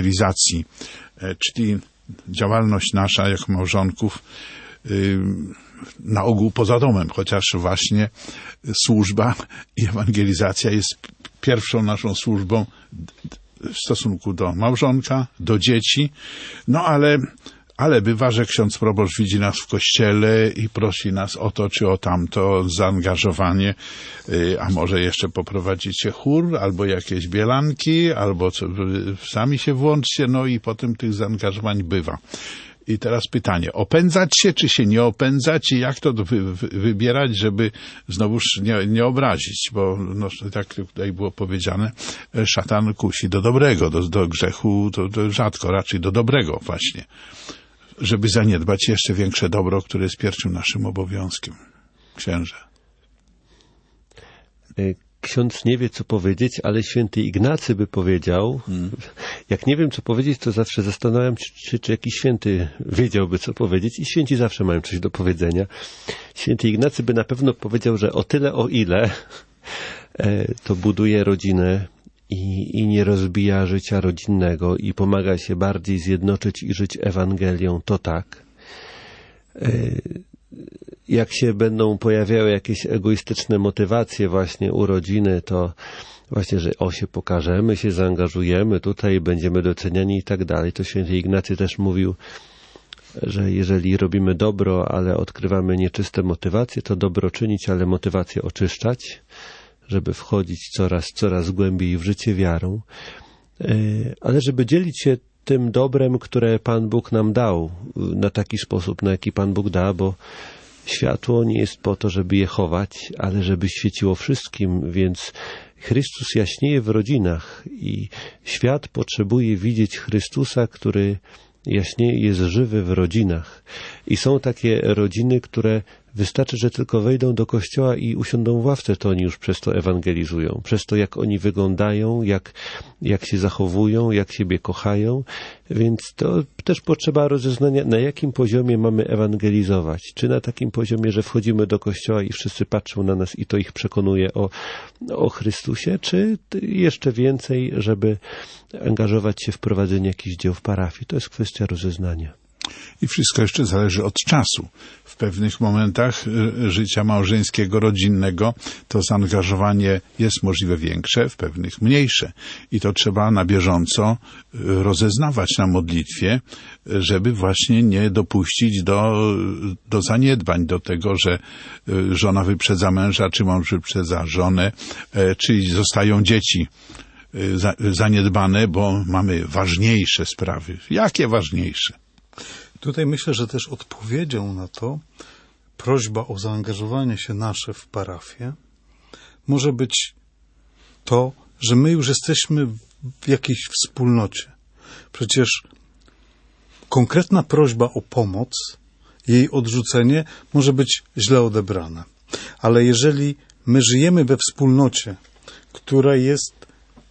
ewangelizacji, czyli działalność nasza jako małżonków na ogół poza domem, chociaż właśnie służba i ewangelizacja jest pierwszą naszą służbą w stosunku do małżonka, do dzieci, no ale Ale bywa, że ksiądz proboszcz widzi nas w kościele i prosi nas o to czy o tamto zaangażowanie, a może jeszcze poprowadzicie chór, albo jakieś bielanki, albo co, sami się włączcie, no i potem tych zaangażowań bywa. I teraz pytanie, opędzać się, czy się nie opędzać i jak to wy, wy, wybierać, żeby znowuż nie, nie obrazić, bo no, tak tutaj było powiedziane, szatan kusi do dobrego, do, do grzechu to, to rzadko, raczej do dobrego właśnie, żeby zaniedbać jeszcze większe dobro, które jest pierwszym naszym obowiązkiem. Księże. Ksiądz nie wie, co powiedzieć, ale święty Ignacy by powiedział, hmm. jak nie wiem, co powiedzieć, to zawsze zastanawiam się, czy, czy jakiś święty wiedziałby, co powiedzieć i święci zawsze mają coś do powiedzenia. Święty Ignacy by na pewno powiedział, że o tyle, o ile to buduje rodzinę i, i nie rozbija życia rodzinnego i pomaga się bardziej zjednoczyć i żyć Ewangelią, to tak. Jak się będą pojawiały jakieś egoistyczne motywacje właśnie u rodziny, to właśnie, że o się pokażemy, się zaangażujemy, tutaj będziemy doceniani i tak dalej. To święty Ignacy też mówił, że jeżeli robimy dobro, ale odkrywamy nieczyste motywacje, to dobro czynić, ale motywacje oczyszczać, żeby wchodzić coraz, coraz głębiej w życie wiarą. Ale żeby dzielić się tym dobrem, które Pan Bóg nam dał, na taki sposób, na jaki Pan Bóg da, bo światło nie jest po to, żeby je chować, ale żeby świeciło wszystkim, więc Chrystus jaśnieje w rodzinach i świat potrzebuje widzieć Chrystusa, który jaśnieje, jest żywy w rodzinach. I są takie rodziny, które wystarczy, że tylko wejdą do kościoła i usiądą w ławce, to oni już przez to ewangelizują. Przez to, jak oni wyglądają, jak, jak się zachowują, jak siebie kochają. Więc to też potrzeba rozeznania, na jakim poziomie mamy ewangelizować. Czy na takim poziomie, że wchodzimy do kościoła i wszyscy patrzą na nas i to ich przekonuje o, o Chrystusie, czy jeszcze więcej, żeby angażować się w prowadzenie jakichś dzieł w parafii. To jest kwestia rozeznania. I wszystko jeszcze zależy od czasu. W pewnych momentach życia małżeńskiego, rodzinnego to zaangażowanie jest możliwe większe, w pewnych mniejsze. I to trzeba na bieżąco rozeznawać na modlitwie, żeby właśnie nie dopuścić do, do zaniedbań, do tego, że żona wyprzedza męża, czy mąż wyprzedza żonę, czy zostają dzieci zaniedbane, bo mamy ważniejsze sprawy. Jakie ważniejsze? Tutaj myślę, że też odpowiedzią na to prośba o zaangażowanie się nasze w parafię może być to, że my już jesteśmy w jakiejś wspólnocie. Przecież konkretna prośba o pomoc, jej odrzucenie może być źle odebrane. Ale jeżeli my żyjemy we wspólnocie, która jest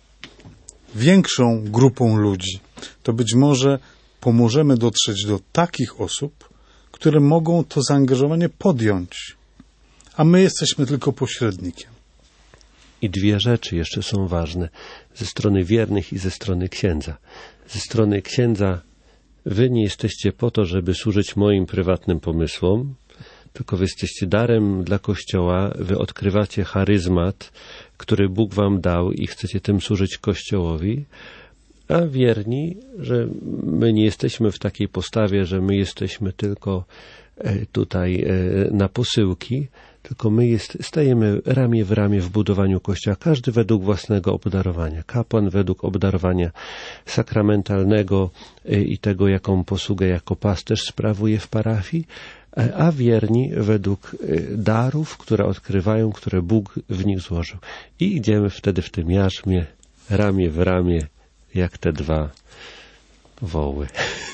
większą grupą ludzi, to być może pomożemy dotrzeć do takich osób, które mogą to zaangażowanie podjąć, a my jesteśmy tylko pośrednikiem. I dwie rzeczy jeszcze są ważne, ze strony wiernych i ze strony księdza. Ze strony księdza, wy nie jesteście po to, żeby służyć moim prywatnym pomysłom, tylko wy jesteście darem dla Kościoła, wy odkrywacie charyzmat, który Bóg wam dał i chcecie tym służyć Kościołowi, a wierni, że my nie jesteśmy w takiej postawie, że my jesteśmy tylko tutaj na posyłki, tylko my jest, stajemy ramię w ramię w budowaniu Kościoła, każdy według własnego obdarowania. Kapłan według obdarowania sakramentalnego i tego, jaką posługę jako pasterz sprawuje w parafii, a wierni według darów, które odkrywają, które Bóg w nich złożył. I idziemy wtedy w tym jarzmie, ramię w ramię, jak te dwa woły.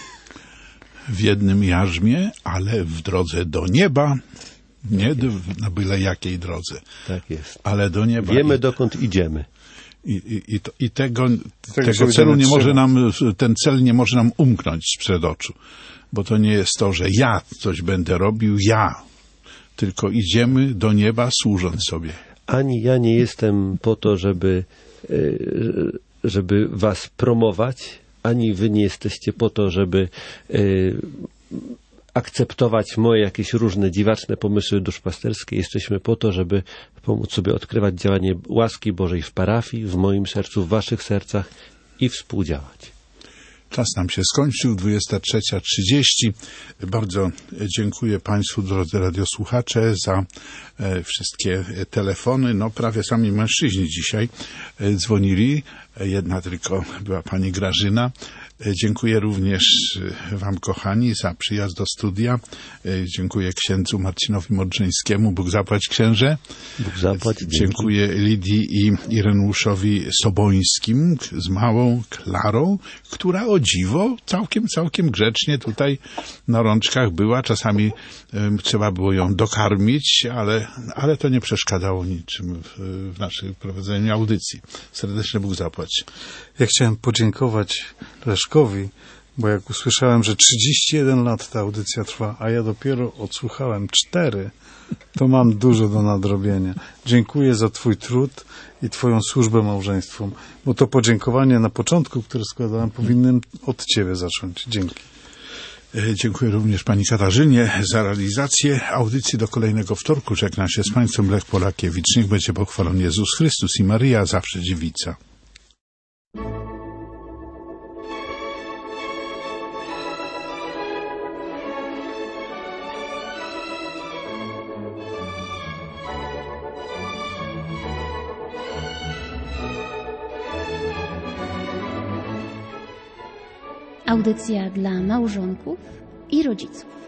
W jednym jarzmie, ale w drodze do nieba, nie na byle jakiej drodze. Tak jest. Ale do nieba. Wiemy, I, dokąd idziemy. I, i, i, to, i tego, tego, tego celu nie może nam, ten cel nie może nam umknąć sprzed oczu. Bo to nie jest to, że ja coś będę robił, ja. Tylko idziemy do nieba służąc sobie. Ani ja nie jestem po to, żeby żeby was promować, ani wy nie jesteście po to, żeby akceptować moje jakieś różne dziwaczne pomysły duszpasterskie. Jesteśmy po to, żeby pomóc sobie odkrywać działanie łaski Bożej w parafii, w moim sercu, w waszych sercach i współdziałać. Czas nam się skończył, dwudziesta trzecia trzydzieści. Bardzo dziękuję Państwu, drodzy radiosłuchacze, za e, wszystkie telefony. No, prawie sami mężczyźni dzisiaj e, dzwonili. Jedna tylko była pani Grażyna. E, dziękuję również wam, kochani, za przyjazd do studia. E, dziękuję księdzu Marcinowi Modrzyńskiemu. Bóg zapłać, księże. Bóg zapłać. Dziękuję Lidii i Irenuszowi Sobońskim z małą Klarą, która o dziwo całkiem, całkiem grzecznie tutaj na rączkach była. Czasami um, trzeba było ją dokarmić, ale, ale to nie przeszkadzało niczym w, w naszym prowadzeniu audycji. Serdecznie Bóg zapłać. Ja chciałem podziękować Leszkowi, bo jak usłyszałem, że trzydzieści jeden lat ta audycja trwa, a ja dopiero odsłuchałem cztery, to mam dużo do nadrobienia. Dziękuję za twój trud i twoją służbę małżeństwom, bo to podziękowanie na początku, które składałem, powinienem od ciebie zacząć. Dzięki. Dziękuję również pani Katarzynie za realizację audycji. Do kolejnego wtorku żegna się z państwem Lech Polakiewicz. Niech będzie pochwalony Jezus Chrystus i Maryja, zawsze dziewica. Audycja dla małżonków i rodziców.